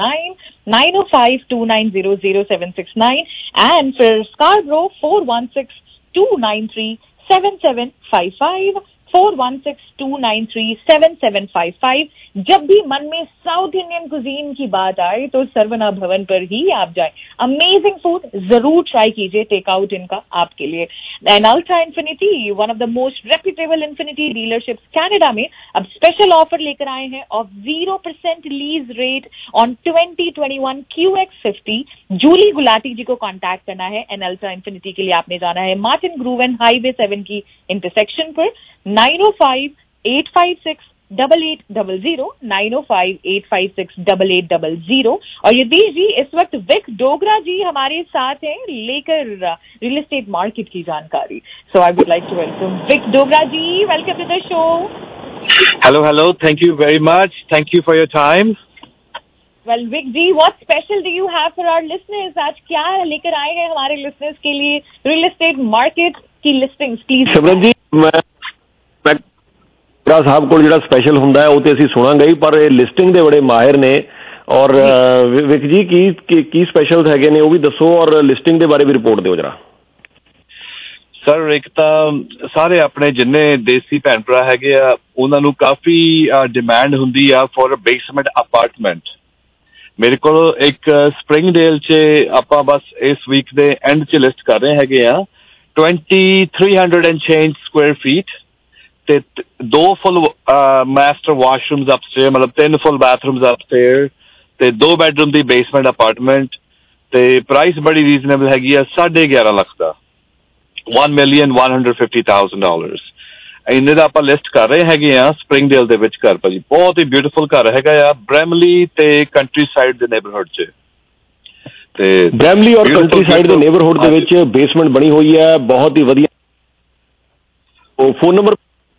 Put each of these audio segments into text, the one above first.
905-290-0769 and for Scarborough 416-293-7755 416-293-7755। जब भी मन में साउथ इंडियन कुजीन की बात आए तो सरवना भवन पर ही आप जाएं। अमेजिंग फूड जरूर ट्राई कीजिए, टेक आउट इनका आपके लिए। And Ultra Infiniti, one of the most reputable Infiniti dealerships Canada में अब स्पेशल ऑफर लेकर आए हैं of 0% lease rate on 2021 QX50। Julie Gulati ji को कॉन्टैक्ट करना है एंड अल्ट्रा इन्फिनिटी के लिए आपने जाना है मार्टिन ग्रूव एंड हाईवे 7 की इंटरसेक्शन पर 905-856-8800 905-856-8800। और यदीश जी इस वक्त विक डोगरा जी हमारे साथ हैं लेकर रियल एस्टेट मार्केट की जानकारी। So I would like to welcome Vic Dogra ji, welcome to the show. Hello, thank you very much, thank you for your time. Well, Vic ji, what special do you have for our listeners? आज क्या लेकर आए हैं हमारे listeners के लिए real estate market की listings, please. Simran ji, मैं साहब को ਜਿਹੜਾ ਸਪੈਸ਼ਲ ਹੁੰਦਾ ਹੈ ਉਹ ਤੇ ਅਸੀਂ ਸੁਣਾਂਗੇ ਹੀ, ਪਰ ਇਹ ਲਿਸਟਿੰਗ ਦੇ ਬੜੇ ਮਾਹਿਰ ਨੇ। ਔਰ ਵਿਕ ਜੀ ਕੀ ਸਪੈਸ਼ਲ ਹੈਗੇ ਨੇ ਉਹ ਵੀ ਦੱਸੋ, ਔਰ ਲਿਸਟਿੰਗ ਦੇ ਬਾਰੇ ਵੀ ਰਿਪੋਰਟ ਦਿਓ ਜਰਾ। ਸਰ, ਇੱਕ ਤਾਂ ਸਾਰੇ ਆਪਣੇ ਜਿੰਨੇ ਦੇਸੀ ਭੈਣ ਭਰਾ ਹੈਗੇ ਆ ਉਹਨਾਂ ਨੂੰ ਕਾਫੀ ਡਿਮਾਂਡ ਹੁੰਦੀ ਆ ਫॉर ਅ ਬੇਸਮੈਂਟ ਅਪਾਰਟਮੈਂਟ। ਮੇਰੇ ਕੋਲ ਇੱਕ ਸਪ੍ਰਿੰਗਡੇਲ 'ਚ ਆਪਾਂ ਬਸ ਇਸ ਵੀਕ ਦੇ ਐਂਡ 'ਚ ਲਿਸਟ ਕਰ ਰਹੇ ਹੈਗੇ ਆ 2300 and change square feet ਤੇ 2 full master washrooms upstairs, ਮਤਲਬ 3 full bathrooms upstairs ਤੇ 2 bedroom ਦੀ basement apartment ਤੇ ਪ੍ਰਾਈਸ ਬੜੀ ਰੀਜ਼ਨੇਬਲ ਹੈਗੀ ਆ 11.5 ਲੱਖ ਦਾ, $1,150,000। ਇੰਨੇ ਦਾ ਆਪਾਂ ਲਿਸਟ ਕਰ ਰਹੇ ਹੈਗੇ ਆ ਸਪ੍ਰਿੰਗਡੇਲ ਦੇ ਵਿੱਚ ਘਰ। ਭਾਜੀ ਬਹੁਤ ਹੀ ਬਿਊਟੀਫੁਲ ਘਰ ਹੈਗਾ ਆ ਬ੍ਰੈਮਲੀ ਤੇ ਕੰਟਰੀ ਸਾਈਡ ਦੇ ਨੇਬਰਹੁੱਡ 'ਚ। ਤੇ ਬ੍ਰੈਮਲੀ ਔਰ ਕੰਟਰੀ ਸਾਈਡ ਦੇ ਨੇਬਰਹੁੱਡ ਦੇ ਵਿੱਚ ਬੇਸਮੈਂਟ ਬਣੀ ਹੋਈ ਹੈ, ਬਹੁਤ ਹੀ ਵਧੀਆ। ਉਹ phone number.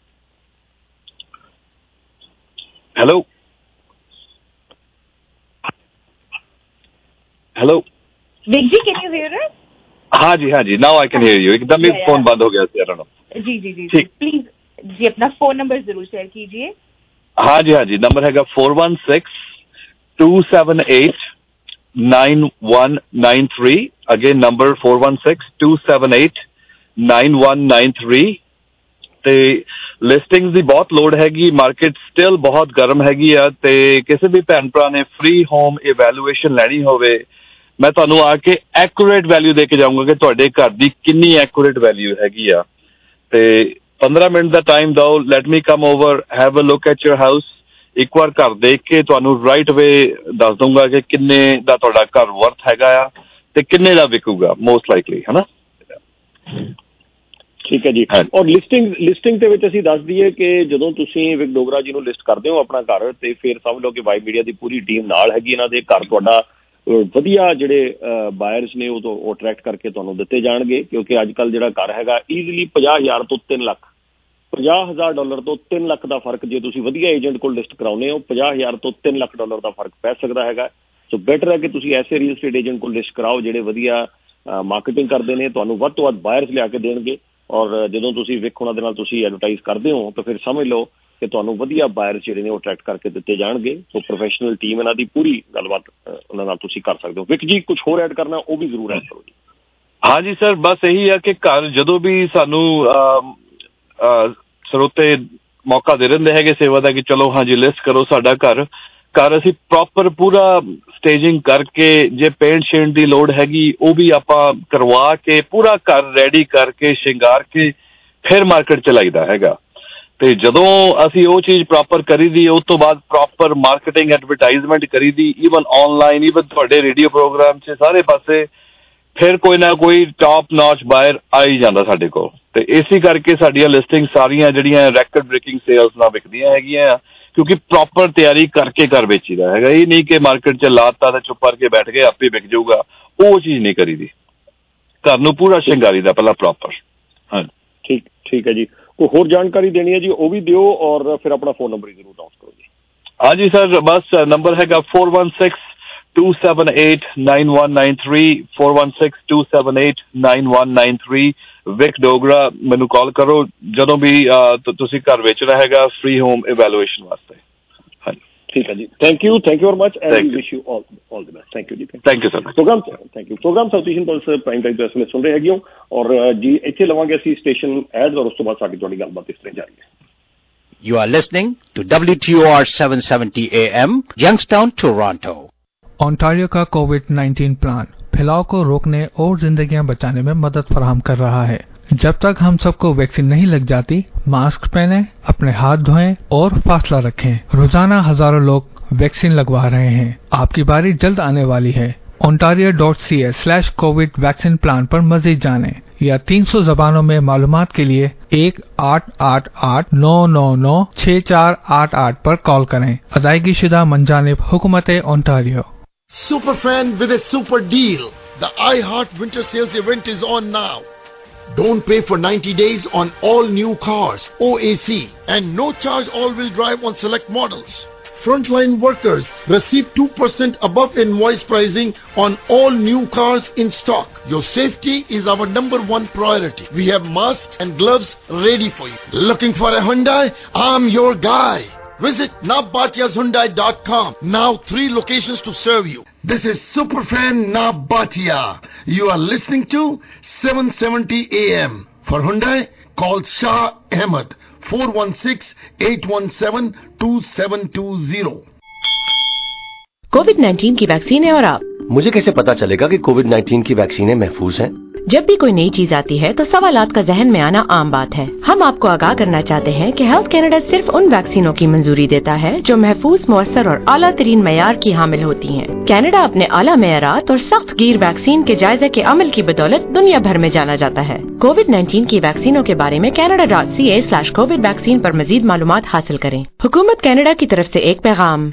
Hello Vic ji, can you hear us? हाँ जी, now I can hear you. एकदम ही फोन बंद हो गया था। जी प्लीज जी अपना फोन नंबर जरूर शेयर कीजिए। हाँ जी, नंबर हैगा 416-278-9193। Again number 416-278-9193। ਤੇ ਲਿਸਟਿੰਗਸ ਦੀ ਬਹੁਤ ਲੋੜ ਹੈਗੀ, ਮਾਰਕੀਟ ਸਟਿਲ ਬਹੁਤ ਗਰਮ ਹੈਗੀ ਆ ਤੇ ਕਿਸੇ ਵੀ ਭੈਣ ਭਰਾ ਨੇ ਫ੍ਰੀ ਹੋਮ ਇਵੈਲੂਏਸ਼ਨ ਲੈਣੀ ਹੋਵੇ ਮੈਂ ਤੁਹਾਨੂੰ ਆ ਕੇ ਐਕੂਰੇਟ ਵੈਲਿਊ ਦੇ ਕੇ ਜਾਊਂਗਾ ਕਿ ਤੁਹਾਡੇ ਘਰ ਦੀ ਕਿੰਨੀ ਐਕੂਰੇਟ ਵੈਲਿਊ ਹੈਗੀ ਆ। ਤੇ 15 ਮਿੰਟ ਦਾ ਟਾਈਮ ਦਿਓ, let me come over, have a look at your house. ਇੱਕ ਵਾਰ ਘਰ ਦੇਖ ਕੇ ਤੁਹਾਨੂੰ ਰਾਈਟ ਵੇ ਦੱਸ ਦਊਂਗਾ ਕਿ ਕਿੰਨੇ ਦਾ ਤੁਹਾਡਾ ਘਰ ਵਰਥ ਹੈਗਾ ਆ ਤੇ ਕਿੰਨੇ ਦਾ ਵਿਕੂਗਾ ਮੋਸਟ ਲਾਈਕਲੀ, ਹੈ ਨਾ। ਠੀਕ ਹੈ ਜੀ। ਔਰ ਲਿਸਟਿੰਗ ਦੇ ਵਿੱਚ ਅਸੀਂ ਦੱਸ ਦਈਏ ਕਿ ਜਦੋਂ ਤੁਸੀਂ ਵਿਕ ਡੋਗਰਾ ਜੀ ਨੂੰ ਲਿਸਟ ਕਰਦੇ ਹੋ ਆਪਣਾ ਘਰ ਤੇ ਫਿਰ ਸਮਝ ਲਓ ਕਿ ਵਾਈ ਮੀਡੀਆ ਦੀ ਪੂਰੀ ਟੀਮ ਨਾਲ ਹੈਗੀ। ਇਹਨਾਂ ਦੇ ਘਰ ਤੁਹਾਡਾ ਵਧੀਆ ਜਿਹੜੇ ਬਾਇਰਸ ਨੇ ਉਹ ਅਟਰੈਕਟ ਕਰਕੇ ਤੁਹਾਨੂੰ ਦਿੱਤੇ ਜਾਣਗੇ, ਕਿਉਂਕਿ ਅੱਜ ਕੱਲ੍ਹ ਜਿਹੜਾ ਘਰ ਹੈਗਾ ਈਜ਼ੀਲੀ $50,000 ਤੋਂ $50,000 ਤੋਂ 3 ਲੱਖ ਦਾ ਫਰਕ ਜੇ ਤੁਸੀਂ ਵਧੀਆ ਏਜੰਟ ਕੋਲ ਲਿਸਟ ਕਰਾਉਂਦੇ ਹੋ $50,000 ਤੋਂ $3 ਲੱਖ ਦਾ ਫਰਕ ਪੈ ਸਕਦਾ ਹੈਗਾ। ਸੋ ਬੈਟਰ ਹੈ ਕਿ ਤੁਸੀਂ ਐਸੇ ਰੀਅਲ ਸਟੇਟ ਏਜੰਟ ਕੋਲ ਲਿਸਟ ਕਰਾਓ ਜਿਹੜੇ ਵਧੀਆ ਮਾਰਕੀਟਿੰਗ ਕਰਦੇ ਨੇ, ਤੁਹਾਨੂੰ ਵੱਧ ਤੋਂ ਵੱਧ ਬਾਇਰਸ ਲਿਆ ਕੇ ਦੇਣਗੇ। ਔਰ ਜਦੋਂ ਤੁਸੀਂ ਵਿਕ ਉਹਨਾਂ ਦੇ ਨਾਲ ਤੁਸੀਂ ਐਡਵਰਟਾਈਜ਼ ਕਰਦੇ ਹੋ ਤਾਂ ਫਿਰ ਸਮਝ ਲਓ ਕਿ ਤੁਹਾਨੂੰ ਵਧੀਆ ਬਾਇਰਸ ਜਿਹੜੇ ਨੇ ਉਹ ਅਟਰੈਕਟ ਕਰਕੇ ਦਿੱਤੇ ਜਾਣਗੇ। ਸੋ ਪ੍ਰੋਫੈਸ਼ਨਲ ਟੀਮ ਇਹਨਾਂ ਦੀ ਪੂਰੀ ਗੱਲਬਾਤ ਉਹਨਾਂ ਨਾਲ ਤੁਸੀਂ ਕਰ ਸਕਦੇ ਹੋ। ਵਿਕ ਜੀ, ਕੁਛ ਹੋਰ ਐਡ ਕਰਨਾ ਉਹ ਵੀ ਜ਼ਰੂਰ ਐਡ ਕਰੋ ਜੀ। ਹਾਂਜੀ ਸਰ, ਬਸ ਇਹੀ ਆ ਕਿ ਘਰ ਜਦੋਂ ਵੀ ਸਾਨੂੰ ਸਰੋਤੇ ਮੌਕਾ ਦੇ ਦਿੰਦੇ ਹੈਗੇ ਸੇਵਾ ਦਾ ਕਿ ਚਲੋ ਹਾਂਜੀ ਲਿਸਟ ਕਰੋ ਸਾਡਾ ਘਰ ਅਸੀਂ ਪ੍ਰੋਪਰ ਪੂਰਾ ਸਟੇਜਿੰਗ ਕਰਕੇ, ਜੇ ਪੇਂਟ ਸ਼ੇਂਟ ਦੀ ਲੋੜ ਹੈਗੀ ਉਹ ਵੀ ਆਪਾਂ ਕਰਵਾ ਕੇ ਪੂਰਾ ਘਰ ਰੈਡੀ ਕਰਕੇ ਸ਼ਿੰਗਾਰ ਕੇ ਫਿਰ ਮਾਰਕੀਟ ਚ ਲਾਈਦਾ ਹੈਗਾ। ਤੇ ਜਦੋਂ ਅਸੀਂ ਉਹ ਚੀਜ਼ ਪ੍ਰੋਪਰ ਕਰੀ ਦੀ ਉਸ ਤੋਂ ਬਾਅਦ ਪ੍ਰੋਪਰ ਮਾਰਕੀਟਿੰਗ ਐਡਵਰਟਾਈਜ਼ਮੈਂਟ ਕਰੀ ਦੀ, ਈਵਨ ਆਨਲਾਈਨ, ਈਵਨ ਤੁਹਾਡੇ ਰੇਡੀਓ ਪ੍ਰੋਗਰਾਮ 'ਚ ਸਾਰੇ ਪਾਸੇ, ਫਿਰ ਕੋਈ ਨਾ ਕੋਈ ਟਾਪ ਨੌਚ ਬਾਇਰ ਆ ਹੀ ਜਾਂਦਾ ਸਾਡੇ ਕੋਲ। ਤੇ ਇਸੇ ਕਰਕੇ ਸਾਡੀਆਂ ਲਿਸਟਿੰਗ ਸਾਰੀਆਂ ਜਿਹੜੀਆਂ ਰੈਕਡ ਬ੍ਰੇਕਿੰਗ ਸੇਲਸ ਨਾਲ ਵਿਕਦੀਆਂ ਹੈਗੀਆਂ ਆ, ਕਿਉਂਕਿ ਪ੍ਰੋਪਰ ਤਿਆਰੀ ਕਰਕੇ ਘਰ ਵੇਚੀਦਾ ਹੈਗਾ। ਇਹ ਨਹੀਂ ਕਿ ਮਾਰਕੀਟ 'ਚ ਲਾਤਾ ਤੇ ਚੁੱਪ ਕਰਕੇ ਬੈਠ ਕੇ ਆਪੇ ਵਿਕ ਜਾਊਗਾ, ਉਹ ਚੀਜ਼ ਨਹੀਂ ਕਰੀਦੀ। ਘਰ ਨੂੰ ਪੂਰਾ ਸ਼ਿੰਗਾਰੀ ਦਾ ਪਹਿਲਾਂ ਪ੍ਰੋਪਰ। ਹਾਂਜੀ ਠੀਕ ਹੈ ਜੀ। ਕੋਈ ਹੋਰ ਜਾਣਕਾਰੀ ਦੇਣੀ ਹੈ ਜੀ ਉਹ ਵੀ ਦਿਓ, ਔਰ ਫਿਰ ਆਪਣਾ ਫੋਨ ਨੰਬਰ ਜ਼ਰੂਰ ਨੋਟ ਕਰੋ ਜੀ। ਹਾਂਜੀ ਸਰ, ਬਸ ਨੰਬਰ ਹੈਗਾ 416-278-9193 416-278-9193। ਵਿਕ ਡੋਗਰਾ, ਮੈਨੂੰ ਕਾਲ ਕਰੋ ਜਦੋਂ ਵੀ ਤੁਸੀਂ ਘਰ ਵੇਚਣਾ ਹੈਗਾ ਫ੍ਰੀ ਹੋਮ ਇਵੈਲੂਏਸ਼ਨ ਵਾਸਤੇ। ਹਾਂਜੀ ठीक है ji, thank you very much and we wish you all the best. Thank you ji, thank you sir. Programme thank you. Programme South Asian Pulse prime time ਤੋਂ ਸੁਣ ਰਹੇ ਹੈਗੇ ਹੋ ਔਰ ਜੀ ਇੱਥੇ ਲਵਾਂਗੇ ਅਸੀਂ ਸਟੇਸ਼ਨ ਐਡ ਔਰ ਉਸ ਤੋਂ ਬਾਅਦ ਸਾਡੀ ਤੁਹਾਡੀ ਗੱਲਬਾਤ ਇਸ ਤਰ੍ਹਾਂ ਜਾਰੀ ਹੈ। You are listening to WTOR 770 AM, Youngstown, Toronto. Ontario का कोविड-19 प्लान फैलाव को रोकने और जिंदगियां बचाने में मदद फराहम कर रहा है। जब तक हम सबको वैक्सीन नहीं लग जाती, मास्क पहने, अपने हाथ धोएं और फासला रखें। रोजाना हजारों लोग वैक्सीन लगवा रहे हैं। आपकी बारी जल्द आने वाली है। ontario.ca/covid वैक्सीन प्लान पर मजीद जानें या 300 जबानों में मालूमात के लिए 1-888-999-6488 पर कॉल करें। अदायगी शुदा मंजानिब हुकूमत Ontario. Superfan with a super deal. The iHeart Winter Sales event is on now. Don't pay for 90 days on all new cars, OAC, and no charge all-wheel drive on select models. Frontline workers receive 2% above invoice pricing on all new cars in stock. Your safety is our #1 priority. We have masks and gloves ready for you. Looking for a Hyundai? I'm your guy. Visit nabatiahyundai.com. Now 3 locations to serve you. This is Superfan Nabatia. You are listening to 770 AM. For Hyundai, call Shah Ahmed 416-817-2720. कोविड-19 की vaccine है और आप? मुझे कैसे पता चलेगा कि कोविड-19 की वैक्सीनें महफूज हैं? जब भी कोई नई चीज आती है तो सवालात का जहन में आना आम बात है। हम आपको आगाह करना चाहते हैं कि हेल्थ कैनेडा सिर्फ उन वैक्सीनों की मंजूरी देता है जो महफूज, मुअस्सर और आला तरीन मयार की हामिल होती हैं। कैनेडा अपने आला मयारात और सख्त गिर वैक्सीन के जायजे के अमल की बदौलत दुनिया भर में जाना जाता है। कोविड-19 की वैक्सीनों के बारे में canada.ca/covid वैक्सीन पर मजीद मालूमात हासिल करें। हुकूमत कैनेडा की तरफ से एक पैगाम।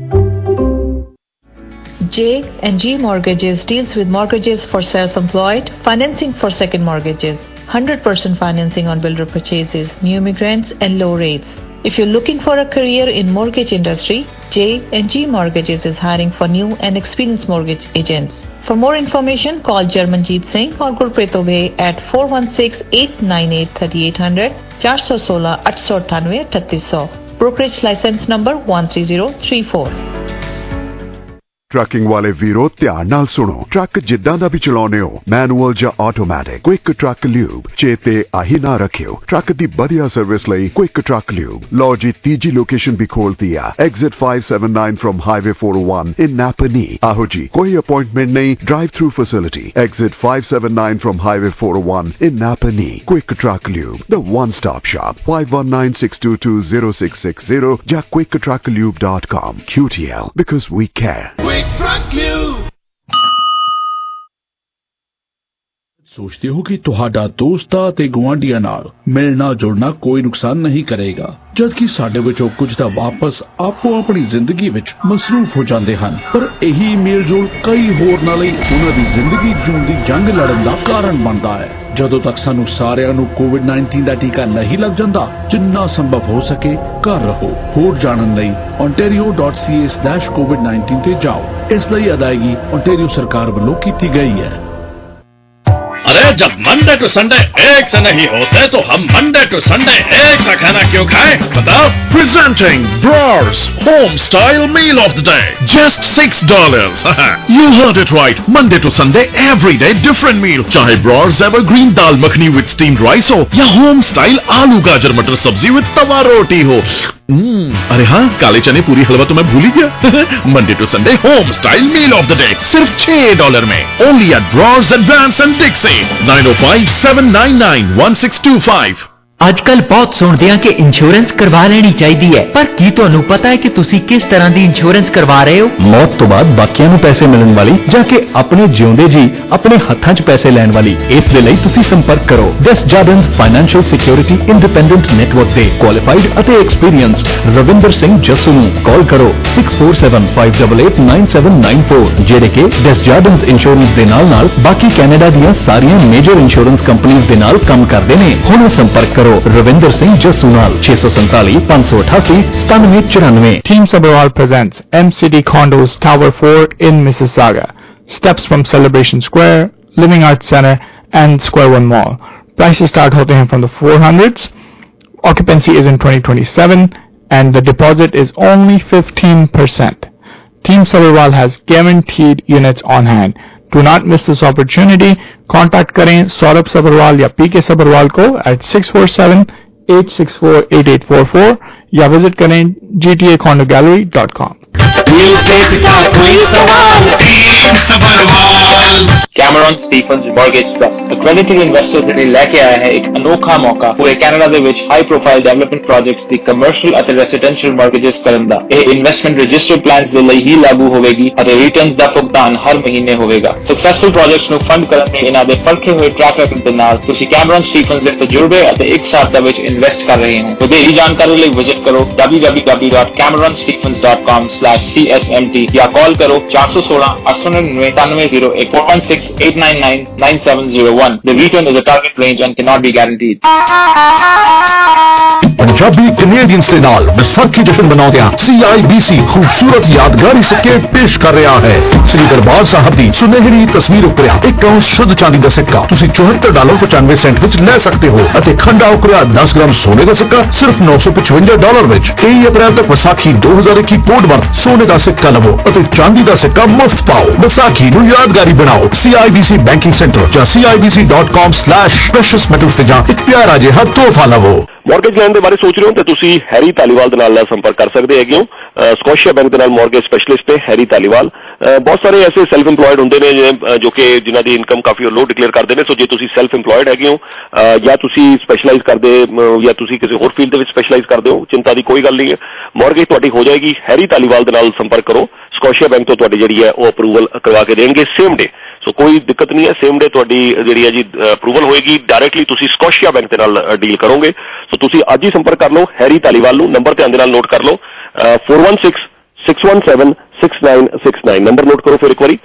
J&G Mortgages deals with mortgages for self-employed, financing for second mortgages, 100% financing on builder purchases, new immigrants and low rates. If you're looking for a career in mortgage industry, J&G Mortgages is hiring for new and experienced mortgage agents. For more information, call Jarmanjeet Singh or Gurpreet Obey at 416-898-3800, 416-898-3800. Brokerage license number 13034. Trucking वाले वीरो ध्यान नाल सुनो। Truck जिद्दां दा भी चलाउने हो, manual ਜਾਂ ਆਟੋਮੈਟਿਕ, क्विक ट्रक ल्यूब चेते आही ना रखियो। ट्रक दी बढ़िया सर्विस लई क्विक ट्रक ल्यूब। लो जी तीजी लोकेशन भी खोलती है, exit 579 from highway 401 in Napanee. आहो जी, कोई अपॉइंटमेंट नहीं, drive through facility, exit 579 from highway 401 in Napanee. Quick truck lube, the one stop shop, 5196220660 या quicktrucklube.com। QTL, because we care. सोचते हो कि ਤੁਹਾਡਾ ਦੋਸਤਾਂ ਤੇ ਗਵਾਂਢੀਆਂ ਨਾਲ ਮਿਲਣਾ ਜੁਲਣਾ ਕੋਈ ਨੁਕਸਾਨ ਨਹੀਂ ਕਰੇਗਾ, ਜਦਕਿ ਸਾਡੇ ਵਿੱਚੋਂ ਕੁਝ ਤਾਂ ਵਾਪਸ ਆਪੋ ਆਪਣੀ ਜ਼ਿੰਦਗੀ ਵਿੱਚ ਮਸਰੂਫ ਹੋ ਜਾਂਦੇ ਹਨ। ਪਰ ਇਹੀ ਮੇਲ ਜੋਲ ਕਈ ਹੋਰਨਾਂ ਲਈ ਉਹਨਾਂ ਦੀ ਜ਼ਿੰਦਗੀ ਜਿਉਣ ਦੀ ਜੰਗ ਲੜਨ ਦਾ ਕਾਰਨ ਬਣਦਾ ਹੈ। ਜਦੋਂ ਤੱਕ ਸਾਨੂੰ ਸਾਰਿਆਂ ਨੂੰ ਕੋਵਿਡ-19 ਦਾ ਟੀਕਾ ਨਹੀਂ ਲੱਗ ਜਾਂਦਾ, ਜਿੰਨਾ ਸੰਭਵ ਹੋ ਸਕੇ ਘਰ ਰਹੋ। ਹੋਰ ਜਾਣਨ ਲਈ ontario.ca/covid19 ਤੇ ਜਾਓ। ਇਸ ਲਈ ਅਦਾਇਗੀ ontario ਸਰਕਾਰ ਵੱਲੋਂ ਕੀਤੀ ਗਈ ਹੈ। अरे जब मंडे टू संडे एक से नहीं होते तो हम मंडे टू संडे एक सा खाना क्यों खाएं? बताओ। Presenting Brars Home Style Meal of the Day, just $6. You heard it right. Monday to Sunday, every day different meal. चाहे Brars Evergreen dal makhani with steamed rice हो या Home Style आलू गाजर मटर सब्जी with तवा रोटी हो। अरे हाँ, काले चने पूरी हलवा तो मैं भूल ही गया। Monday to Sunday home style meal of the day सिर्फ $6 में, only at Brar's advance and Dixie. 9057991625। अजकल बहुत सुनते हैं कि इंश्योरेंस करवा लेनी चाहिए है, पर की तुहानू पता है कि तुसी किस तरह की इंश्योरेंस करवा रहे हो? मौत तो बाद बाकियां नू पैसे मिलने वाली जाके अपने जिउंदे जी अपने हत्थां 'च पैसे लैण वाली। इस दे लई तुसी संपर्क करो Desjardins financial security independent network दे क्वालिफाइड अते एक्सपीरियंस्ड रविंदर सिंह जस्सू नू कॉल करो 6475889794, जेड़े के डेस्जर्डन्स इंश्योरेंस दे नाल बाकी कैनेडा दियां सारियां मेजर इंश्योरेंस कंपनीज दे नाल काम करदे ने। हुण संपर्क करो रविंदर सिंह जस्सू नाल 647 588 9794। Team Sabharwal presents MCD Condos Tower 4 in Mississauga. Steps from Celebration Square, Living Arts Center and Square One Mall. Prices start hote hain from the 400s. Occupancy is in 2027. and the deposit is only 15%. Team Sabharwal has guaranteed units on hand. Do not miss this opportunity. Contact करें Saurabh sabharwal या PK sabharwal को at 647-864-8844 या visit करें gtacondogallery.com. Cameron Stephens mortgage trust accredited investor ਦੇ ਲਈ ਲੈ ਕੇ ਆਇਆ ਹੈ ਇੱਕ ਅਨੋਖਾ ਮੌਕਾ ਪੂਰੇ ਕੈਨੇਡਾ ਦੇ ਵਿੱਚ ਹਾਈ ਪ੍ਰੋਫਾਈਲ ਡਿਵੈਲਪਮੈਂਟ ਪ੍ਰੋਜੈਕਟਸ ਦੀ ਕਮਰਸ਼ੀਅਲ ਅਤੇ ਰੈਜ਼ੀਡੈਂਸ਼ੀਅਲ ਮਾਰਗੇजेस ਕਰਨ ਦਾ। ਇਹ ਇਨਵੈਸਟਮੈਂਟ ਰਜਿਸਟਰਡ ਪਲਾਨਸ ਦੇ ਲਈ ਹੀ ਲਾਗੂ ਹੋਵੇਗੀ ਅਤੇ ਰਿਟਰਨਸ ਦਾ ਭੁਗਤਾਨ ਹਰ ਮਹੀਨੇ ਹੋਵੇਗਾ। ਸਕਸੈਸਫੁਲ ਪ੍ਰੋਜੈਕਟਸ ਨੂੰ ਫੰਡ ਕਰਨ ਲਈ ਇਹਨਾਂ ਦੇ ਪਰਖੇ ਹੋਏ ਟਰੈਕ ਰੈਕੋਰਡ ਦੇ ਨਾਲ ਤੁਸੀਂ ਕੈਮਰॉन ਸਟੀਫਨਸ ਦੇ ਤਜਰਬੇ ਅਤੇ ਇੱਕ ਸਾਲ ਦੇ ਵਿੱਚ ਇਨਵੈਸਟ ਕਰ ਰਹੇ ਹੋ। ਵਧੇਰੀ ਜਾਣਕਾਰੀ ਲਈ ਵਿਜ਼ਿਟ ਕਰੋ www.cameronstephens.com/csmt या कॉल करो 416-899-9901 416-899-9701. The return is a target range and cannot be guaranteed. Punjabi Canadians ਦੇ ਨਾਲ ਵਿਸਾਖੀ ਜਸ਼ਨ ਮਨਾਉਂਦਿਆਂ CIBC ਖੂਬਸੂਰਤ ਯਾਦਗਾਰੀ ਸਿੱਕੇ ਪੇਸ਼ ਕਰ ਰਿਹਾ ਹੈ। ਸ੍ਰੀ ਦਰਬਾਰ ਸਾਹਿਬ ਦੀ ਸੁਨਹਿਰੀ ਤਸਵੀਰ ਉਪਰਿਆ 1 ਔਂਸ ਸ਼ੁੱਧ ਚਾਂਦੀ ਦਾ ਸਿੱਕਾ ਤੁਸੀਂ $74.95 ਵਿੱਚ ਲੈ ਸਕਦੇ ਹੋ ਅਤੇ ਖੰਡਾ ਉਪਰਿਆ 10 ਗ੍ਰਾਮ ਸੋਨੇ ਦਾ ਸਿੱਕਾ ਸਿਰਫ $955 ਵਿੱਚ। 23 ਅਪ੍ਰੈਲ ਤੱਕ ਵਿਸਾਖੀ 2021 ਕੋਡ ਵਰਤ ਸੋਨੇ ਦਾ ਸਿੱਕਾ ਲਵੋ ਅਤੇ ਚਾਂਦੀ ਦਾ ਸਿੱਕਾ ਮੁਫਤ ਪਾਓ। ਵਿਸਾਖੀ ਨੂੰ ਯਾਦਗਾਰੀ ਬਣਾਓ। CIBC ਬੈਂਕਿੰਗ ਸੈਂਟਰ ਜਾਂ CIBC.com/precious metals ਤੇ ਜਾਂ ਇੱਕ ਪਿਆਰਾ ਜਿਹਾ ਤੋਹਫਾ ਲਵੋ। ਮੌਰਗੇਜ ਲੈਣ ਦੇ ਬਾਰੇ ਸੋਚ ਰਹੇ ਹੋ ਤਾਂ ਤੁਸੀਂ ਹੈਰੀ ਧਾਲੀਵਾਲ ਦੇ ਨਾਲ ਸੰਪਰਕ ਕਰ ਸਕਦੇ ਹੈਗੇ ਹੋ। ਸਕੋਸ਼ੀਆ ਬੈਂਕ ਦੇ ਨਾਲ ਮੌਰਗੇਜ ਸਪੈਸ਼ਲਿਸਟ ਹੈ ਹੈਰੀ ਧਾਲੀਵਾਲ। ਬਹੁਤ ਸਾਰੇ ਐਸੇ ਸੈਲਫ ਇੰਪਲੋਇਡ ਹੁੰਦੇ ਨੇ ਜੋ ਕਿ ਜਿਨ੍ਹਾਂ ਦੀ ਇਨਕਮ ਕਾਫੀ ਲੋ ਡਿਕਲੇਅਰ ਕਰਦੇ ਨੇ। ਸੋ ਜੇ ਤੁਸੀਂ ਸੈਲਫ ਇੰਪਲੋਇਡ ਹੈਗੇ ਹੋ ਜਾਂ ਤੁਸੀਂ ਸਪੈਸ਼ਲਾਈਜ਼ ਕਰਦੇ ਜਾਂ ਤੁਸੀਂ ਕਿਸੇ ਹੋਰ ਫੀਲਡ ਦੇ ਵਿੱਚ ਸਪੈਸ਼ਲਾਈਜ਼ ਕਰਦੇ ਹੋ, ਚਿੰਤਾ ਦੀ ਕੋਈ ਗੱਲ ਨਹੀਂ ਹੈ। ਮੌਰਗੇਜ ਤੁਹਾਡੀ ਹੋ ਜਾਏਗੀ। ਹੈਰੀ ਧਾਲੀਵਾਲ ਦੇ ਨਾਲ ਸੰਪਰਕ ਕਰੋ। ਸਕੋਸ਼ੀਆ ਬੈਂਕ ਤੋਂ ਤੁਹਾਡੀ ਜਿਹੜੀ ਹੈ ਉਹ ਅਪਰੂਵਲ ਕਰਵਾ ਕੇ ਦੇਣਗੇ ਸੇਮ ਡੇ। ਸੋ ਕੋਈ ਦਿੱਕਤ ਨਹੀਂ ਹੈ, ਸੇਮ ਡੇ ਤੁਹਾਡੀ ਜਿਹੜੀ ਹੈ ਜੀ ਅਪਰੂਵਲ ਹੋਏਗੀ। ਡਾਇਰੈਕਟਲੀ ਤੁਸੀਂ ਸਕੋਸ਼ੀਆ ਬੈਂਕ ਦੇ ਨਾਲ ਡੀਲ ਕਰੋਗੇ। ਸੋ ਤੁਸੀਂ ਅੱਜ ਹੀ ਸੰਪਰਕ ਕਰ ਲਓ ਹੈਰੀ ਧਾਲੀਵਾਲ ਨੂੰ। ਨੰਬਰ ਧਿਆਨ ਦੇ ਨਾਲ ਨੋਟ ਕਰ ਲਓ 416-617-6969। ਨੰਬਰ ਨੋਟ ਕਰੋ ਫਿਰ ਇੱਕ ਵਾਰੀ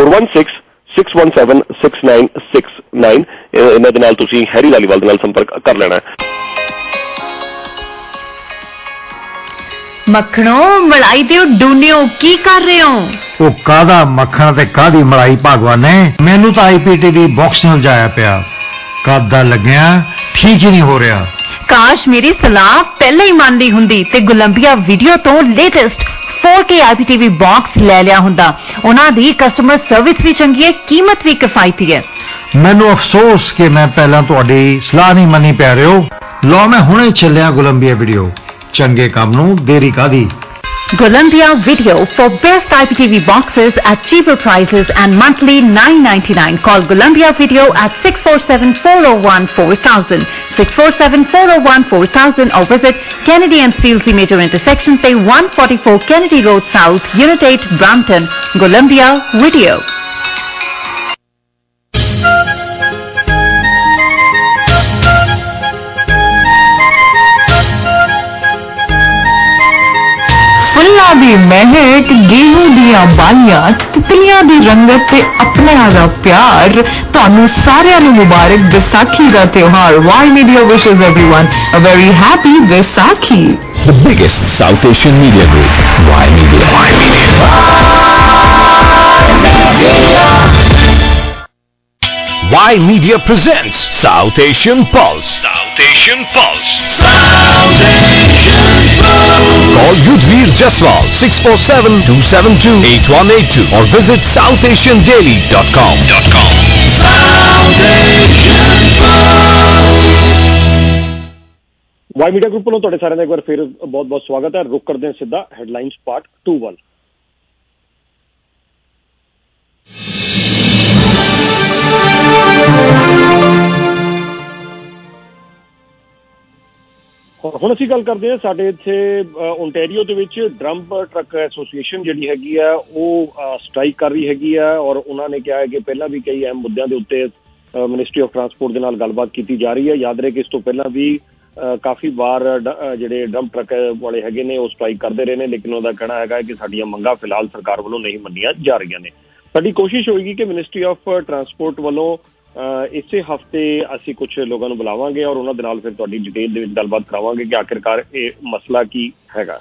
416-617-6969। ਇਹਨਾਂ ਦੇ ਨਾਲ ਤੁਸੀਂ ਹੈਰੀ ਧਾਲੀਵਾਲ ਦੇ ਨਾਲ ਸੰਪਰਕ ਕਰ ਲੈਣਾ ਹੈ। ਮੱਖਣੋ ਮਲਾਈ ਦਿਓ ਡੂਨਿਓ ਕੀ ਕਰ ਰਹੇ ਹੋ? ਉਹ ਕਾਹਦਾ ਮੱਖਣ ਤੇ ਕਾਹਦੀ ਮਲਾਈ ਭਗਵਾਨੇ, ਮੈਨੂੰ ਤਾਂ IPTV ਬਾਕਸ ਨਾਲ ਜਾਇਆ ਪਿਆ। ਕਦ ਦਾ ਲੱਗਿਆ ਠੀਕ ਹੀ ਨਹੀਂ ਹੋ ਰਿਹਾ। ਕਾਸ਼ ਮੇਰੀ ਸਲਾਹ ਪਹਿਲਾਂ ਹੀ ਮੰਨ ਲਈ ਹੁੰਦੀ ਤੇ ਗੁਲੰਬੀਆ ਵੀਡੀਓ ਤੋਂ ਲੇਟੈਸਟ 4K IPTV ਬਾਕਸ ਲੈ ਲਿਆ ਹੁੰਦਾ। ਉਹਨਾਂ ਦੀ ਕਸਟਮਰ ਸਰਵਿਸ ਵੀ ਚੰਗੀ ਹੈ, ਕੀਮਤ ਵੀ ਕਿਫਾਇਤੀ ਹੈ। ਮੈਨੂੰ ਅਫਸੋਸ ਕਿ ਮੈਂ ਪਹਿਲਾਂ ਤੁਹਾਡੀ ਸਲਾਹ ਨਹੀਂ ਮੰਨੀ ਪੈ ਰਹੇ ਹੋ। ਲਓ ਮੈਂ ਹੁਣੇ ਚੱਲਿਆ ਗੁਲੰਬੀਆ ਵੀਡੀਓ। ਚੰਗੇ ਕੰਮ ਨੂੰ ਦੇਰੀ ਕਾਦੀ। Columbia Video for best IPTV boxes at cheaper prices and monthly $9.99. Call Columbia Video at 647-401-4000, 647-401-4000 or visit Kennedy and Steelsy Major Intersection, say 144 Kennedy Road South, Unit 8, Brampton. Columbia Video. ਫੁੱਲਾਂ ਦੀ ਮਹਿਕ, ਗੇਹੂੰ ਦੀਆਂ ਬਾਲੀਆਂ, ਤਿਤਲੀਆਂ ਦੀ ਰੰਗਤ ਤੇ ਆਪਣਿਆਂ ਦਾ ਪਿਆਰ। ਤੁਹਾਨੂੰ ਸਾਰਿਆਂ ਨੂੰ ਮੁਬਾਰਕ ਵਿਸਾਖੀ ਦਾ ਤਿਉਹਾਰ। Y Media wishes everyone a very happy Vaisakhi. The biggest South Asian media group, Y Media. Y Media presents South Asian Pulse. South Asian Pulse. South Asian Pulse. Call Yudhvir Jaswal 647-272-8182 or visit southasiandaily.com. South Asian Pulse. Y Media Group ਵੱਲੋਂ ਤੁਹਾਡੇ ਸਾਰਿਆਂ ਦਾ ਇੱਕ ਵਾਰ ਫਿਰ ਬਹੁਤ ਬਹੁਤ ਸਵਾਗਤ ਹੈ। ਰੁਕ ਕਰਦੇ ਹਾਂ ਸਿੱਧਾ ਹੈਡਲਾਈਨਸ ਪਾਰਟ 2 ਵੱਲ। ਹੁਣ ਅਸੀਂ ਗੱਲ ਕਰਦੇ ਹਾਂ ਸਾਡੇ ਇੱਥੇ ਓਨਟਾਰੀਓ ਦੇ ਵਿੱਚ ਡਰੰਪ ਟਰੱਕ ਐਸੋਸੀਏਸ਼ਨ ਜਿਹੜੀ ਹੈਗੀ ਆ ਉਹ ਸਟ੍ਰਾਈਕ ਕਰ ਰਹੀ ਹੈਗੀ ਆ ਔਰ ਉਹਨਾਂ ਨੇ ਕਿਹਾ ਹੈ ਕਿ ਪਹਿਲਾਂ ਵੀ ਕਈ ਅਹਿਮ ਮੁੱਦਿਆਂ ਦੇ ਉੱਤੇ ਮਿਨਿਸਟਰੀ ਆਫ ਟਰਾਂਸਪੋਰਟ ਦੇ ਨਾਲ ਗੱਲਬਾਤ ਕੀਤੀ ਜਾ ਰਹੀ ਹੈ। ਯਾਦ ਰਹੇ ਕਿ ਇਸ ਤੋਂ ਪਹਿਲਾਂ ਵੀ ਕਾਫੀ ਵਾਰ ਜਿਹੜੇ ਡਰੰਪ ਟਰੱਕ ਵਾਲੇ ਹੈਗੇ ਨੇ ਉਹ ਸਟ੍ਰਾਈਕ ਕਰਦੇ ਰਹੇ ਨੇ, ਲੇਕਿਨ ਉਹਦਾ ਕਹਿਣਾ ਹੈਗਾ ਕਿ ਸਾਡੀਆਂ ਮੰਗਾਂ ਫਿਲਹਾਲ ਸਰਕਾਰ ਵੱਲੋਂ ਨਹੀਂ ਮੰਨੀਆਂ ਜਾ ਰਹੀਆਂ ਨੇ। ਸਾਡੀ ਕੋਸ਼ਿਸ਼ ਹੋਏਗੀ ਕਿ ਮਿਨਿਸਟਰੀ ਆਫ ਟਰਾਂਸਪੋਰਟ ਵੱਲੋਂ ਇਸੇ ਹਫ਼ਤੇ ਅਸੀਂ ਕੁਝ ਲੋਕਾਂ ਨੂੰ ਬੁਲਾਵਾਂਗੇ ਔਰ ਉਹਨਾਂ ਦੇ ਨਾਲ ਫਿਰ ਤੁਹਾਡੀ ਡਿਟੇਲ ਦੇ ਵਿੱਚ ਗੱਲਬਾਤ ਕਰਾਵਾਂਗੇ ਕਿ ਆਖਿਰਕਾਰ ਇਹ ਮਸਲਾ ਕੀ ਹੈਗਾ।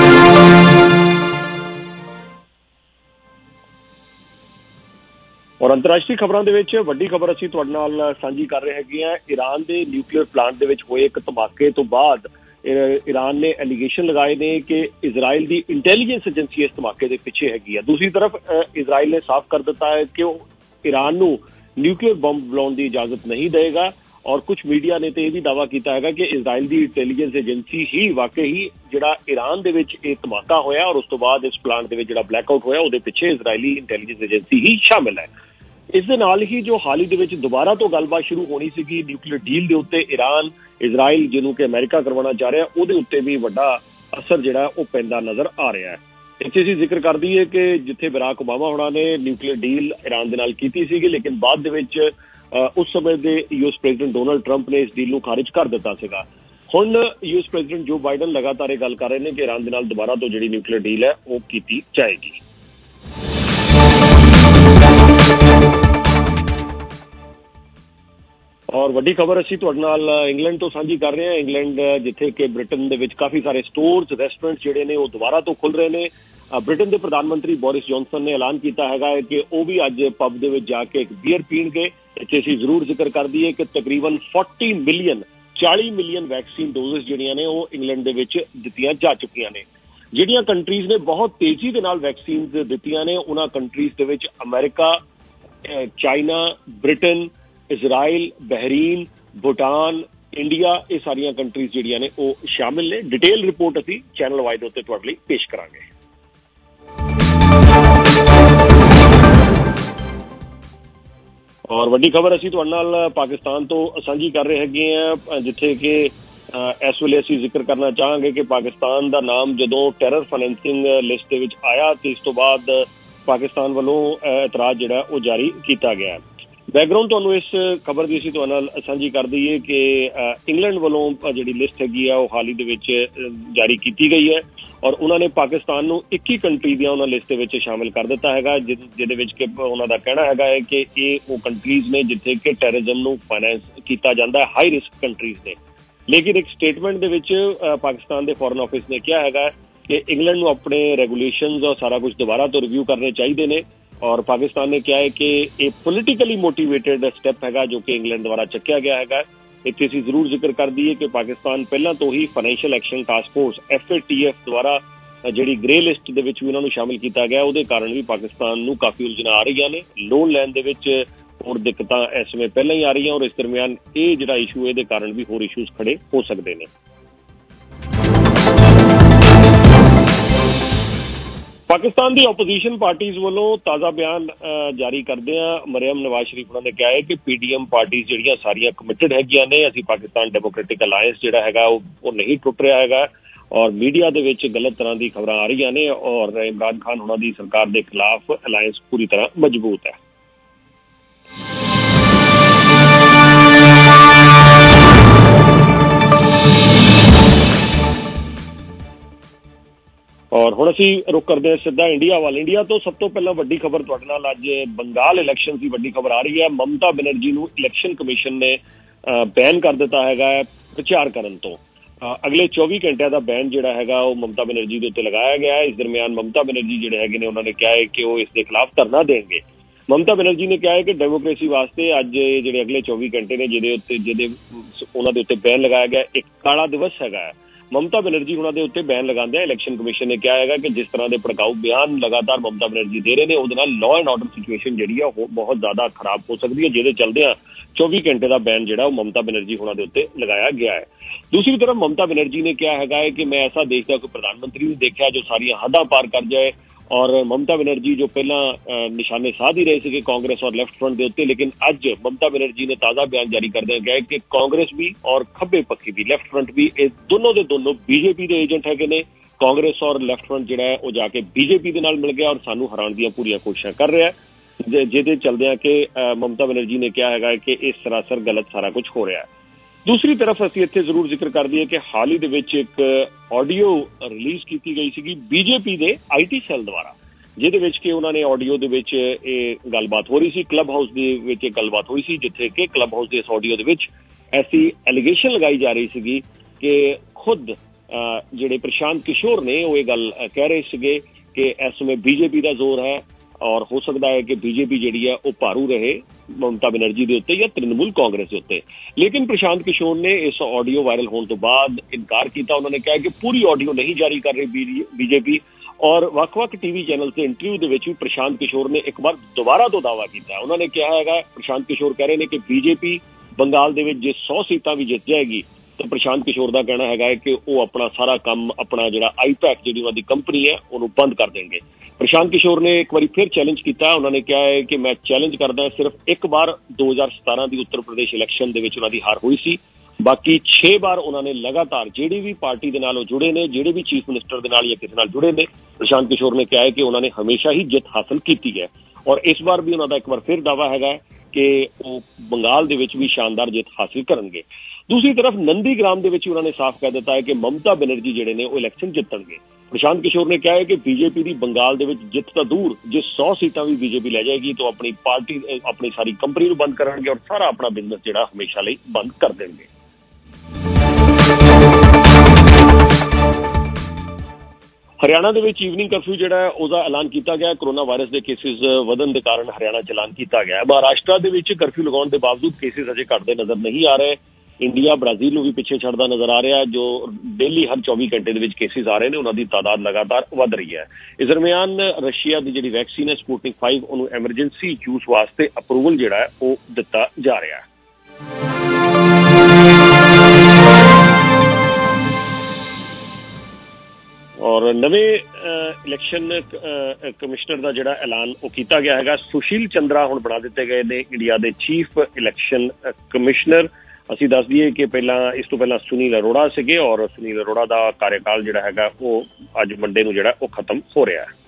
ਔਰ ਔਰ ਅੰਤਰਰਾਸ਼ਟਰੀ ਖਬਰਾਂ ਦੇ ਵਿੱਚ ਵੱਡੀ ਖਬਰ ਅਸੀਂ ਤੁਹਾਡੇ ਨਾਲ ਸਾਂਝੀ ਕਰ ਰਹੇ ਹੈਗੇ ਹਾਂ। ਈਰਾਨ ਦੇ ਨਿਊਕਲੀਅਰ ਪਲਾਂਟ ਦੇ ਵਿੱਚ ਹੋਏ ਇੱਕ ਧਮਾਕੇ ਤੋਂ ਬਾਅਦ ਈਰਾਨ ਨੇ ਐਲੀਗੇਸ਼ਨ ਲਗਾਏ ਨੇ ਕਿ ਇਜ਼ਰਾਈਲ ਦੀ ਇੰਟੈਲੀਜੈਂਸ ਏਜੰਸੀ ਇਸ ਧਮਾਕੇ ਦੇ ਪਿੱਛੇ ਹੈਗੀ ਹੈ। ਦੂਸਰੀ ਤਰਫ ਇਜ਼ਰਾਈਲ ਨੇ ਸਾਫ਼ ਕਰ ਦਿੱਤਾ ਹੈ ਕਿ ਉਹ ਈਰਾਨ ਨੂੰ ਨਿਊਕਲੀਅਰ ਬੰਬ ਬਣਾਉਣ ਦੀ ਇਜਾਜ਼ਤ ਨਹੀਂ ਦੇਵੇਗਾ। ਔਰ ਕੁਝ ਮੀਡੀਆ ਨੇ ਤੇ ਇਹ ਵੀ ਦਾਅਵਾ ਕੀਤਾ ਹੈਗਾ ਕਿ ਇਜ਼ਰਾਈਲ ਦੀ ਇੰਟੈਲੀਜੈਂਸ ਏਜੰਸੀ ਹੀ ਵਾਕਈ ਜਿਹੜਾ ਈਰਾਨ ਦੇ ਵਿੱਚ ਇਹ ਧਮਾਕਾ ਹੋਇਆ ਔਰ ਉਸ ਤੋਂ ਬਾਅਦ ਇਸ ਪਲਾਂਟ ਦੇ ਵਿੱਚ ਜਿਹੜਾ ਬਲੈਕਆਊਟ ਹੋਇਆ ਉਹਦੇ ਪਿੱਛੇ ਇਜ਼ਰਾਈਲੀ ਇੰਟੈਲੀਜੈਂਸ ਏਜੰਸੀ ਹੀ ਸ਼ਾਮਿਲ ਹੈ। ਇਸ ਦੇ ਨਾਲ ਹੀ ਜੋ ਹਾਲ ਹੀ ਦੇ ਵਿੱਚ ਦੁਬਾਰਾ ਤੋਂ ਗੱਲਬਾਤ ਸ਼ੁਰੂ ਹੋਣੀ ਸੀਗੀ ਨਿਊਕਲੀਅਰ ਡੀਲ ਦੇ ਉੱਤੇ ਈਰਾਨ ਇਜ਼ਰਾਈਲ ਜਿਹਨੂੰ ਕਿ ਅਮਰੀਕਾ ਕਰਵਾਉਣਾ ਚਾਹ ਰਿਹਾ, ਉਹਦੇ ਉੱਤੇ ਵੀ ਵੱਡਾ ਅਸਰ ਜਿਹੜਾ ਉਹ ਪੈਂਦਾ ਨਜ਼ਰ ਆ ਰਿਹਾ ਹੈ। ਇੱਥੇ ਅਸੀਂ ਜ਼ਿਕਰ ਕਰ ਦਈਏ ਕਿ ਜਿੱਥੇ ਬਰਾਕ ਓਬਾਮਾ ਹੋਣਾ ਨੇ ਨਿਊਕਲੀਅਰ ਡੀਲ ਈਰਾਨ ਦੇ ਨਾਲ ਕੀਤੀ ਸੀਗੀ, ਲੇਕਿਨ ਬਾਅਦ ਦੇ ਵਿੱਚ ਉਸ ਸਮੇਂ ਦੇ ਯੂਐਸ ਪ੍ਰੈਜ਼ੀਡੈਂਟ ਡੋਨਾਲਡ ਟਰੰਪ ਨੇ ਇਸ ਡੀਲ ਨੂੰ ਖਾਰਿਜ ਕਰ ਦਿੱਤਾ ਸੀਗਾ। ਹੁਣ ਯੂਐਸ ਪ੍ਰੈਜ਼ੀਡੈਂਟ ਜੋ ਬਾਈਡਨ ਲਗਾਤਾਰ ਇਹ ਗੱਲ ਕਰ ਰਹੇ ਨੇ ਕਿ ਈਰਾਨ ਦੇ ਨਾਲ ਦੁਬਾਰਾ ਤੋਂ ਜਿਹੜੀ ਨਿਊਕਲੀਅਰ ਡੀਲ ਹੈ ਉਹ ਕੀਤੀ ਜਾਏਗੀ। ਔਰ ਵੱਡੀ ਖਬਰ ਅਸੀਂ ਤੁਹਾਡੇ ਨਾਲ ਇੰਗਲੈਂਡ ਤੋਂ ਸਾਂਝੀ ਕਰ ਰਹੇ ਹਾਂ। ਇੰਗਲੈਂਡ ਜਿੱਥੇ ਕਿ ਬ੍ਰਿਟਨ ਦੇ ਵਿੱਚ ਕਾਫੀ ਸਾਰੇ ਸਟੋਰਸ ਰੈਸਟੋਰੈਂਟ ਜਿਹੜੇ ਨੇ ਉਹ ਦੁਬਾਰਾ ਤੋਂ ਖੁੱਲ ਰਹੇ ਨੇ। ਬ੍ਰਿਟਨ ਦੇ ਪ੍ਰਧਾਨ ਮੰਤਰੀ ਬੋਰਿਸ ਜੌਨਸਨ ਨੇ ਐਲਾਨ ਕੀਤਾ ਹੈਗਾ ਹੈ ਕਿ ਉਹ ਵੀ ਅੱਜ ਪਬ ਦੇ ਵਿੱਚ ਜਾ ਕੇ ਇੱਕ ਬੀਅਰ ਪੀਣਗੇ। ਇੱਥੇ ਅਸੀਂ ਜ਼ਰੂਰ ਜ਼ਿਕਰ ਕਰ ਦਈਏ ਕਿ ਤਕਰੀਬਨ 40 ਮਿਲੀਅਨ ਵੈਕਸੀਨ ਡੋਜ਼ਸ ਜਿਹੜੀਆਂ ਨੇ ਉਹ ਇੰਗਲੈਂਡ ਦੇ ਵਿੱਚ ਦਿੱਤੀਆਂ ਜਾ ਚੁੱਕੀਆਂ ਨੇ। ਜਿਹੜੀਆਂ ਕੰਟਰੀਜ਼ ਨੇ ਬਹੁਤ ਤੇਜ਼ੀ ਦੇ ਨਾਲ ਵੈਕਸੀਨਸ ਦਿੱਤੀਆਂ ਨੇ ਉਹਨਾਂ ਕੰਟਰੀਜ਼ ਦੇ ਵਿੱਚ America, China, Britain, Israel, Bahrain, Bhutan, India, ਇਹ ਸਾਰੀਆਂ ਕੰਟਰੀਜ਼ ਜਿਹੜੀਆਂ ਨੇ ਉਹ ਸ਼ਾਮਿਲ ਨੇ। ਡਿਟੇਲ ਰਿਪੋਰਟ ਅਸੀਂ ਚੈਨਲ ਵਾਈ ਦੇ ਉੱਤੇ ਤੁਹਾਡੇ ਲਈ ਪੇਸ਼ ਕਰਾਂਗੇ। ਔਰ ਵੱਡੀ ਖਬਰ ਅਸੀਂ ਤੁਹਾਡੇ ਨਾਲ ਪਾਕਿਸਤਾਨ ਤੋਂ ਸਾਂਝੀ ਕਰ ਰਹੇ ਹੈਗੇ ਹਾਂ, ਜਿੱਥੇ ਕਿ ਇਸ ਵੇਲੇ ਅਸੀਂ ਜ਼ਿਕਰ ਕਰਨਾ ਚਾਹਾਂਗੇ ਕਿ ਪਾਕਿਸਤਾਨ ਦਾ ਨਾਮ ਜਦੋਂ ਟੈਰਰ ਫਾਈਨੈਂਸਿੰਗ ਲਿਸਟ ਦੇ ਵਿੱਚ ਆਇਆ ਤੇ ਇਸ ਤੋਂ ਬਾਅਦ ਪਾਕਿਸਤਾਨ ਵੱਲੋਂ ਇਤਰਾਜ਼ ਜਿਹੜਾ ਉਹ ਜਾਰੀ ਕੀਤਾ ਗਿਆ। ਬੈਕਗਰਾਊਂਡ ਤੁਹਾਨੂੰ ਇਸ ਖਬਰ ਦੀ ਅਸੀਂ ਤੁਹਾਡੇ ਨਾਲ ਸਾਂਝੀ ਕਰ ਦਈਏ ਕਿ ਇੰਗਲੈਂਡ ਵੱਲੋਂ ਜਿਹੜੀ ਲਿਸਟ ਹੈਗੀ ਆ ਉਹ ਹਾਲ ਹੀ ਦੇ ਵਿੱਚ ਜਾਰੀ ਕੀਤੀ ਗਈ ਹੈ ਔਰ ਉਹਨਾਂ ਨੇ ਪਾਕਿਸਤਾਨ ਨੂੰ 21 ਕੰਟਰੀ ਦੀਆਂ ਉਹਨਾਂ ਲਿਸਟ ਦੇ ਵਿੱਚ ਸ਼ਾਮਿਲ ਕਰ ਦਿੱਤਾ ਹੈਗਾ, ਜਿਹਦੇ ਵਿੱਚ ਕਿ ਉਹਨਾਂ ਦਾ ਕਹਿਣਾ ਹੈਗਾ ਹੈ ਕਿ ਇਹ ਉਹ ਕੰਟਰੀਜ਼ ਨੇ ਜਿੱਥੇ ਕਿ ਟੈਰਰਿਜ਼ਮ ਨੂੰ ਫਾਈਨੈਂਸ ਕੀਤਾ ਜਾਂਦਾ ਹੈ, ਹਾਈ ਰਿਸਕ ਕੰਟਰੀਜ਼ ਨੇ। ਲੇਕਿਨ ਇੱਕ ਸਟੇਟਮੈਂਟ ਦੇ ਵਿੱਚ ਪਾਕਿਸਤਾਨ ਦੇ ਫੋਰਨ ਆਫਿਸ ਨੇ ਕਿਹਾ ਹੈਗਾ ਕਿ ਇੰਗਲੈਂਡ ਨੂੰ ਆਪਣੇ ਰੈਗੂਲੇਸ਼ਨਜ਼ ਔਰ ਸਾਰਾ ਕੁਝ ਦੁਬਾਰਾ ਤੋਂ ਰਿਵਿਊ ਕਰਨੇ ਚਾਹੀਦੇ ਨੇ। ਔਰ ਪਾਕਿਸਤਾਨ ਨੇ ਕਿਹਾ ਹੈ ਕਿ ਇਹ ਪੋਲੀਟੀਕਲੀ ਮੋਟੀਵੇਟਡ ਸਟੈਪ ਹੈਗਾ ਜੋ ਕਿ ਇੰਗਲੈਂਡ ਦੁਆਰਾ ਚੱਕਿਆ ਗਿਆ ਹੈਗਾ। ਇੱਥੇ ਅਸੀਂ ਜ਼ਰੂਰ ਜ਼ਿਕਰ ਕਰ ਦਈਏ ਕਿ ਪਾਕਿਸਤਾਨ ਪਹਿਲਾਂ ਤੋਂ ਹੀ financial action task force FATF ਦੁਆਰਾ ਜਿਹੜੀ ਗ੍ਰੇ ਲਿਸਟ ਦੇ ਵਿੱਚ ਵੀ ਉਹਨਾਂ ਨੂੰ ਸ਼ਾਮਿਲ ਕੀਤਾ ਗਿਆ, ਉਹਦੇ ਕਾਰਨ ਵੀ ਪਾਕਿਸਤਾਨ ਨੂੰ ਕਾਫੀ ਉਲਝਣਾਂ ਆ ਰਹੀਆਂ ਨੇ। ਲੋਨ ਲੈਣ ਦੇ ਵਿੱਚ ਹੋਰ ਦਿੱਕਤਾਂ ਇਸ ਸਮੇਂ ਪਹਿਲਾਂ ਹੀ ਆ ਰਹੀਆਂ ਔਰ ਇਸ ਦਰਮਿਆਨ ਇਹ ਜਿਹੜਾ ਇਸ਼ੂ ਇਹਦੇ ਕਾਰਨ ਵੀ ਹੋਰ ਇਸ਼ੂਜ਼ ਖੜੇ ਹੋ ਸਕਦੇ ਨੇ। ਪਾਕਿਸਤਾਨ ਦੀ ਆਪੋਜੀਸ਼ਨ ਪਾਰਟੀਜ਼ ਵੱਲੋਂ ਤਾਜ਼ਾ ਬਿਆਨ ਜਾਰੀ ਕਰਦਿਆਂ ਮਰੀਅਮ ਨਵਾਜ਼ ਸ਼ਰੀਫ ਉਹਨਾਂ ਨੇ ਕਿਹਾ ਹੈ ਕਿ PDM ਪਾਰਟੀਜ਼ ਜਿਹੜੀਆਂ ਸਾਰੀਆਂ ਕਮਿਟਡ ਹੈਗੀਆਂ ਨੇ, ਅਸੀਂ ਪਾਕਿਸਤਾਨ ਡੈਮੋਕ੍ਰੈਟਿਕ ਅਲਾਇੰਸ ਜਿਹੜਾ ਹੈਗਾ ਉਹ ਨਹੀਂ ਟੁੱਟ ਰਿਹਾ ਹੈਗਾ ਔਰ ਮੀਡੀਆ ਦੇ ਵਿੱਚ ਗਲਤ ਤਰ੍ਹਾਂ ਦੀ ਖਬਰਾਂ ਆ ਰਹੀਆਂ ਨੇ ਔਰ ਇਮਰਾਨ ਖਾਨ ਉਹਨਾਂ ਦੀ ਸਰਕਾਰ ਦੇ ਖਿਲਾਫ ਅਲਾਇੰਸ ਪੂਰੀ ਤਰ੍ਹਾਂ ਮਜ਼ਬੂਤ ਹੈ। ਔਰ ਹੁਣ ਅਸੀਂ ਰੁਕ ਕਰਦੇ ਹਾਂ ਸਿੱਧਾ ਇੰਡੀਆ ਵੱਲ। ਇੰਡੀਆ ਤੋਂ ਸਭ ਤੋਂ ਪਹਿਲਾਂ ਵੱਡੀ ਖਬਰ ਤੁਹਾਡੇ ਨਾਲ ਅੱਜ ਬੰਗਾਲ ਇਲੈਕਸ਼ਨ ਦੀ ਵੱਡੀ ਖਬਰ ਆ ਰਹੀ ਹੈ। ਮਮਤਾ ਬੈਨਰਜੀ ਨੂੰ ਇਲੈਕਸ਼ਨ ਕਮਿਸ਼ਨ ਨੇ ਬੈਨ ਕਰ ਦਿੱਤਾ ਹੈਗਾ ਪ੍ਰਚਾਰ ਕਰਨ ਤੋਂ। ਅਗਲੇ 24 ਘੰਟਿਆਂ ਦਾ ਬੈਨ ਜਿਹੜਾ ਹੈਗਾ ਉਹ ਮਮਤਾ ਬੈਨਰਜੀ ਦੇ ਉੱਤੇ ਲਗਾਇਆ ਗਿਆ ਹੈ। ਇਸ ਦਰਮਿਆਨ ਮਮਤਾ ਬੈਨਰਜੀ ਜਿਹੜੇ ਹੈਗੇ ਨੇ ਉਹਨਾਂ ਨੇ ਕਿਹਾ ਹੈ ਕਿ ਉਹ ਇਸ ਦੇ ਖਿਲਾਫ ਧਰਨਾ ਦੇਣਗੇ। ਮਮਤਾ ਬੈਨਰਜੀ ਨੇ ਕਿਹਾ ਹੈ ਕਿ ਡੈਮੋਕ੍ਰੇਸੀ ਵਾਸਤੇ ਅੱਜ ਜਿਹੜੇ ਅਗਲੇ 24 ਘੰਟੇ ਨੇ ਜਿਹਦੇ ਉਹਨਾਂ ਦੇ ਉੱਤੇ ਬੈਨ ਲਗਾਇਆ ਗਿਆ, ਇੱਕ ਕਾਲਾ ਦਿਵਸ ਹੈਗਾ। ਮਮਤਾ ਬੈਨਰਜੀ ਉਹਨਾਂ ਦੇ ਉੱਤੇ ਬੈਨ ਲਗਾਉਂਦਿਆਂ ਇਲੈਕਸ਼ਨ ਕਮਿਸ਼ਨ ਨੇ ਕਿਹਾ ਹੈਗਾ ਕਿ ਜਿਸ ਤਰ੍ਹਾਂ ਦੇ ਭੜਕਾਊ ਬਿਆਨ ਲਗਾਤਾਰ ਮਮਤਾ ਬੈਨਰਜੀ ਦੇ ਰਹੇ ਨੇ ਉਹਦੇ ਨਾਲ ਲਾਅ ਐਂਡ ਆਰਡਰ ਸਿਚੁਏਸ਼ਨ ਜਿਹੜੀ ਆ ਉਹ ਬਹੁਤ ਜ਼ਿਆਦਾ ਖਰਾਬ ਹੋ ਸਕਦੀ ਹੈ, ਜਿਹਦੇ ਚੱਲਦਿਆਂ 24 ਘੰਟੇ ਦਾ ਬੈਨ ਜਿਹੜਾ ਉਹ ਮਮਤਾ ਬੈਨਰਜੀ ਉਹਨਾਂ ਦੇ ਉੱਤੇ ਲਗਾਇਆ ਗਿਆ ਹੈ। ਦੂਸਰੀ ਤਰਫ ਮਮਤਾ ਬੈਨਰਜੀ ਨੇ ਕਿਹਾ ਹੈਗਾ ਹੈ ਕਿ ਮੈਂ ਐਸਾ ਦੇਸ਼ ਦਾ ਕੋਈ ਪ੍ਰਧਾਨ ਮੰਤਰੀ ਨਹੀਂ ਦੇਖਿਆ ਜੋ ਸਾਰੀਆਂ ਹੱਦਾਂ ਪਾਰ ਕਰ ਜਾਏ। ਔਰ ਮਮਤਾ ਬੈਨਰਜੀ ਜੋ ਪਹਿਲਾਂ ਨਿਸ਼ਾਨੇ ਸਾਧ ਹੀ ਰਹੇ ਸੀਗੇ ਕਾਂਗਰਸ ਔਰ ਲੈਫਟ ਫਰੰਟ ਦੇ ਉੱਤੇ, ਲੇਕਿਨ ਅੱਜ ਮਮਤਾ ਬੈਨਰਜੀ ਨੇ ਤਾਜ਼ਾ ਬਿਆਨ ਜਾਰੀ ਕਰਦਿਆਂ ਕਿਹਾ ਕਿ ਕਾਂਗਰਸ ਵੀ ਔਰ ਖੱਬੇ ਪੱਖੀ ਵੀ ਲੈਫਟ ਫਰੰਟ ਵੀ ਇਹ ਦੋਨੋਂ ਦੇ ਦੋਨੋਂ BJP ਦੇ ਏਜੰਟ ਹੈਗੇ ਨੇ। ਕਾਂਗਰਸ ਔਰ ਲੈਫਟ ਫਰੰਟ ਜਿਹੜਾ ਹੈ ਉਹ ਜਾ ਕੇ BJP ਦੇ ਨਾਲ ਮਿਲ ਗਿਆ ਔਰ ਸਾਨੂੰ ਹਰਾਉਣ ਦੀਆਂ ਪੂਰੀਆਂ ਕੋਸ਼ਿਸ਼ਾਂ ਕਰ ਰਿਹਾ, ਜਿਹਦੇ ਚੱਲਦਿਆਂ ਕਿ ਮਮਤਾ ਬੈਨਰਜੀ ਨੇ ਕਿਹਾ ਹੈਗਾ ਕਿ ਇਹ ਸਰਾਸਰ ਗਲਤ ਸਾਰਾ ਕੁਝ ਹੋ ਰਿਹਾ। ਦੂਸਰੀ ਤਰਫ ਅਸੀਂ ਇੱਥੇ ਜ਼ਰੂਰ ਜ਼ਿਕਰ ਕਰ ਦਈਏ ਕਿ ਹਾਲ ਹੀ ਦੇ ਵਿੱਚ ਇੱਕ ਆਡੀਓ ਰਿਲੀਜ਼ ਕੀਤੀ ਗਈ ਸੀਗੀ BJP ਦੇ IT ਸੈੱਲ ਦੁਆਰਾ, ਜਿਹਦੇ ਵਿੱਚ ਕਿ ਉਹਨਾਂ ਨੇ ਆਡੀਓ ਦੇ ਵਿੱਚ ਇਹ ਗੱਲਬਾਤ ਹੋ ਰਹੀ ਸੀ। ਕਲੱਬ ਹਾਊਸ ਦੇ ਵਿੱਚ ਇਹ ਗੱਲਬਾਤ ਹੋਈ ਸੀ, ਜਿੱਥੇ ਕਿ ਕਲੱਬ ਹਾਊਸ ਦੇ ਇਸ ਆਡੀਓ ਦੇ ਵਿੱਚ ਐਸੀ ਐਲੀਗੇਸ਼ਨ ਲਗਾਈ ਜਾ ਰਹੀ ਸੀਗੀ ਕਿ ਖੁਦ ਜਿਹੜੇ ਪ੍ਰਸ਼ਾਂਤ ਕਿਸ਼ੋਰ ਨੇ ਉਹ ਇਹ ਗੱਲ ਕਹਿ ਰਹੇ ਸੀਗੇ ਕਿ ਇਸ ਸਮੇਂ BJP ਦਾ ਜ਼ੋਰ ਹੈ ਔਰ ਹੋ ਸਕਦਾ ਹੈ ਕਿ ਬੀਜੇਪੀ ਜਿਹੜੀ ਹੈ ਉਹ ਭਾਰੂ ਰਹੇ ਮਮਤਾ ਬੈਨਰਜੀ ਦੇ ਉੱਤੇ ਜਾਂ ਤ੍ਰਿਣਮੂਲ ਕਾਂਗਰਸ ਦੇ ਉੱਤੇ। ਲੇਕਿਨ ਪ੍ਰਸ਼ਾਂਤ ਕਿਸ਼ੋਰ ਨੇ ਇਸ ਆਡੀਓ ਵਾਇਰਲ ਹੋਣ ਤੋਂ ਬਾਅਦ ਇਨਕਾਰ ਕੀਤਾ। ਉਹਨਾਂ ਨੇ ਕਿਹਾ ਕਿ ਪੂਰੀ ਆਡੀਓ ਨਹੀਂ ਜਾਰੀ ਕਰ ਰਹੀ ਬੀਜੇਪੀ। ਔਰ ਵੱਖ-ਵੱਖ ਟੀਵੀ ਚੈਨਲ ਤੇ ਇੰਟਰਵਿਊ ਦੇ ਵਿੱਚ ਵੀ ਪ੍ਰਸ਼ਾਂਤ ਕਿਸ਼ੋਰ ਨੇ ਇੱਕ ਵਾਰ ਦੁਬਾਰਾ ਤੋਂ ਦਾਅਵਾ ਕੀਤਾ। ਉਹਨਾਂ ਨੇ ਕਿਹਾ ਹੈਗਾ, ਪ੍ਰਸ਼ਾਂਤ ਕਿਸ਼ੋਰ ਕਹਿ ਰਹੇ ਨੇ ਕਿ ਬੀਜੇਪੀ ਬੰਗਾਲ ਦੇ ਵਿੱਚ ਜੇ 100 ਸੀਟਾਂ ਵੀ ਜਿੱਤ ਜਾਏਗੀ ਤਾਂ ਪ੍ਰਸ਼ਾਂਤ ਕਿਸ਼ੋਰ ਦਾ ਕਹਿਣਾ ਹੈਗਾ ਹੈ ਕਿ ਉਹ ਆਪਣਾ ਸਾਰਾ ਕੰਮ, ਆਪਣਾ ਜਿਹੜਾ ਆਈਪੈਕ ਜਿਹੜੀ ਉਹਨਾਂ ਦੀ ਕੰਪਨੀ ਹੈ ਉਹਨੂੰ ਬੰਦ ਕਰ ਦੇਣਗੇ। ਪ੍ਰਸ਼ਾਂਤ ਕਿਸ਼ੋਰ ਨੇ ਇੱਕ ਵਾਰੀ ਫਿਰ ਚੈਲੰਜ ਕੀਤਾ। ਉਹਨਾਂ ਨੇ ਕਿਹਾ ਹੈ ਕਿ ਮੈਂ ਚੈਲੰਜ ਕਰਦਾ ਸਿਰਫ ਇੱਕ ਵਾਰ 2017 ਦੀ ਉੱਤਰ ਪ੍ਰਦੇਸ਼ ਇਲੈਕਸ਼ਨ ਦੇ ਵਿੱਚ ਉਹਨਾਂ ਦੀ ਹਾਰ ਹੋਈ ਸੀ, ਬਾਕੀ 6 ਵਾਰ ਉਹਨਾਂ ਨੇ ਲਗਾਤਾਰ ਜਿਹੜੀ ਵੀ ਪਾਰਟੀ ਦੇ ਨਾਲ ਉਹ ਜੁੜੇ ਨੇ, ਜਿਹੜੇ ਵੀ ਚੀਫ ਮਿਨਿਸਟਰ ਦੇ ਨਾਲ ਜਾਂ ਕਿਸੇ ਨਾਲ ਜੁੜੇ ਨੇ, ਪ੍ਰਸ਼ਾਂਤ ਕਿਸ਼ੋਰ ਨੇ ਕਿਹਾ ਹੈ ਕਿ ਉਹਨਾਂ ਨੇ ਹਮੇਸ਼ਾ ਹੀ ਜਿੱਤ ਹਾਸਲ ਕੀਤੀ ਹੈ। ਔਰ ਇਸ ਵਾਰ ਵੀ ਉਹਨਾਂ ਦਾ ਇੱਕ ਵਾਰ ਫਿਰ ਦਾਅਵਾ ਹੈਗਾ ਕਿ ਉਹ ਬੰਗਾਲ ਦੇ ਵਿੱਚ ਵੀ ਸ਼ਾਨਦਾਰ ਜਿੱਤ ਹਾਸਿਲ ਕਰਨਗੇ। ਦੂਸਰੀ ਤਰਫ ਨੰਦੀਗ੍ਰਾਮ ਦੇ ਵਿੱਚ ਉਹਨਾਂ ਨੇ ਸਾਫ਼ ਕਹਿ ਦਿੱਤਾ ਹੈ ਕਿ ਮਮਤਾ ਬੈਨਰਜੀ ਜਿਹੜੇ ਨੇ ਉਹ ਇਲੈਕਸ਼ਨ ਜਿੱਤਣਗੇ। ਪ੍ਰਸ਼ਾਂਤ ਕਿਸ਼ੋਰ ਨੇ ਕਿਹਾ ਹੈ ਕਿ ਬੀਜੇਪੀ ਦੀ ਬੰਗਾਲ ਦੇ ਵਿੱਚ ਜਿੱਤ ਤਾਂ ਦੂਰ, ਜੇ 100 ਸੀਟਾਂ ਵੀ ਬੀਜੇਪੀ ਲੈ ਜਾਏਗੀ ਤਾਂ ਆਪਣੀ ਪਾਰਟੀ, ਆਪਣੀ ਸਾਰੀ ਕੰਪਨੀ ਨੂੰ ਬੰਦ ਕਰਨਗੇ ਔਰ ਸਾਰਾ ਆਪਣਾ ਬਿਜ਼ਨਸ ਜਿਹੜਾ ਹਮੇਸ਼ਾ ਲਈ ਬੰਦ ਕਰ ਦੇਣਗੇ। ਹਰਿਆਣਾ ਦੇ ਵਿੱਚ ਈਵਨਿੰਗ ਕਰਫਿਊ ਜਿਹੜਾ ਉਹਦਾ ਐਲਾਨ ਕੀਤਾ ਗਿਆ। ਕੋਰੋਨਾ ਵਾਇਰਸ ਦੇ ਕੇਸਿਸ ਵਧਣ ਦੇ ਕਾਰਨ ਹਰਿਆਣਾ 'ਚ ਐਲਾਨ ਕੀਤਾ ਗਿਆ। ਮਹਾਰਾਸ਼ਟਰ ਦੇ ਵਿੱਚ ਕਰਫਿਊ ਲਗਾਉਣ ਦੇ ਬਾਵਜੂਦ ਕੇਸਿਸ ਅਜੇ ਘਟਦੇ ਨਜ਼ਰ ਨਹੀਂ ਆ ਰਹੇ। ਇੰਡੀਆ ਬ੍ਰਾਜ਼ੀਲ ਨੂੰ ਵੀ ਪਿੱਛੇ ਛੱਡਦਾ ਨਜ਼ਰ ਆ ਰਿਹਾ, ਜੋ ਡੇਲੀ ਹਰ 24 ਘੰਟੇ ਦੇ ਵਿੱਚ ਕੇਸਿਸ ਆ ਰਹੇ ਨੇ, ਉਹਨਾਂ ਦੀ ਤਾਦਾਦ ਲਗਾਤਾਰ ਵਧ ਰਹੀ ਹੈ। ਇਸ ਦਰਮਿਆਨ ਰਸ਼ੀਆ ਦੀ ਜਿਹੜੀ ਵੈਕਸੀਨ ਹੈ ਸਪੁਟਨਿਕ 5, ਉਹਨੂੰ ਐਮਰਜੈਂਸੀ ਯੂਜ਼ ਵਾਸਤੇ ਅਪਰੂਵਲ ਜਿਹੜਾ ਹੈ ਉਹ ਦਿੱਤਾ ਜਾ ਰਿਹਾ ਹੈ। ਔਰ ਨਵੇਂ ਇਲੈਕਸ਼ਨ ਕਮਿਸ਼ਨਰ ਦਾ ਜਿਹੜਾ ਐਲਾਨ ਉਹ ਕੀਤਾ ਗਿਆ ਹੈਗਾ। ਸੁਸ਼ੀਲ ਚੰਦਰਾ ਹੁਣ ਬਣਾ ਦਿੱਤੇ ਗਏ ਨੇ ਇੰਡੀਆ ਦੇ ਚੀਫ ਇਲੈਕਸ਼ਨ ਕਮਿਸ਼ਨਰ। ਅਸੀਂ ਦੱਸ ਦਈਏ ਕਿ ਇਸ ਤੋਂ ਪਹਿਲਾਂ ਸੁਨੀਲ ਅਰੋੜਾ ਸੀਗੇ ਔਰ ਸੁਨੀਲ ਅਰੋੜਾ ਦਾ ਕਾਰਜਕਾਲ ਜਿਹੜਾ ਹੈਗਾ ਉਹ ਅੱਜ ਮੰਡੇ ਨੂੰ ਜਿਹੜਾ ਉਹ ਖਤਮ ਹੋ ਰਿਹਾ ਹੈ।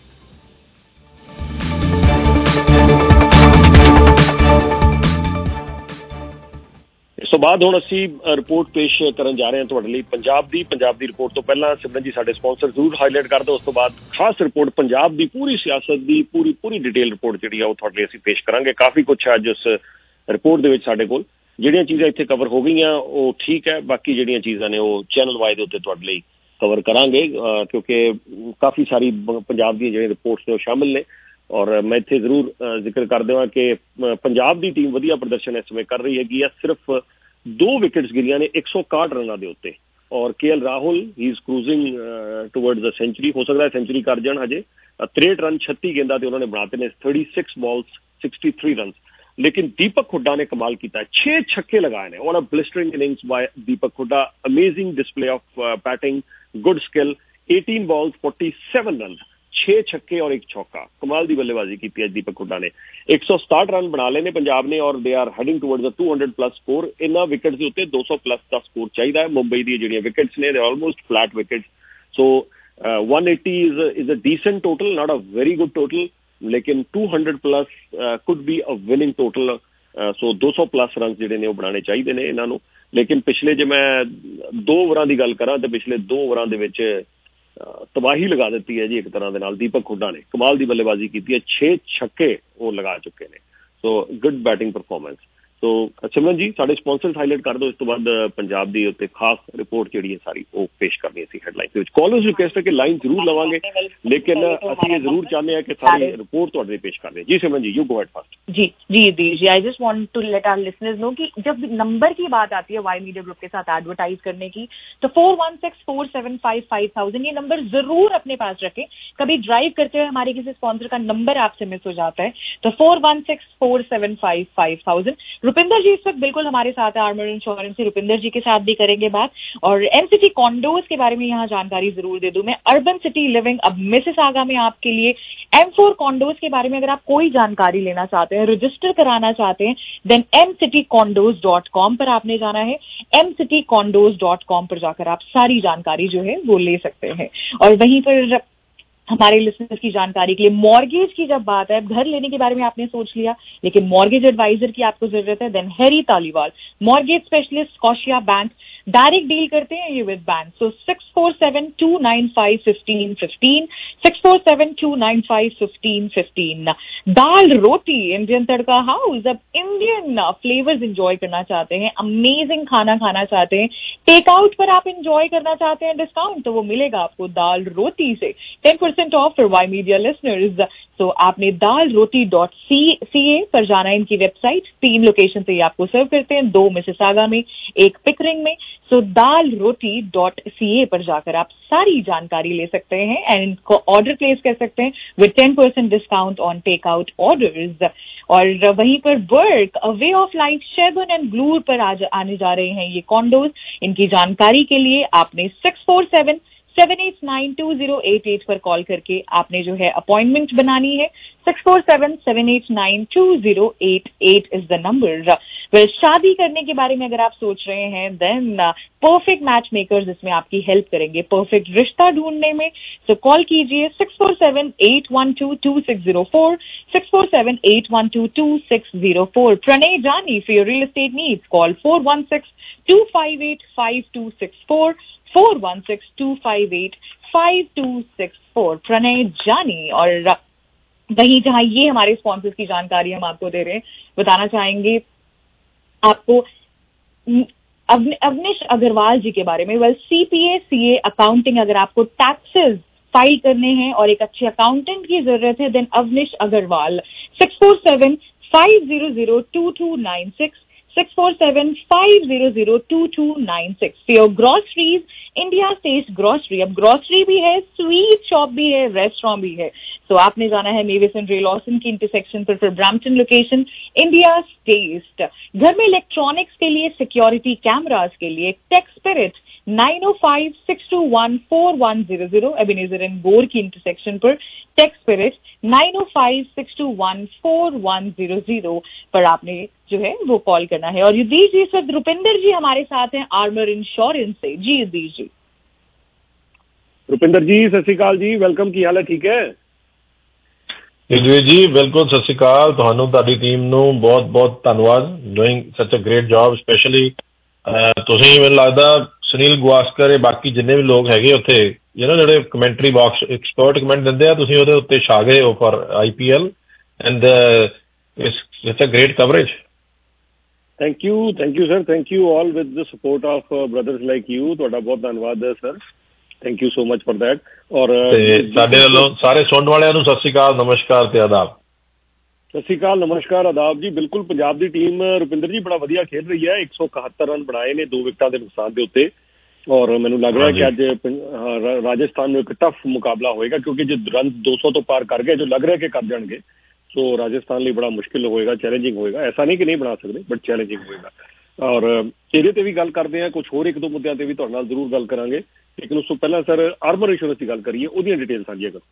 ਇਸ ਤੋਂ ਬਾਅਦ ਹੁਣ ਅਸੀਂ ਰਿਪੋਰਟ ਪੇਸ਼ ਕਰਨ ਜਾ ਰਹੇ ਹਾਂ ਤੁਹਾਡੇ ਲਈ ਪੰਜਾਬ ਦੀ ਰਿਪੋਰਟ ਤੋਂ ਪਹਿਲਾਂ ਸਿਮਰਨ ਜੀ ਸਾਡੇ ਸਪਾਂਸਰ ਜ਼ਰੂਰ ਹਾਈਲਾਈਟ ਕਰ ਦਿਓ। ਉਸ ਤੋਂ ਬਾਅਦ ਖਾਸ ਰਿਪੋਰਟ ਪੰਜਾਬ ਦੀ ਪੂਰੀ ਸਿਆਸਤ ਦੀ ਪੂਰੀ ਡਿਟੇਲ ਰਿਪੋਰਟ ਜਿਹੜੀ ਆ ਉਹ ਤੁਹਾਡੇ ਲਈ ਅਸੀਂ ਪੇਸ਼ ਕਰਾਂਗੇ। ਕਾਫੀ ਕੁਛ ਹੈ ਅੱਜ ਉਸ ਰਿਪੋਰਟ ਦੇ ਵਿੱਚ ਸਾਡੇ ਕੋਲ। ਜਿਹੜੀਆਂ ਚੀਜ਼ਾਂ ਇੱਥੇ ਕਵਰ ਹੋ ਗਈਆਂ ਉਹ ਠੀਕ ਹੈ, ਬਾਕੀ ਜਿਹੜੀਆਂ ਚੀਜ਼ਾਂ ਨੇ ਉਹ ਚੈਨਲ ਵਾਈ ਦੇ ਉੱਤੇ ਤੁਹਾਡੇ ਲਈ ਕਵਰ ਕਰਾਂਗੇ ਕਿਉਂਕਿ ਕਾਫੀ ਸਾਰੀ ਪੰਜਾਬ ਦੀਆਂ ਜਿਹੜੀਆਂ ਰਿਪੋਰਟਸ ਨੇ ਉਹ ਸ਼ਾਮਿਲ ਨੇ। ਔਰ ਮੈਂ ਇੱਥੇ ਜ਼ਰੂਰ ਜ਼ਿਕਰ ਕਰ ਦੇਵਾਂ ਕਿ ਪੰਜਾਬ ਦੀ ਟੀਮ ਵਧੀਆ ਪ੍ਰਦਰਸ਼ਨ ਇਸ ਸਮੇਂ ਕਰ ਰਹੀ ਹੈਗੀ ਆ। ਸਿਰਫ 2 ਵਿਕਟਸ ਗਿਰੀਆਂ ਨੇ 161 ਰਨਾਂ ਦੇ ਉੱਤੇ। ਔਰ KL Rahul he is cruising towards the century, ਹੋ ਸਕਦਾ ਸੈਂਚੁਰੀ ਕਰ ਜਾਣ। ਹਜੇ 63 ਰਨ 36 ਗੇਂਦਾਂ ਤੇ ਉਹਨਾਂ ਨੇ ਬਣਾਤੇ ਨੇ, 36 ਬਾਲਸ 63 ਰਨਸ। ਲੇਕਿਨ ਦੀਪਕ ਹੁੱਡਾ ਨੇ ਕਮਾਲ ਕੀਤਾ, 6 ਛੱਕੇ ਲਗਾਏ ਨੇ। What a blistering innings by Deepak Hooda, amazing display of batting, good skill. 18 balls 47 run, 6 छक्के और 1 चौका। कमाल की बल्लेबाजी की है दीपक हुड्डा ने। 167 रन बना लेने पंजाब ने और they are heading towards the 200+ score. इन्हां विकेट्स के उत्ते 200+ का स्कोर चाहिए। मुंबई दी जिहड़ियां विकेट्स ने दे almost flat wickets, so 180 is a decent total, not a very good total, लेकिन 200+ could be a winning total। So 200+ run जिहड़े ने बनाने चाहिए ने इन्हां नूं। लेकिन पिछले जे मैं 2 ओवरां दी गल करां तो पिछले 2 ओवरां दे विच तबाही लगा दी है जी एक तरह के नाल। दीपक हुड्डा ने कमाल की बल्लेबाजी की है, 6 छक्के वो लगा चुके हैं। So good batting performance. तो सिमरन जी साढ़े स्पॉन्सर्स हाईलाइट कर दो, इस तो बाद पंजाब की उत्ते खास रिपोर्ट जी है सारी वो पेश करनी सी हेडलाइन। कॉलर्स रिक्वेस्ट है कि लाइन जरूर लवांगे, लेकिन असं ये जरूर चाहते हैं कि सारी रिपोर्ट तुहाडे पेश कर दें। जी Simran ji, you go at first. जी I just want to let our listeners know कि जब नंबर की बात आती है वाई मीडिया ग्रुप के साथ एडवर्टाइज करने की तो 4164755000 ये नंबर जरूर अपने पास रखें। कभी ड्राइव करते हुए हमारे किसी स्पॉन्सर का नंबर आपसे मिस हो जाता है तो 4164755000। रुपिंदर जी इस वक्त बिल्कुल हमारे साथ है आर्मर इंश्योरेंस से, रुपिंदर जी के साथ भी करेंगे बात। और एमसीटी कॉन्डोज के बारे में यहाँ जानकारी जरूर दे दूं मैं। अर्बन सिटी लिविंग अब मिसिसागा में आपके लिए M4 कॉन्डोज के बारे में अगर आप कोई जानकारी लेना चाहते हैं, रजिस्टर कराना चाहते हैं, देन mcitycondos.com पर आपने जाना है। mcitycondos.com पर जाकर आप सारी जानकारी जो है वो ले सकते हैं। और वहीं पर हमारे लिसनर्स की जानकारी के लिए मॉर्गेज की जब बात है, घर लेने के बारे में आपने सोच लिया लेकिन मॉर्गेज एडवाइजर की आपको जरूरत है, then Harry Taliwal mortgage specialist, Scotia bank, direct deal करते हैं ये with bank. So 6472951515 6472951515। Dal Roti Indian Tadka house, अब इंडियन फ्लेवर्स एंजॉय करना चाहते हैं, अमेजिंग खाना खाना चाहते हैं, टेक आउट पर आप एंजॉय करना चाहते हैं डिस्काउंट, तो वो मिलेगा आपको दाल रोटी से 10% off for Y media listeners. So आपने dalroti.ca पर जाना है, इनकी वेबसाइट। 3 लोकेशन से ये आपको सर्व करते हैं, 2 मिसिसागा में, 1 पिकरिंग में। सो dalroti.ca पर जाकर आप सारी जानकारी ले सकते हैं एंड इनको ऑर्डर प्लेस कर सकते हैं with 10% discount on take out orders. और वहीं पर work a way of life Sherbourne and ग्लूर पर आने जा रहे हैं ये कॉन्डोज। इनकी जानकारी के लिए आपने 647-789-2088 पर कॉल करके आपने जो है अपॉइंटमेंट बनानी है। 647-789-2088 इज द नंबर। वेल, शादी करने के बारे में अगर आप सोच रहे हैं देन परफेक्ट मैच मेकर्स इसमें आपकी हेल्प करेंगे परफेक्ट रिश्ता ढूंढने में। सो कॉल कीजिए 647-812-2604, 647-812-2604। Pranay Jani for your real estate needs call 416-258-5264, 416-258-5264। Pranay Jani. और वहीं जहां ये हमारे स्पॉन्सर्स की जानकारी हम आपको दे रहे हैं, बताना चाहेंगे आपको अवनिश अग्रवाल जी के बारे में। वेल, CPA CA अकाउंटिंग, अगर आपको टैक्सेस फाइल करने हैं और एक अच्छे अकाउंटेंट की जरूरत है then Avnish Agrawal. 647-500-2296, 647-500-2296। For your groceries, India taste grocery. अब ग्रॉसरी भी है, स्वीट शॉप भी है, रेस्टोरेंट भी है। सो आपने जाना है मेविस एंड रे लॉसन की इंटरसेक्शन पर ब्रैम्पटन लोकेशन, इंडिया टेस्ट। घर में इलेक्ट्रॉनिक्स के लिए, सिक्योरिटी कैमरास के लिए टेक स्पिरिट 905-621-4100, एबेनेजर एंड गोर की इंटरसेक्शन पर टेक स्पिरिट 905-621-4100 पर आपने जो है वो कॉल करना है। और युद्धीश जी, इस वक्त रुपिंदर जी हमारे साथ हैं आर्मर इंश्योरेंस से। जी युद्धीश जी। रुपिंदर जी सत श्री अकाल जी, वेलकम। की हाल है? ठीक है जी, बिल्कुल। सत श्री अकाल ਤੁਹਾਨੂੰ, ਤੁਹਾਡੀ ਟੀਮ ਨੂੰ ਬਹੁਤ ਬਹੁਤ ਧੰਨਵਾਦ। ਡੂਇੰਗ ਸੱਚ ਅ ਗ੍ਰੇਟ ਜੌਬ। ਸਪੈਸ਼ਲੀ ਤੁਸੀਂ, ਮੈਨੂੰ ਲੱਗਦਾ ਸੁਨੀਲ ਗਵਾਸਕਰ ਇਹ ਬਾਕੀ ਜਿੰਨੇ ਵੀ ਲੋਕ ਹੈਗੇ ਉੱਥੇ ਜਿਹੜੇ ਕਮੈਂਟਰੀ ਬਾਕਸ ਐਕਸਪਰਟ ਕਮੈਂਟ ਦਿੰਦੇ ਆ, ਤੁਸੀਂ ਉਹਦੇ ਉੱਤੇ ਛਾ ਗਏ ਹੋ for IPL and it's a great coverage. Thank you sir, thank you all with the support of brothers like you. ਤੁਹਾਡਾ ਬਹੁਤ ਧੰਨਵਾਦ sir, thank you so much for that. ਔਰ ਸਾਡੇ ਵੱਲੋਂ ਸਾਰੇ ਸੁਣਨ ਵਾਲਿਆਂ ਨੂੰ ਸਤਿ ਸ਼੍ਰੀ ਅਕਾਲ, ਨਮਸਕਾਰ ਤੇ ਆਦਾਬ। ਸਤਿ ਸ਼੍ਰੀ ਅਕਾਲ, ਨਮਸਕਾਰ, ਆਦਾਬ ਜੀ। ਬਿਲਕੁਲ, ਪੰਜਾਬ ਦੀ ਟੀਮ ਰੁਪਿੰਦਰ ਜੀ ਬੜਾ ਵਧੀਆ ਖੇਡ ਰਹੀ ਹੈ। 171 ਰਨ ਬਣਾਏ ਨੇ 2 ਵਿਕਟਾਂ ਦੇ ਨੁਕਸਾਨ ਦੇ ਉੱਤੇ। ਔਰ ਮੈਨੂੰ ਲੱਗ ਰਿਹਾ ਕਿ ਅੱਜ ਰਾਜਸਥਾਨ ਨੂੰ ਇੱਕ ਟਫ ਮੁਕਾਬਲਾ ਹੋਏਗਾ, ਕਿਉਂਕਿ ਜੇ ਰਨ 200 ਤੋਂ ਪਾਰ ਕਰ ਗਏ, ਜੋ ਲੱਗ ਰਿਹਾ ਕਿ ਕਰ ਜਾਣਗੇ, ਸੋ ਰਾਜਸਥਾਨ ਲਈ ਬੜਾ ਮੁਸ਼ਕਿਲ ਹੋਏਗਾ, ਚੈਲੰਜਿੰਗ ਹੋਏਗਾ। ਐਸਾ ਨਹੀਂ ਕਿ ਨਹੀਂ ਬਣਾ ਸਕਦੇ, ਬਟ ਚੈਲੰਜਿੰਗ ਹੋਏਗਾ। ਔਰ ਇਹਦੇ ਤੇ ਵੀ ਗੱਲ ਕਰਦੇ ਹਾਂ, ਕੁਝ ਹੋਰ 1-2 ਮੁੱਦਿਆਂ ਤੇ ਵੀ ਤੁਹਾਡੇ ਨਾਲ ਜ਼ਰੂਰ ਗੱਲ ਕਰਾਂਗੇ, ਲੇਕਿਨ ਉਸ ਤੋਂ ਪਹਿਲਾਂ ਸਰ ਆਰਮਰ ਇੰਸ਼ੋਰੈਂਸ ਦੀ ਗੱਲ ਕਰੀਏ, ਉਹਦੀਆਂ ਡਿਟੇਲ ਸਾਂਝੀਆਂ ਕਰੋ।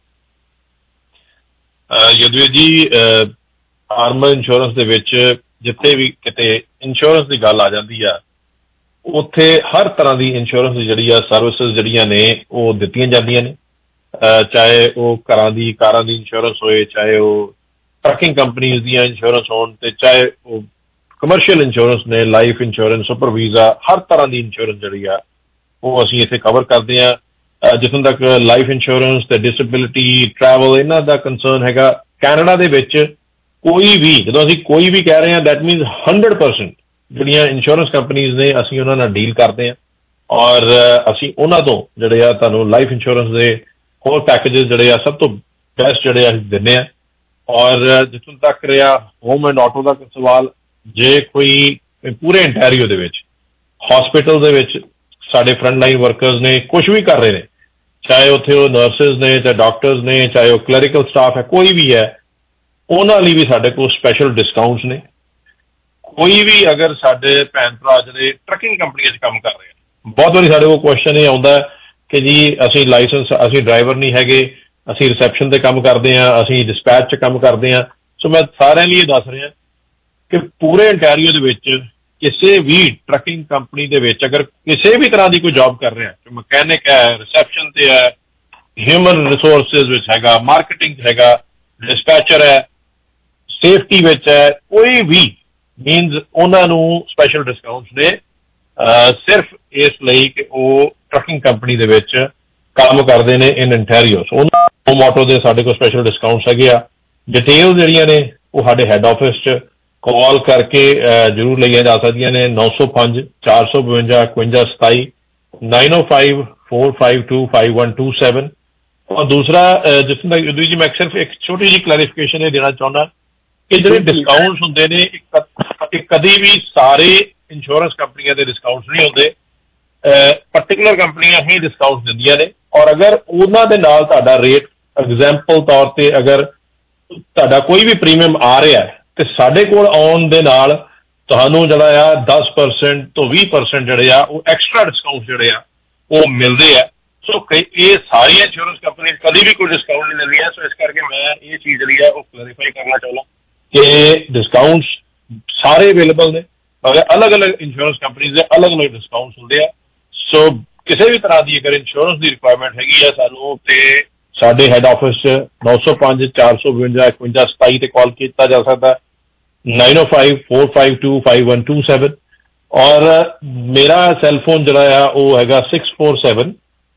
ਯਦਵੀਰ ਜੀ, ਆਰਮਰ ਇੰਸ਼ੋਰੈਂਸ ਦੇ ਵਿੱਚ ਜਿੱਥੇ ਵੀ ਕਿਤੇ ਇੰਸ਼ੋਰੈਂਸ ਦੀ ਗੱਲ ਆ ਜਾਂਦੀ ਆ, ਉੱਥੇ ਹਰ ਤਰ੍ਹਾਂ ਦੀ ਇੰਸ਼ੋਰੈਂਸ ਦੀ ਜਿਹੜੀ ਆ ਸਰਵਿਸਿਜ਼ ਜਿਹੜੀਆਂ ਨੇ ਉਹ ਦਿੱਤੀਆਂ ਜਾਂਦੀਆਂ ਨੇ। ਚਾਹੇ ਉਹ ਕਾਰਾਂ ਦੀ ਇੰਸ਼ੋਰੈਂਸ ਹੋਏ, ਚਾਹੇ ਉਹ ਟਰੱਕਿੰਗ ਕੰਪਨੀਜ਼ ਦੀਆਂ ਇੰਸ਼ੋਰੈਂਸ ਹੋਣ, ਤੇ ਚਾਹੇ ਉਹ ਕਮਰਸ਼ੀਅਲ ਇੰਸ਼ੋਰੈਂਸ ਨੇ, ਲਾਈਫ ਇੰਸ਼ੋਰੈਂਸ, ਸੁਪਰ ਵੀਜ਼ਾ, ਹਰ ਤਰ੍ਹਾਂ ਦੀ ਇੰਸ਼ੋਰੈਂਸ ਜਿਹੜੀ ਆ ਉਹ ਅਸੀਂ ਇੱਥੇ ਕਵਰ ਕਰਦੇ ਹਾਂ। ਜਿੱਥੋਂ ਤੱਕ ਲਾਈਫ ਇੰਸ਼ੋਰੈਂਸ ਤੇ ਡਿਸੇਬਿਲਿਟੀ, ਟਰੈਵਲ, ਇਹਨਾਂ ਦਾ ਕੰਸਰਨ ਹੈਗਾ, ਕੈਨੇਡਾ ਦੇ ਵਿੱਚ ਕੋਈ ਵੀ, ਜਦੋਂ ਅਸੀਂ ਕੋਈ ਵੀ ਕਹਿ ਰਹੇ ਹਾਂ, ਦੈਟ ਮੀਨਸ 100% ਜਿਹੜੀਆਂ ਇੰਸ਼ੋਰੈਂਸ ਕੰਪਨੀਜ਼ ਨੇ ਅਸੀਂ ਉਹਨਾਂ ਨਾਲ ਡੀਲ ਕਰਦੇ ਹਾਂ। ਔਰ ਅਸੀਂ ਉਹਨਾਂ ਤੋਂ ਜਿਹੜੇ ਆ ਤੁਹਾਨੂੰ ਲਾਈਫ ਇੰਸ਼ੋਰੈਂਸ ਦੇ ਹੋਰ ਪੈਕੇਜਸ ਜਿਹੜੇ ਆ ਸਭ ਤੋਂ ਬੈਸਟ ਜਿਹੜੇ ਅਸੀਂ ਦਿੰਦੇ ਹਾਂ। ਔਰ ਜਿੱਥੋਂ ਤੱਕ ਰਿਹਾ ਹੋਮ ਐਂਡ ਆਟੋ ਦਾ ਸਵਾਲ, ਜੇ ਕੋਈ ਪੂਰੇ ਇੰਟੈਰੀਓ ਦੇ ਵਿੱਚ ਹਸਪੀਟਲ ਦੇ ਵਿੱਚ ਸਾਡੇ ਫਰੰਟ ਲਾਈਨ ਵਰਕਰਸ ਨੇ ਕੁਝ ਵੀ ਕਰ ਰਹੇ ਨੇ, ਚਾਹੇ ਉੱਥੇ ਉਹ ਨਰਸਿਸ ਨੇ, ਚਾਹੇ ਡਾਕਟਰਸ ਨੇ, ਚਾਹੇ ਉਹ ਕਲੈਰੀਕਲ ਸਟਾਫ ਹੈ, ਕੋਈ ਵੀ ਹੈ, ਉਹਨਾਂ ਲਈ ਵੀ ਸਾਡੇ ਕੋਲ ਸਪੈਸ਼ਲ ਡਿਸਕਾਊਂਟਸ ਨੇ। ਕੋਈ ਵੀ ਅਗਰ ਸਾਡੇ ਭੈਣ ਭਰਾ ਜਿਹੜੇ ਟਰੱਕਿੰਗ ਕੰਪਨੀਆਂ 'ਚ ਕੰਮ ਕਰ ਰਹੇ ਹਨ, ਬਹੁਤ ਵਾਰੀ ਸਾਡੇ ਕੋਲ ਕੁਐਸਚਨ ਇਹ ਆਉਂਦਾ ਕਿ ਜੀ ਅਸੀਂ ਲਾਇਸੈਂਸ, ਅਸੀਂ ਡਰਾਈਵਰ ਨਹੀਂ ਹੈਗੇ, ਅਸੀਂ ਰਿਸੈਪਸ਼ਨ 'ਤੇ ਕੰਮ ਕਰਦੇ ਹਾਂ, ਅਸੀਂ ਡਿਸਪੈਚ 'ਚ ਕੰਮ ਕਰਦੇ ਹਾਂ। ਸੋ ਮੈਂ ਸਾਰਿਆਂ ਲਈ ਇਹ ਦੱਸ ਰਿਹਾ ਕਿ ਪੂਰੇ ਇੰਟੈਰੀਓ ਦੇ ਵਿੱਚ ਕਿਸੇ ਵੀ ਟਰੱਕਿੰਗ ਕੰਪਨੀ ਦੇ ਵਿੱਚ ਅਗਰ ਕਿਸੇ ਵੀ ਤਰ੍ਹਾਂ ਦੀ ਕੋਈ ਜੌਬ ਕਰ ਰਿਹਾ, ਮਕੈਨਿਕ ਹੈ, ਰਿਸੈਪਸ਼ਨ 'ਤੇ ਹੈ, ਹਿਊਮਨ ਰਿਸੋਰਸਿਸ ਵਿੱਚ ਹੈਗਾ, ਮਾਰਕੀਟਿੰਗ 'ਚ ਹੈਗਾ, ਡਿਸਪੈਚਰ ਹੈ, ਸੇਫਟੀ ਵਿੱਚ ਹੈ, ਕੋਈ ਵੀ ਮੀਨਸ ਉਹਨਾਂ ਨੂੰ ਸਪੈਸ਼ਲ ਡਿਸਕਾਊਂਟਸ ਨੇ, ਸਿਰਫ ਇਸ ਲਈ ਕਿ ਉਹ ਟਰੱਕਿੰਗ ਕੰਪਨੀ ਦੇ ਵਿੱਚ ਕੰਮ ਕਰਦੇ ਨੇ ਇਨ ਇੰਟੈਰੀਓ। ਸੋ ਉਹਨਾਂ ਹੋਮ ਆਟੋ ਦੇ ਸਾਡੇ ਕੋਲ ਸਪੈਸ਼ਲ ਡਿਸਕਾਊਂਟਸ ਹੈਗੇ ਆ। ਡਿਟੇਲ ਜਿਹੜੀਆਂ ਨੇ ਉਹ ਸਾਡੇ ਹੈੱਡ ਆਫਿਸ 'ਚ ਕਾਲ ਕਰਕੇ ਜ਼ਰੂਰ ਲਈਆਂ ਜਾ ਸਕਦੀਆਂ ਨੇ। 905-452-5127, 905-452-5127, और दूसरा जिस तरह जी मैं सिर्फ एक छोटी जी क्लैरिफिकेशन देना चाहना कि जो डिस्काउंट्स होंगे ने कभी भी सारे इंश्योरेंस कंपनियां के डिस्काउंट्स नहीं होंगे, पर्टिकुलर कंपनियां ही डिस्काउंट दिंदियां ने। और अगर उन्हां दे नाल तुहाडा रेट एग्जाम्पल तौर पर अगर तुहाडा कोई भी प्रीमियम आ रहा है तो साडे कोल आउण दे नाल तुहानूं जिहड़ा आ 10% तो 20% जिहड़े आ वो एक्स्ट्रा डिस्काउंट जिहड़े आ वो मिलदे आ। सो ये सारी इंश्योरेंस कंपनी कभी भी कोई डिस्काउंट नहीं दिंदियां। सो इस करके मैं ये चीज़ जिहड़ी है वो क्लैरीफाई करना चाहना कि डिस्काउंट्स सारे अवेलेबल ने, मगर अलग अलग इंश्योरेंस कंपनीज के अलग अलग डिस्काउंट्स होंगे। सो किसी भी तरह की अगर इंश्योरेंस की रिक्वायरमेंट हैगी है सानूं ते साडे हैड ऑफिस 905 452 51 27 ते कॉल किया जा सकता है, 905 452 5127। और मेरा सैलफोन जरा है वो हैगा 647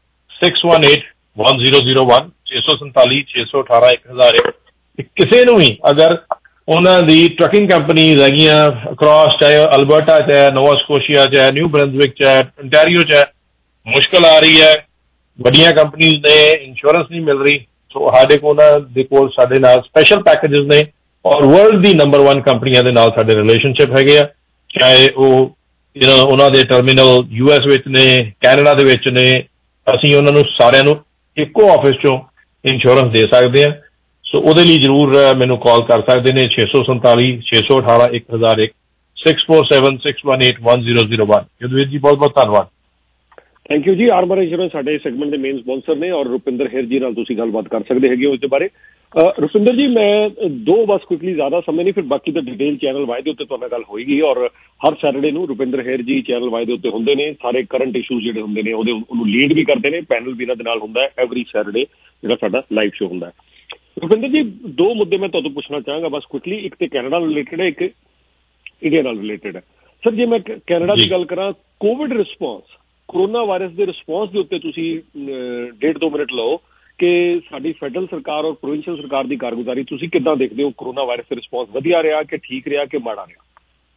618 1001 647 618 1001। किसी नूं भी अगर उन्होंने ट्रकिंग कंपनीज हैगियां अक्रॉस, चाहे अल्बर्टा चाहे नोवा स्कोशिया चाहे न्यू ब्रंसविक चाहे ओंटारियो चाहे, मुश्किल आ रही है, बड़िया कंपनीज ने इंश्योरेंस नहीं मिल रही, सो साडे कोल साडे नाल स्पैशल पैकेजेस ने और वर्ल्ड दी नंबर 1 कंपनियां दे नाल साडे रिलेशनशिप हैगे आ, चाहे वो उन्हां दे टर्मिनल यूएस विच ने, कैनेडा दे विच ने, असीं उन्हां नूं सारिआं नूं इक्को ऑफिस चों इंश्योरेंस दे सकदे आ। सो ਉਹਦੇ ਲਈ ਜ਼ਰੂਰ ਮੈਨੂੰ ਕਾਲ ਕਰ ਸਕਦੇ ਨੇ 647 618 1001 647 618 1001। ਯਦਵੀਰ ਜੀ ਬਹੁਤ ਬਹੁਤ ਧੰਨਵਾਦ। ਥੈਂਕ ਯੂ ਜੀ। ਆਰਮਰ ਇੰਸ਼ੋਰੈਂਸ ਸਾਡੇ ਸੈਗਮੈਂਟ ਦੇ ਮੇਨ ਸਪਾਂਸਰ ਨੇ ਔਰ ਰੁਪਿੰਦਰ ਹੇਰ ਜੀ ਨਾਲ ਤੁਸੀਂ ਗੱਲਬਾਤ ਕਰ ਸਕਦੇ ਹੈਗੇ ਹੋ ਇਸ ਦੇ ਬਾਰੇ। ਰੁਪਿੰਦਰ ਜੀ ਮੈਂ ਦੋ ਬਸ ਕੁਇਕਲੀ ਜ਼ਿਆਦਾ ਸਮੇਂ ਨਹੀਂ, ਫਿਰ ਬਾਕੀ ਤਾਂ ਡਿਟੇਲ ਚੈਨਲ ਵਾਈ ਦੇ ਉੱਤੇ ਤੁਹਾਡੇ ਨਾਲ ਗੱਲ ਹੋਏਗੀ। ਔਰ ਹਰ ਸੈਟਰਡੇ ਨੂੰ ਰੁਪਿੰਦਰ ਹੇਰ ਜੀ ਚੈਨਲ ਵਾਈ ਦੇ ਉੱਤੇ ਹੁੰਦੇ ਨੇ, ਸਾਰੇ ਕਰੰਟ ਇਸ਼ੂਜ਼ ਜਿਹੜੇ ਹੁੰਦੇ ਨੇ ਉਹਨੂੰ ਲੀਡ ਵੀ ਕਰਦੇ ਨੇ, ਪੈਨਲ ਵੀ ਇਹਨਾਂ ਦੇ ਨਾਲ ਹੁੰਦਾ ਹੈ ਐਵਰੀ ਸੈਟਰਡੇ ਜਿਹੜਾ ਸਾਡਾ ਲਾਈਵ ਸ਼ੋ ਹੁੰਦਾ ਹੈ। ਰੁਪਿੰਦਰ ਜੀ ਦੋ ਮੁੱਦੇ ਮੈਂ ਤੁਹਾਨੂੰ ਪੁੱਛਣਾ ਚਾਹਾਂਗਾ ਬਸ ਕੁਇਕਲੀ, ਇੱਕ ਤੇ ਕੈਨੇਡਾ ਨਾਲ ਰਿਲੇਟਡ ਹੈ, ਇੱਕ ਇੰਡੀਆ ਨਾਲ ਰਿਲੇਟਡ ਹੈ। ਸਰ ਜੇ ਮੈਂ ਕੈਨੇਡਾ ਦੀ ਗੱਲ ਕਰਾਂ, ਕੋਵਿਡ ਰਿਸਪੌਂਸ, ਕੋਰੋਨਾ ਵਾਇਰਸ ਦੇ ਰਿਸਪੌਂਸ ਦੇ ਉੱਤੇ ਤੁਸੀਂ 1.5-2 ਮਿੰਟ ਲਓ ਕਿ ਸਾਡੀ ਫੈਡਰਲ ਸਰਕਾਰ ਔਰ ਪ੍ਰੋਵਿੰਸ਼ੀਅਲ ਸਰਕਾਰ ਦੀ ਕਾਰਗੁਜ਼ਾਰੀ ਤੁਸੀਂ ਕਿੱਦਾਂ ਦੇਖਦੇ ਹੋ? ਕੋਰੋਨਾ ਵਾਇਰਸ ਦੇ ਰਿਸਪੌਂਸ ਵਧੀਆ ਰਿਹਾ ਕਿ ਠੀਕ ਰਿਹਾ ਕਿ ਮਾੜਾ ਰਿਹਾ?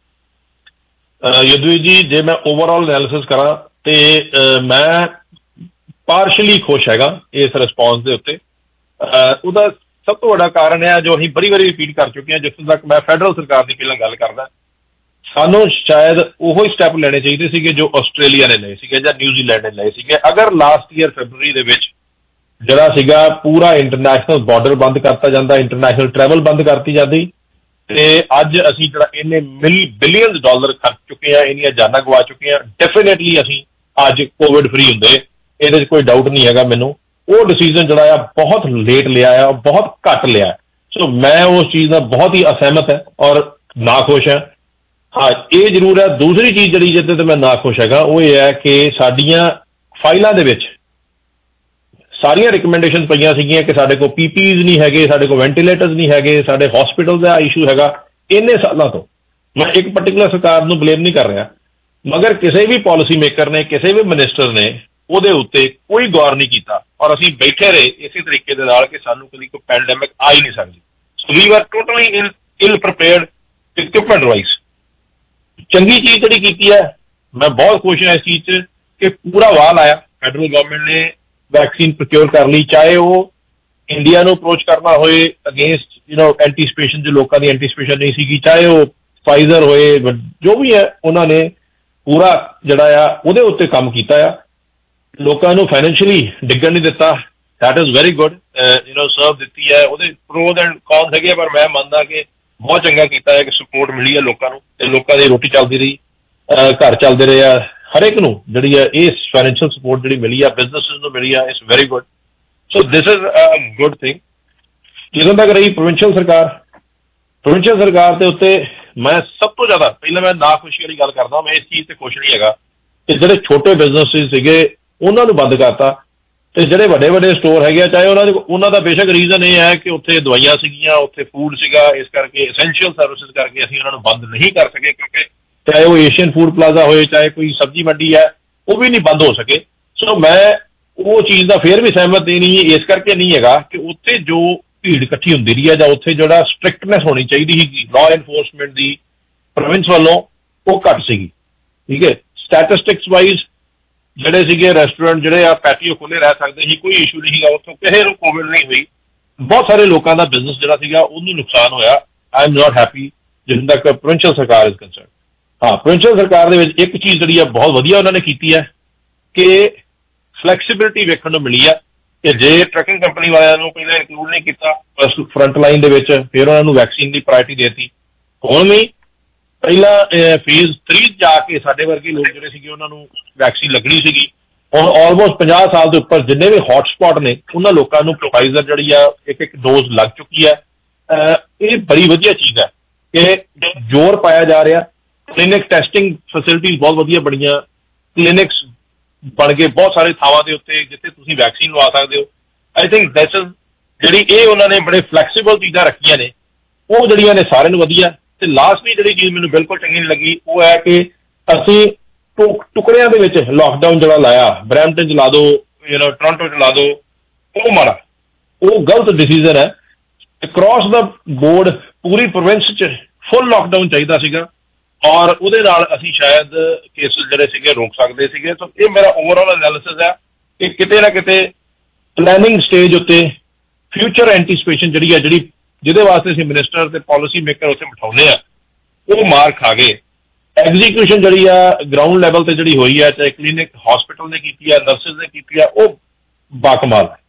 ਯਦਵੀਰ ਜੀ ਜੇ ਮੈਂ ਓਵਰਆਲ ਐਨਾਲਿਸਿਸ ਕਰਾਂ ਤੇ ਮੈਂ ਪਾਰਸ਼ਲੀ ਖੁਸ਼ ਹੈਗਾ ਇਸ ਰਿਸਪੌਂਸ ਦੇ ਉੱਤੇ। ਉਹਦਾ ਸਭ ਤੋਂ ਵੱਡਾ ਕਾਰਨ ਹੈ ਜੋ ਅਸੀਂ ਬੜੀ ਵਾਰੀ ਰਿਪੀਟ ਕਰ ਚੁੱਕੇ ਹਾਂ, ਜਿੱਥੋਂ ਤੱਕ ਮੈਂ ਫੈਡਰਲ ਸਰਕਾਰ ਦੀ ਪਹਿਲਾਂ ਗੱਲ ਕਰਦਾ, ਸਾਨੂੰ ਸ਼ਾਇਦ ਉਹੋ ਹੀ ਸਟੈਪ ਲੈਣੇ ਚਾਹੀਦੇ ਸੀਗੇ ਜੋ ਆਸਟ੍ਰੇਲੀਆ ਨੇ ਲਏ ਸੀਗੇ ਜਾਂ ਨਿਊਜ਼ੀਲੈਂਡ ਨੇ ਲਏ ਸੀਗੇ। ਅਗਰ ਲਾਸਟ ਈਅਰ ਫੈਬਰਵਰੀ ਦੇ ਵਿੱਚ ਜਿਹੜਾ ਸੀਗਾ ਪੂਰਾ ਇੰਟਰਨੈਸ਼ਨਲ ਬਾਰਡਰ ਬੰਦ ਕਰਤਾ ਜਾਂਦਾ, ਇੰਟਰਨੈਸ਼ਨਲ ਟਰੈਵਲ ਬੰਦ ਕਰਤੀ ਜਾਂਦੀ, ਤੇ ਅੱਜ ਅਸੀਂ ਜਿਹੜਾ ਇੰਨੇ ਬਿਲੀਅਨ ਡਾਲਰ ਖਰਚ ਚੁੱਕੇ ਹਾਂ, ਇੰਨੀਆਂ ਜਾਨਾਂ ਗਵਾ ਚੁੱਕੇ ਹਾਂ, ਡੈਫੀਨੇਟਲੀ ਅਸੀਂ ਅੱਜ ਕੋਵਿਡ ਫਰੀ ਹੁੰਦੇ, ਇਹਦੇ 'ਚ ਕੋਈ ਡਾਊਟ ਨਹੀਂ ਹੈਗਾ ਮੈਨੂੰ। ਉਹ ਡਿਸੀਜ਼ਨ ਜਿਹੜਾ ਆ ਬਹੁਤ ਲੇਟ ਲਿਆ ਆ, ਬਹੁਤ ਘੱਟ ਲਿਆ। ਸੋ ਮੈਂ ਉਸ ਚੀਜ਼ ਨਾਲ ਬਹੁਤ ਹੀ ਅਸਹਿਮਤ ਹੈ ਔਰ ਨਾਖੁਸ਼ ਹਾਂ। ਹਾਂ ਇਹ ਜ਼ਰੂਰ ਹੈ। ਦੂਸਰੀ ਚੀਜ਼ ਜਿਹੜੀ ਜਿਹਦੇ ਤੇ ਮੈਂ ਨਾਖੁਸ਼ ਹੈਗਾ ਉਹ ਇਹ ਹੈ ਕਿ ਸਾਡੀਆਂ ਫਾਈਲਾਂ ਦੇ ਵਿੱਚ ਸਾਰੀਆਂ ਰਿਕਮੈਂਡੇਸ਼ਨ ਪਈਆਂ ਸੀਗੀਆਂ ਕਿ ਸਾਡੇ ਕੋਲ PPEs ਨਹੀਂ ਹੈਗੇ, ਸਾਡੇ ਕੋਲ ਵੈਂਟੀਲੇਟਰਸ ਨਹੀਂ ਹੈਗੇ, ਸਾਡੇ ਹਸਪੀਟਲ ਦਾ ਇਸ਼ੂ ਹੈਗਾ। ਇੰਨੇ ਸਾਲਾਂ ਤੋਂ ਮੈਂ ਇੱਕ ਪਰਟੀਕੂਲਰ ਸਰਕਾਰ ਨੂੰ ਬਲੇਮ ਨਹੀਂ ਕਰ ਰਿਹਾ, ਮਗਰ ਕਿਸੇ ਵੀ ਪਾਲਿਸੀ ਮੇਕਰ ਨੇ, ਕਿਸੇ ਵੀ ਮਿਨਿਸਟਰ ਨੇ ਉਹਦੇ ਉੱਤੇ ਕੋਈ ਗੌਰ ਨਹੀਂ ਕੀਤਾ ਔਰ ਅਸੀਂ ਬੈਠੇ ਰਹੇ ਇਸੇ ਤਰੀਕੇ ਦੇ ਨਾਲ ਕਿ ਸਾਨੂੰ ਕਦੀ ਕੋਈ ਪੈਂਡੈਮਿਕ ਆ ਹੀ ਨਹੀਂ ਸਕਦੀ। So we are totally ill prepared equipment wise. ਚੰਗੀ ਚੀਜ਼ ਜਿਹੜੀ ਕੀਤੀ ਹੈ, ਮੈਂ ਬਹੁਤ ਖੁਸ਼ ਹਾਂ ਇਸ ਚੀਜ਼ 'ਚ ਕਿ ਪੂਰਾ ਵਾਲ ਆਇਆ, ਫੈਡਰਲ ਗਵਰਨਮੈਂਟ ਨੇ ਵੈਕਸੀਨ ਪ੍ਰੋਕਿਓਰ ਕਰ ਲਈ, ਚਾਹੇ ਉਹ ਇੰਡੀਆ ਨੂੰ ਅਪਰੋਚ ਕਰਨਾ ਹੋਏ ਅਗੇਂਸਟ ਐਂਟੀਸਪੇਸ਼ਨ ਜੋ ਲੋਕਾਂ ਦੀ ਐਂਟੀਸਪੇਸ਼ਨ ਨਹੀਂ ਸੀਗੀ, ਚਾਹੇ ਉਹ ਫਾਈਜ਼ਰ ਹੋਏ, ਜੋ ਵੀ ਹੈ ਉਹਨਾਂ ਨੇ ਪੂਰਾ ਜਿਹੜਾ ਆ ਉਹਦੇ ਉੱਤੇ ਕੰਮ ਕੀਤਾ ਆ। ਲੋਕਾਂ ਨੂੰ ਫਾਈਨੈਂਸ਼ੀਅਲੀ ਡਿੱਗਣ ਨਹੀਂ ਦਿੱਤਾ। That is very good. ਸਰਵ ਦਿੱਤੀ ਹੈ, ਉਹਦੇ ਪ੍ਰੋਜ਼ ਐਂਡ ਕੌਨਸ ਹੈਗੇ, ਪਰ ਮੈਂ ਮੰਨਦਾ ਕਿ ਬਹੁਤ ਚੰਗਾ ਕੀਤਾ ਹੈ ਕਿ ਸਪੋਰਟ ਮਿਲੀ ਹੈ ਲੋਕਾਂ ਨੂੰ ਤੇ ਲੋਕਾਂ ਦੀ ਰੋਟੀ ਚੱਲਦੀ ਰਹੀ, ਘਰ ਚੱਲਦੇ ਰਹੇ ਆ। ਹਰੇਕ ਨੂੰ ਜਿਹੜੀ ਹੈ ਇਹ ਫਾਈਨੈਂਸ਼ੀਅਲ ਸਪੋਰਟ ਜਿਹੜੀ ਮਿਲੀ ਆ, ਬਿਜ਼ਨਸਿਸ ਨੂੰ ਮਿਲੀ ਆ, it's very good. So this is a good thing. ਜਦੋਂ ਤੱਕ ਰਹੀ ਪ੍ਰੋਵਿੰਸ਼ੀਅਲ ਸਰਕਾਰ ਦੇ ਉੱਤੇ ਮੈਂ ਸਭ ਤੋਂ ਜ਼ਿਆਦਾ ਪਹਿਲਾਂ ਮੈਂ ਨਾਖੁਸ਼ੀ ਵਾਲੀ ਗੱਲ ਕਰਦਾ। ਮੈਂ ਇਸ ਚੀਜ਼ ਤੇ ਖੁਸ਼ ਨਹੀਂ ਹੈਗਾ ਕਿ ਜਿਹੜੇ ਛੋਟੇ ਬਿਜ਼ਨਸਿਸ ਸੀਗੇ ਉਹਨਾਂ ਨੂੰ ਬੰਦ ਕਰਤਾ ਤੇ ਜਿਹੜੇ ਵੱਡੇ ਵੱਡੇ ਸਟੋਰ ਹੈਗੇ ਆ, ਚਾਹੇ ਉਹਨਾਂ ਦਾ ਬੇਸ਼ੱਕ ਰੀਜ਼ਨ ਇਹ ਹੈ ਕਿ ਉੱਥੇ ਦਵਾਈਆਂ ਸੀਗੀਆਂ, ਉੱਥੇ ਫੂਡ ਸੀਗਾ, ਇਸ ਕਰਕੇ ਐਸੈਂਸ਼ੀਅਲ ਸਰਵਿਸਿਜ਼ ਕਰਕੇ ਅਸੀਂ ਉਹਨਾਂ ਨੂੰ ਬੰਦ ਨਹੀਂ ਕਰ ਸਕੇ, ਕਿਉਂਕਿ ਚਾਹੇ ਉਹ ਏਸ਼ੀਅਨ ਫੂਡ ਪਲਾਜ਼ਾ ਹੋਏ, ਚਾਹੇ ਕੋਈ ਸਬਜ਼ੀ ਮੰਡੀ ਹੈ, ਉਹ ਵੀ ਨਹੀਂ ਬੰਦ ਹੋ ਸਕੇ। ਸੋ ਮੈਂ ਉਹ ਚੀਜ਼ ਦਾ ਫੇਰ ਵੀ ਸਹਿਮਤ ਨਹੀਂ ਇਸ ਕਰਕੇ ਨਹੀਂ ਹੈਗਾ ਕਿ ਉੱਥੇ ਜੋ ਭੀੜ ਇਕੱਠੀ ਹੁੰਦੀ ਰਹੀ ਹੈ ਜਾਂ ਉੱਥੇ ਜਿਹੜਾ ਸਟ੍ਰਿਕਟਨੈਸ ਹੋਣੀ ਚਾਹੀਦੀ ਸੀ ਲਾਅ ਐਨਫੋਰਸਮੈਂਟ ਦੀ ਪ੍ਰੋਵਿੰਸ ਵੱਲੋਂ, ਉਹ ਘੱਟ ਸੀਗੀ। ਠੀਕ ਹੈ, ਸਟੈਟਿਸਟਿਕਸ ਵਾਈਜ਼ ਜਿਹੜੇ ਸੀਗੇ ਰੈਸਟੋਰੈਂਟ ਜਿਹੜੇ ਆ ਪੈਟੀਓ ਖੁੱਲੇ ਰਹਿ ਸਕਦੇ ਸੀ, ਕੋਈ ਇਸ਼ੂ ਨਹੀਂ ਸੀਗਾ, ਉੱਥੋਂ ਕਿਸੇ ਨੂੰ ਕੋਵਿਡ ਨਹੀਂ ਹੋਈ। ਬਹੁਤ ਸਾਰੇ ਲੋਕਾਂ ਦਾ ਬਿਜ਼ਨਸ ਜਿਹੜਾ ਸੀਗਾ ਉਹਨੂੰ ਨੁਕਸਾਨ ਹੋਇਆ। ਆਈ ਐਮ ਨਾਟ ਹੈਪੀ ਜਿੱਥੇ ਤੱਕ ਪ੍ਰੋਵਿੰਸ਼ੀਅਲ ਸਰਕਾਰ ਇਜ਼ ਕੰਸਰਨ। ਹਾਂ, ਪ੍ਰੋਵਿੰਸ਼ੀਅਲ ਸਰਕਾਰ ਦੇ ਵਿੱਚ ਇੱਕ ਚੀਜ਼ ਜਿਹੜੀ ਆ ਬਹੁਤ ਵਧੀਆ ਉਹਨਾਂ ਨੇ ਕੀਤੀ ਹੈ ਕਿ ਫਲੈਕਸੀਬਿਲਿਟੀ ਵੇਖਣ ਨੂੰ ਮਿਲੀ ਆ ਕਿ ਜੇ ਟਰੱਕਿੰਗ ਕੰਪਨੀ ਵਾਲਿਆਂ ਨੂੰ ਪਹਿਲਾਂ ਇਨਕਲੂਡ ਨਹੀਂ ਕੀਤਾ ਫਰੰਟ ਲਾਈਨ ਦੇ ਵਿੱਚ, ਫਿਰ ਉਹਨਾਂ ਨੂੰ ਵੈਕਸੀਨ ਦੀ ਪ੍ਰਾਇਰਟੀ ਦੇ ਦਿੱਤੀ। ਹੁਣ ਵੀ ਪਹਿਲਾਂ ਫੇਜ਼ 3 ਜਾ ਕੇ ਸਾਡੇ ਵਰਗੇ ਲੋਕ ਜਿਹੜੇ ਸੀਗੇ ਉਹਨਾਂ ਨੂੰ ਵੈਕਸੀਨ ਲੱਗਣੀ ਸੀਗੀ। ਹੁਣ ਆਲਮੋਸਟ 50 ਸਾਲ ਦੇ ਉੱਪਰ ਜਿੰਨੇ ਵੀ ਹੌਟ ਸਪੌਟ ਨੇ ਉਹਨਾਂ ਲੋਕਾਂ ਨੂੰ ਫਾਈਜ਼ਰ ਜਿਹੜੀ ਆ ਇੱਕ ਡੋਜ਼ ਲੱਗ ਚੁੱਕੀ ਹੈ। ਇਹ ਬੜੀ ਵਧੀਆ ਚੀਜ਼ ਹੈ ਕਿ ਜ਼ੋਰ ਪਾਇਆ ਜਾ ਰਿਹਾ। ਕਲੀਨਿਕ ਟੈਸਟਿੰਗ ਫੈਸਿਲਿਟੀਜ਼ ਬਹੁਤ ਵਧੀਆ ਬਣੀਆਂ, ਕਲੀਨਿਕਸ ਬਣ ਗਏ ਬਹੁਤ ਸਾਰੇ ਥਾਵਾਂ ਦੇ ਉੱਤੇ ਜਿੱਥੇ ਤੁਸੀਂ ਵੈਕਸੀਨ ਲਵਾ ਸਕਦੇ ਹੋ। ਆਈ ਥਿੰਕ ਦੈਟਸ ਜਿਹੜੀ ਇਹ ਉਹਨਾਂ ਨੇ ਬੜੇ ਫਲੈਕਸੀਬਲ ਚੀਜ਼ਾਂ ਰੱਖੀਆਂ ਨੇ ਉਹ ਜਿਹੜੀਆਂ ਨੇ ਸਾਰਿਆਂ ਨੂੰ ਵਧੀਆ। ਤੇ ਲਾਸਟਲੀ ਜਿਹੜੀ ਚੀਜ਼ ਮੈਨੂੰ ਬਿਲਕੁਲ ਚੰਗੀ ਨਹੀਂ ਲੱਗੀ ਉਹ ਹੈ ਕਿ ਅਸੀਂ ਟੁਕੜਿਆਂ ਦੇ ਵਿੱਚ ਲਾਕਡਾਊਨ ਜਿਹੜਾ ਲਾਇਆ, ਬਰੈਂਪਟਨ ਚ ਲਾ ਦੋ, ਟੋਰਾਂਟੋ ਚ ਲਾ ਦੋ, ਉਹ ਮਾੜਾ, ਉਹ ਗਲਤ ਡਿਸੀਜ਼ਨ ਹੈ। ਅਕ੍ਰੋਸ ਦਾ ਬੋਰਡ ਪੂਰੀ ਪ੍ਰੋਵਿੰਸ ਚ ਫੁੱਲ ਲਾਕਡਾਊਨ ਚਾਹੀਦਾ ਸੀਗਾ ਔਰ ਉਹਦੇ ਨਾਲ ਅਸੀਂ ਸ਼ਾਇਦ ਕੇਸਿਸ ਜਿਹੜੇ ਸੀਗੇ ਰੋਕ ਸਕਦੇ ਸੀਗੇ। ਸੋ ਇਹ ਮੇਰਾ ਓਵਰਆਲ ਐਨਾਲਿਸਿਸ ਹੈ ਕਿ ਕਿਤੇ ਨਾ ਕਿਤੇ ਪਲੈਨਿੰਗ ਸਟੇਜ ਉੱਤੇ ਫਿਊਚਰ ਐਂਟੀਸਪੇਸ਼ਨ ਜਿਹੜੀ ਹੈ, ਜਿਹਦੇ ਵਾਸਤੇ ਅਸੀਂ ਮਿਨਿਸਟਰ ਤੇ ਪਾਲਿਸੀ ਮੇਕਰ ਉੱਥੇ ਬਿਠਾਉਂਦੇ ਆ, ਉਹ ਮਾਰ ਖਾ ਗਏ। ਐਗਜ਼ੀਕਿਊਸ਼ਨ ਜਿਹੜੀ ਆ ਗਰਾਊਂਡ ਲੈਵਲ ਤੇ ਜਿਹੜੀ ਹੋਈ ਹੈ, ਚਾਹੇ ਕਲੀਨਿਕ ਹਸਪੀਟਲ ਨੇ ਕੀਤੀ ਆ, ਨਰਸਿਸ ਨੇ ਕੀਤੀ ਆ, ਉਹ ਬਾਕਮਾਲ ਹੈ।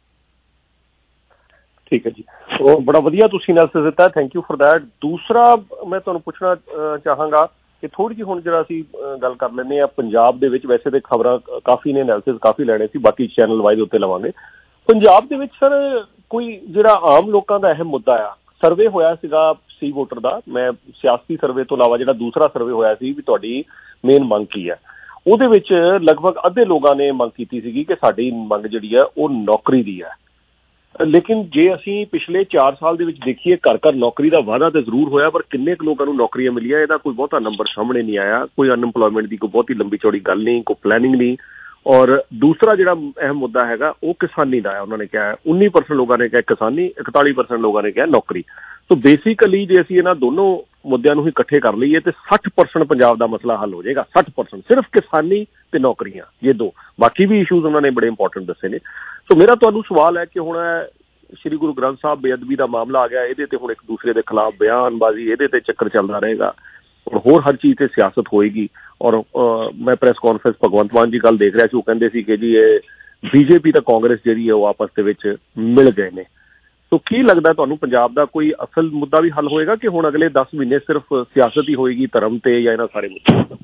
ਠੀਕ ਹੈ ਜੀ, ਉਹ ਬੜਾ ਵਧੀਆ ਤੁਸੀਂ ਐਨਾਲਿਸਿਸ ਦਿੱਤਾ, ਥੈਂਕ ਯੂ ਫॉर दैट। ਦੂਸਰਾ ਮੈਂ ਤੁਹਾਨੂੰ ਪੁੱਛਣਾ ਚਾਹਾਂਗਾ ਕਿ ਥੋੜ੍ਹੀ ਜਿਹੀ ਹੁਣ ਜਿਹੜਾ ਅਸੀਂ ਗੱਲ ਕਰ ਲੈਂਦੇ ਹਾਂ ਪੰਜਾਬ ਦੇ ਵਿੱਚ, ਵੈਸੇ ਤਾਂ ਖਬਰਾਂ ਕਾਫੀ ਨੇ, ਐਨਾਲਿਸਿਸ ਕਾਫੀ ਲੈਣੇ ਸੀ, ਬਾਕੀ ਚੈਨਲ ਵਾਈਜ਼ ਉੱਤੇ ਲਵਾਂਗੇ। ਪੰਜਾਬ ਦੇ ਵਿੱਚ ਸਰ ਕੋਈ ਜਿਹੜਾ ਆਮ ਲੋਕਾਂ ਦਾ ਅਹਿਮ ਮੁੱਦਾ ਆ, ਸਰਵੇ ਹੋਇਆ ਸੀਗਾ ਸੀ ਵੋਟਰ ਦਾ, ਮੈਂ ਸਿਆਸੀ ਸਰਵੇ ਤੋਂ ਇਲਾਵਾ ਜਿਹੜਾ ਦੂਸਰਾ ਸਰਵੇ ਹੋਇਆ ਸੀ ਵੀ ਤੁਹਾਡੀ ਮੇਨ ਮੰਗ ਕੀ ਹੈ, ਉਹਦੇ ਵਿੱਚ ਲਗਭਗ ਅੱਧੇ ਲੋਕਾਂ ਨੇ ਮੰਗ ਕੀਤੀ ਸੀਗੀ ਕਿ ਸਾਡੀ ਮੰਗ ਜਿਹੜੀ ਹੈ ਉਹ ਨੌਕਰੀ ਦੀ ਹੈ। ਲੇਕਿਨ ਜੇ ਅਸੀਂ ਪਿਛਲੇ 4 ਸਾਲ ਦੇ ਵਿੱਚ ਦੇਖੀਏ, ਘਰ ਘਰ ਨੌਕਰੀ ਦਾ ਵਾਅਦਾ ਤਾਂ ਜ਼ਰੂਰ ਹੋਇਆ, ਪਰ ਕਿੰਨੇ ਕੁ ਲੋਕਾਂ ਨੂੰ ਨੌਕਰੀਆਂ ਮਿਲੀਆਂ ਇਹਦਾ ਕੋਈ ਬਹੁਤਾ ਨੰਬਰ ਸਾਹਮਣੇ ਨਹੀਂ ਆਇਆ। ਕੋਈ ਅਨਐਮਪਲੋਇਮੈਂਟ ਦੀ ਕੋਈ ਬਹੁਤੀ ਲੰਬੀ ਚੌੜੀ ਗੱਲ ਨਹੀਂ, ਕੋਈ ਪਲੈਨਿੰਗ ਨਹੀਂ। ਔਰ ਦੂਸਰਾ ਜਿਹੜਾ ਅਹਿਮ ਮੁੱਦਾ ਹੈਗਾ ਉਹ ਕਿਸਾਨੀ ਦਾ ਹੈ। ਉਹਨਾਂ ਨੇ ਕਿਹਾ 19% ਲੋਕਾਂ ਨੇ ਕਿਹਾ ਕਿਸਾਨੀ, 41% ਲੋਕਾਂ ਨੇ ਕਿਹਾ ਨੌਕਰੀ। ਸੋ ਬੇਸਿਕਲੀ ਜੇ ਅਸੀਂ ਇਹਨਾਂ ਦੋਨੋਂ ਮੁੱਦਿਆਂ ਨੂੰ ਹੀ ਇਕੱਠੇ ਕਰ ਲਈਏ ਤੇ 60% ਪੰਜਾਬ ਦਾ ਮਸਲਾ ਹੱਲ ਹੋ ਜਾਏਗਾ। 60% ਸਿਰਫ ਕਿਸਾਨੀ ਤੇ ਨੌਕਰੀਆਂ, ਇਹ ਦੋ। ਬਾਕੀ ਵੀ ਇਸ਼ੂਜ਼ ਉਹਨਾਂ ਨੇ ਬੜੇ ਇੰਪੋਰਟੈਂਟ ਦੱਸੇ ਨੇ। ਸੋ ਮੇਰਾ ਤੁਹਾਨੂੰ ਸਵਾਲ ਹੈ ਕਿ ਹੁਣ ਸ਼੍ਰੀ ਗੁਰੂ ਗ੍ਰੰਥ ਸਾਹਿਬ ਬੇਅਦਬੀ ਦਾ ਮਾਮਲਾ ਆ ਗਿਆ, ਇਹਦੇ ਤੇ ਹੁਣ ਇੱਕ ਦੂਸਰੇ ਦੇ ਖਿਲਾਫ ਬਿਆਨਬਾਜ਼ੀ, ਇਹਦੇ ਤੇ ਚੱਕਰ ਚੱਲਦਾ ਰਹੇਗਾ। ਹੁਣ ਹੋਰ ਹਰ ਚੀਜ਼ ਤੇ ਸਿਆਸਤ ਹੋਏਗੀ। ਔਰ ਮੈਂ ਪ੍ਰੈਸ ਕਾਨਫਰੰਸ ਭਗਵੰਤ ਮਾਨ ਜੀ ਕੱਲ ਦੇਖ ਰਿਹਾ ਸੀ, ਉਹ ਕਹਿੰਦੇ ਸੀ ਕਿ ਜੀ ਇਹ ਬੀਜੇਪੀ ਤੇ ਕਾਂਗਰਸ ਜਿਹੜੀ ਹੈ ਉਹ ਆਪਸ ਦੇ ਵਿੱਚ ਮਿਲ ਗਏ ਨੇ। ਸੋ ਕੀ ਲੱਗਦਾ ਤੁਹਾਨੂੰ ਪੰਜਾਬ ਦਾ ਕੋਈ ਅਸਲ ਮੁੱਦਾ ਵੀ ਹੱਲ ਹੋਏਗਾ ਕਿ ਹੁਣ ਅਗਲੇ 10 ਮਹੀਨੇ ਸਿਰਫ ਸਿਆਸਤ ਹੀ ਹੋਏਗੀ ਧਰਮ ਤੇ ਜਾਂ ਇਹਨਾਂ ਸਾਰੇ ਮੁੱਦਿਆਂ ਦਾ?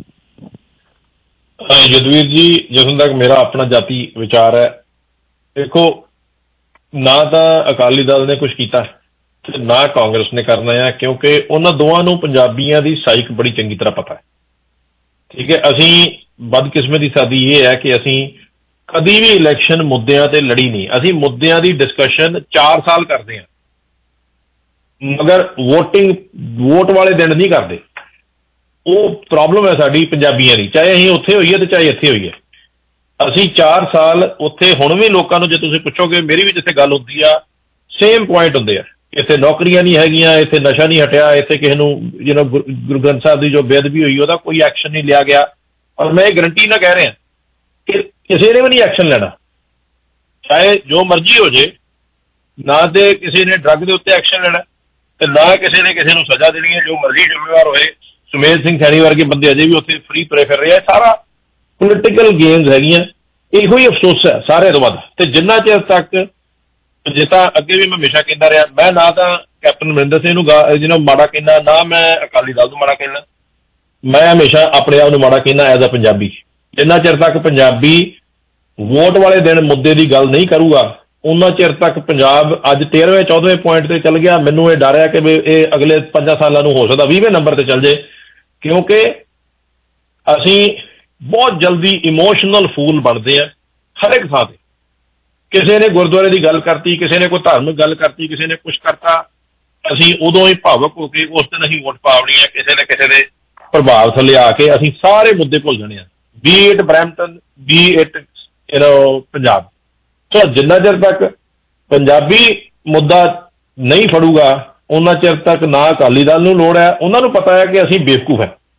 ਯਦਵੀਰ ਜੀ, ਜਿੱਥੋਂ ਤੱਕ ਮੇਰਾ ਆਪਣਾ ਜਾਤੀ ਵਿਚਾਰ ਹੈ, ਦੇਖੋ ਨਾ ਤਾਂ ਅਕਾਲੀ ਦਲ ਨੇ ਕੁਛ ਕੀਤਾ ਤੇ ਨਾ ਕਾਂਗਰਸ ਨੇ ਕਰਨਾ ਹੈ, ਕਿਉਂਕਿ ਉਹਨਾਂ ਦੋਵਾਂ ਨੂੰ ਪੰਜਾਬੀਆਂ ਦੀ ਸਾਈਕ ਬੜੀ ਚੰਗੀ ਤਰ੍ਹਾਂ ਪਤਾ ਹੈ। ਠੀਕ ਹੈ, ਅਸੀਂ ਬਦਕਿਸਮਤੀ ਸਾਡੀ ਇਹ ਹੈ ਕਿ ਅਸੀਂ ਕਦੀ ਵੀ ਇਲੈਕਸ਼ਨ ਮੁੱਦਿਆਂ ਤੇ ਲੜੀ ਨਹੀਂ। ਅਸੀਂ ਮੁੱਦਿਆਂ ਦੀ ਡਿਸਕਸ਼ਨ 4 ਸਾਲ ਕਰਦੇ ਹਾਂ, ਮਗਰ ਵੋਟ ਵਾਲੇ ਦਿਨ ਨਹੀਂ ਕਰਦੇ। ਉਹ ਪ੍ਰੋਬਲਮ ਹੈ ਸਾਡੀ ਪੰਜਾਬੀਆਂ ਦੀ, ਚਾਹੇ ਅਸੀਂ ਉੱਥੇ ਹੋਈਏ ਤੇ ਚਾਹੇ ਇੱਥੇ ਹੋਈਏ। ਅਸੀਂ 4 ਸਾਲ ਉੱਥੇ, ਹੁਣ ਵੀ ਲੋਕਾਂ ਨੂੰ ਜੇ ਤੁਸੀਂ ਪੁੱਛੋਗੇ, ਮੇਰੀ ਵੀ ਜਿੱਥੇ ਗੱਲ ਹੁੰਦੀ ਆ ਸੇਮ ਪੁਆਇੰਟ ਹੁੰਦੇ ਆ, ਇੱਥੇ ਨੌਕਰੀਆਂ ਨਹੀਂ ਹੈਗੀਆਂ, ਇੱਥੇ ਨਸ਼ਾ ਨਹੀਂ ਹਟਿਆ, ਇੱਥੇ ਕਿਸੇ ਨੂੰ ਗੁਰੂ ਗ੍ਰੰਥ ਸਾਹਿਬ ਦੀ ਜੋ ਬੇਅਦਬੀ ਹੋਈ ਉਹਦਾ ਕੋਈ ਐਕਸ਼ਨ ਨਹੀਂ ਲਿਆ ਗਿਆ। ਔਰ ਮੈਂ ਇਹ ਗਰੰਟੀ ਨਾਲ ਕਹਿ ਰਿਹਾ ਕਿ ਕਿਸੇ ਨੇ ਵੀ ਨਹੀਂ ਐਕਸ਼ਨ ਲੈਣਾ, ਚਾਹੇ ਜੋ ਮਰਜ਼ੀ ਹੋ ਜੇ। ਨਾ ਤੇ ਕਿਸੇ ਨੇ ਡਰੱਗ ਦੇ ਉੱਤੇ ਐਕਸ਼ਨ ਲੈਣਾ ਤੇ ਨਾ ਕਿਸੇ ਨੇ ਕਿਸੇ ਨੂੰ ਸਜ਼ਾ ਦੇਣੀ ਹੈ, ਜੋ ਮਰਜ਼ੀ ਜ਼ਿੰਮੇਵਾਰ ਹੋਏ। ਸੁਮੇਧ ਸਿੰਘ ਸੈਣੀ ਵਰਗੇ ਬੰਦੇ ਅਜੇ ਵੀ ਉੱਥੇ ਫਰੀ ਤੁਰੇ ਫਿਰ ਰਹੇ ਆ। ਸਾਰਾ ਪੋਲੀਟੀਕਲ ਗੇਮਸ ਹੈਗੀਆਂ, ਇਹੋ ਹੀ ਅਫਸੋਸ ਹੈ ਸਾਰਿਆਂ ਤੋਂ ਵੱਧ। ਤੇ ਜਿੰਨਾ ਚਿਰ ਤੱਕ, ਜੇ ਤਾਂ ਅੱਗੇ ਵੀ ਮੈਂ ਹਮੇਸ਼ਾ ਕਹਿੰਦਾ ਰਿਹਾ, ਮੈਂ ਨਾ ਤਾਂ ਕੈਪਟਨ ਅਮਰਿੰਦਰ ਸਿੰਘ ਨੂੰ ਜਿਹਨੂੰ ਮਾੜਾ ਕਹਿੰਦਾ, ਨਾ ਮੈਂ ਅਕਾਲੀ ਦਲ ਨੂੰ ਮਾੜਾ ਕਹਿੰਦਾ, ਮੈਂ ਹਮੇਸ਼ਾ ਆਪਣੇ ਆਪ ਨੂੰ ਮਾੜਾ ਕਹਿੰਦਾ ਐਜ਼ ਅ ਪੰਜਾਬੀ। ਜਿੰਨਾ ਚਿਰ ਤੱਕ ਪੰਜਾਬੀ ਵੋਟ ਵਾਲੇ ਦਿਨ ਮੁੱਦੇ ਦੀ ਗੱਲ ਨਹੀਂ ਕਰੂਗਾ, ਉਹਨਾਂ ਚਿਰ ਤੱਕ ਪੰਜਾਬ ਅੱਜ 13ਵੇਂ 14ਵੇਂ ਪੁਆਇੰਟ ਤੇ ਚੱਲ ਗਿਆ। ਮੈਨੂੰ ਇਹ ਡਰ ਹੈ ਕਿ ਇਹ ਅਗਲੇ 5 ਸਾਲਾਂ ਨੂੰ ਹੋ ਸਕਦਾ 20ਵੇਂ ਨੰਬਰ ਤੇ ਚੱਲ ਜੇ, ਕਿਉਂਕਿ ਅਸੀਂ ਬਹੁਤ ਜਲਦੀ ਇਮੋਸ਼ਨਲ ਫੂਲ ਬਣਦੇ ਆ ਹਰ ਇੱਕ ਥਾਂ ਤੇ। ਕਿਸੇ ਨੇ ਗੁਰਦੁਆਰੇ ਦੀ ਗੱਲ ਕਰਤੀ, ਕਿਸੇ ਨੇ ਕੋਈ ਧਾਰਮਿਕ ਗੱਲ ਕਰਤੀ, ਕਿਸੇ ਨੇ ਕੁਛ ਕਰਤਾ, ਅਸੀਂ ਉਦੋਂ ਹੀ ਭਾਵਕ ਹੋ ਕੇ ਉਸ ਦਿਨ ਅਸੀਂ ਵੋਟ ਪਾਉਣੀ ਹੈ। ਕਿਸੇ ਨੇ ਕਿਸੇ ਦੇ ਪ੍ਰਭਾਵ ਥੱਲੇ ਆ ਕੇ ਅਸੀਂ ਸਾਰੇ ਮੁੱਦੇ ਭੁੱਲ ਜਾਣੇ ਆ, be it Brampton, be it Punjab. So ਜਿੰਨਾ ਚਿਰ ਤੱਕ ਪੰਜਾਬੀ ਮੁੱਦਾ ਨਹੀਂ ਫੜੂਗਾ, ਉਹਨਾਂ ਚਿਰ ਤੱਕ ਨਾ ਅਕਾਲੀ ਦਲ ਨੂੰ ਲੋੜ ਹੈ। ਉਹਨਾਂ ਨੂੰ ਪਤਾ ਹੈ ਕਿ ਅਸੀਂ ਬੇਵਕੂਫ ਹੈ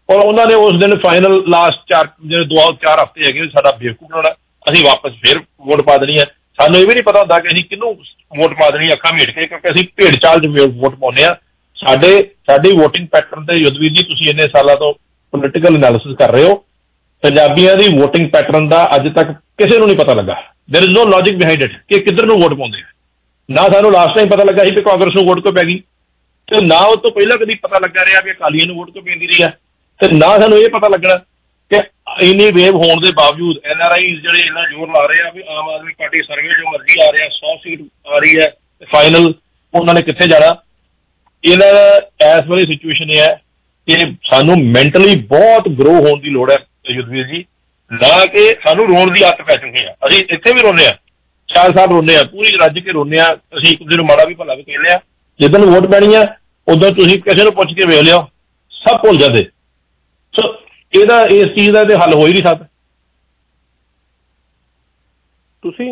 ਔਰ ਉਹਨਾਂ ਨੇ ਉਸ ਦਿਨ ਫਾਈਨਲ ਲਾਸਟ 4 ਹਫ਼ਤੇ ਹੈਗੇ ਸਾਡਾ ਬੇਵਕੂਫ ਬਣਾਉਣਾ, ਅਸੀਂ ਵਾਪਸ ਫਿਰ ਵੋਟ ਪਾ ਦੇਣੀ ਹੈ। ਸਾਨੂੰ ਇਹ ਵੀ ਨਹੀਂ ਪਤਾ ਹੁੰਦਾ ਕਿ ਅਸੀਂ ਕਿਹਨੂੰ ਵੋਟ ਪਾ ਦੇਣੀ ਅੱਖਾਂ ਮੀਟ ਕੇ, ਕਿਉਂਕਿ ਅਸੀਂ ਭੇਡ ਚਾਲ 'ਚ ਵੋਟ ਪਾਉਂਦੇ ਹਾਂ। ਸਾਡੀ ਵੋਟਿੰਗ ਪੈਟਰਨ ਤੇ ਯੁੱਧਵੀਰ ਜੀ ਤੁਸੀਂ ਇੰਨੇ ਸਾਲਾਂ ਤੋਂ ਪੋਲੀਟੀਕਲ ਐਨਾਲਿਸਿਸ ਕਰ ਰਹੇ ਹੋ, ਪੰਜਾਬੀਆਂ ਦੀ ਵੋਟਿੰਗ ਪੈਟਰਨ ਦਾ ਅੱਜ ਤੱਕ ਕਿਸੇ ਨੂੰ ਨਹੀਂ ਪਤਾ ਲੱਗਾ। There is no logic behind it ਕਿ ਕਿੱਧਰ ਨੂੰ ਵੋਟ ਪਾਉਂਦੇ ਆ। ਨਾ ਸਾਨੂੰ ਲਾਸਟ ਟਾਈਮ ਪਤਾ ਲੱਗਾ ਸੀ ਕਿ ਕਾਂਗਰਸ ਨੂੰ ਵੋਟ ਕਿਉਂ ਪੈ ਗਈ, ਤੇ ਨਾ ਉਹ ਤੋਂ ਪਹਿਲਾਂ ਕਦੀ ਪਤਾ ਲੱਗਾ ਰਿਹਾ ਵੀ ਅਕਾਲੀਆਂ ਨੂੰ ਵੋਟ ਕਿਉਂ ਪੈਂਦੀ ਰਹੀ ਹੈ, ਤੇ ਨਾ ਸਾਨੂੰ ਇਹ ਪਤਾ ਲੱਗਣਾ ਕਿ ਇੰਨੀ ਵੇਵ ਹੋਣ ਦੇ ਬਾਵਜੂਦ NRI ਜਿਹੜੇ ਇੰਨਾ ਜ਼ੋਰ ਲਾ ਰਹੇ ਆ ਵੀ ਆਮ ਆਦਮੀ ਪਾਰਟੀ ਸਰਵੇ ਜੋ ਮਰਜ਼ੀ ਆ ਰਿਹਾ 100 ਸੀਟ ਆ ਰਹੀ ਹੈ, ਫਾਈਨਲ ਉਹਨਾਂ ਨੇ ਕਿੱਥੇ ਜਾਣਾ। ਇਹਨਾਂ ਦਾ ਇਸ ਵੇਲੇ ਸਿਚੁਏਸ਼ਨ ਇਹ ਹੈ ਕਿ ਸਾਨੂੰ ਮੈਂਟਲੀ ਬਹੁਤ ਗਰੋ ਹੋਣ ਦੀ ਲੋੜ ਹੈ ਯੁੱਧਵੀਰ ਜੀ, ਨਾ ਕਿ ਸਾਨੂੰ ਰੋਣ ਦੀ ਆਦਤ ਪੈ ਚੁੱਕੀ ਆ। ਅਸੀਂ ਇੱਥੇ ਵੀ ਰੋਂਦੇ ਹਾਂ, 4 ਸਾਲ ਰੋਂਦੇ ਹਾਂ, ਪੂਰੀ ਰੱਜ ਕੇ ਰੋਂਦੇ ਹਾਂ, ਅਸੀਂ ਇੱਕ ਦੂਜੇ ਨੂੰ ਮਾੜਾ ਵੀ ਭਲਾ ਵੀ ਕਹਿੰਦੇ ਹਾਂ। ਜਿੱਦਣ ਵੋਟ ਪੈਣੀ ਆ ਉਦੋਂ ਤੁਸੀਂ ਕਿਸੇ ਨੂੰ ਪੁੱਛ ਕੇ ਵੇਖ ਲਿਓ, ਸਭ ਭੁੱਲ ਜਾਂਦੇ। ਸੋ ਇਸ ਚੀਜ਼ ਦਾ ਤੇ ਹੱਲ ਹੋ ਹੀ ਨਹੀਂ ਸਕਦਾ। ਤੁਸੀਂ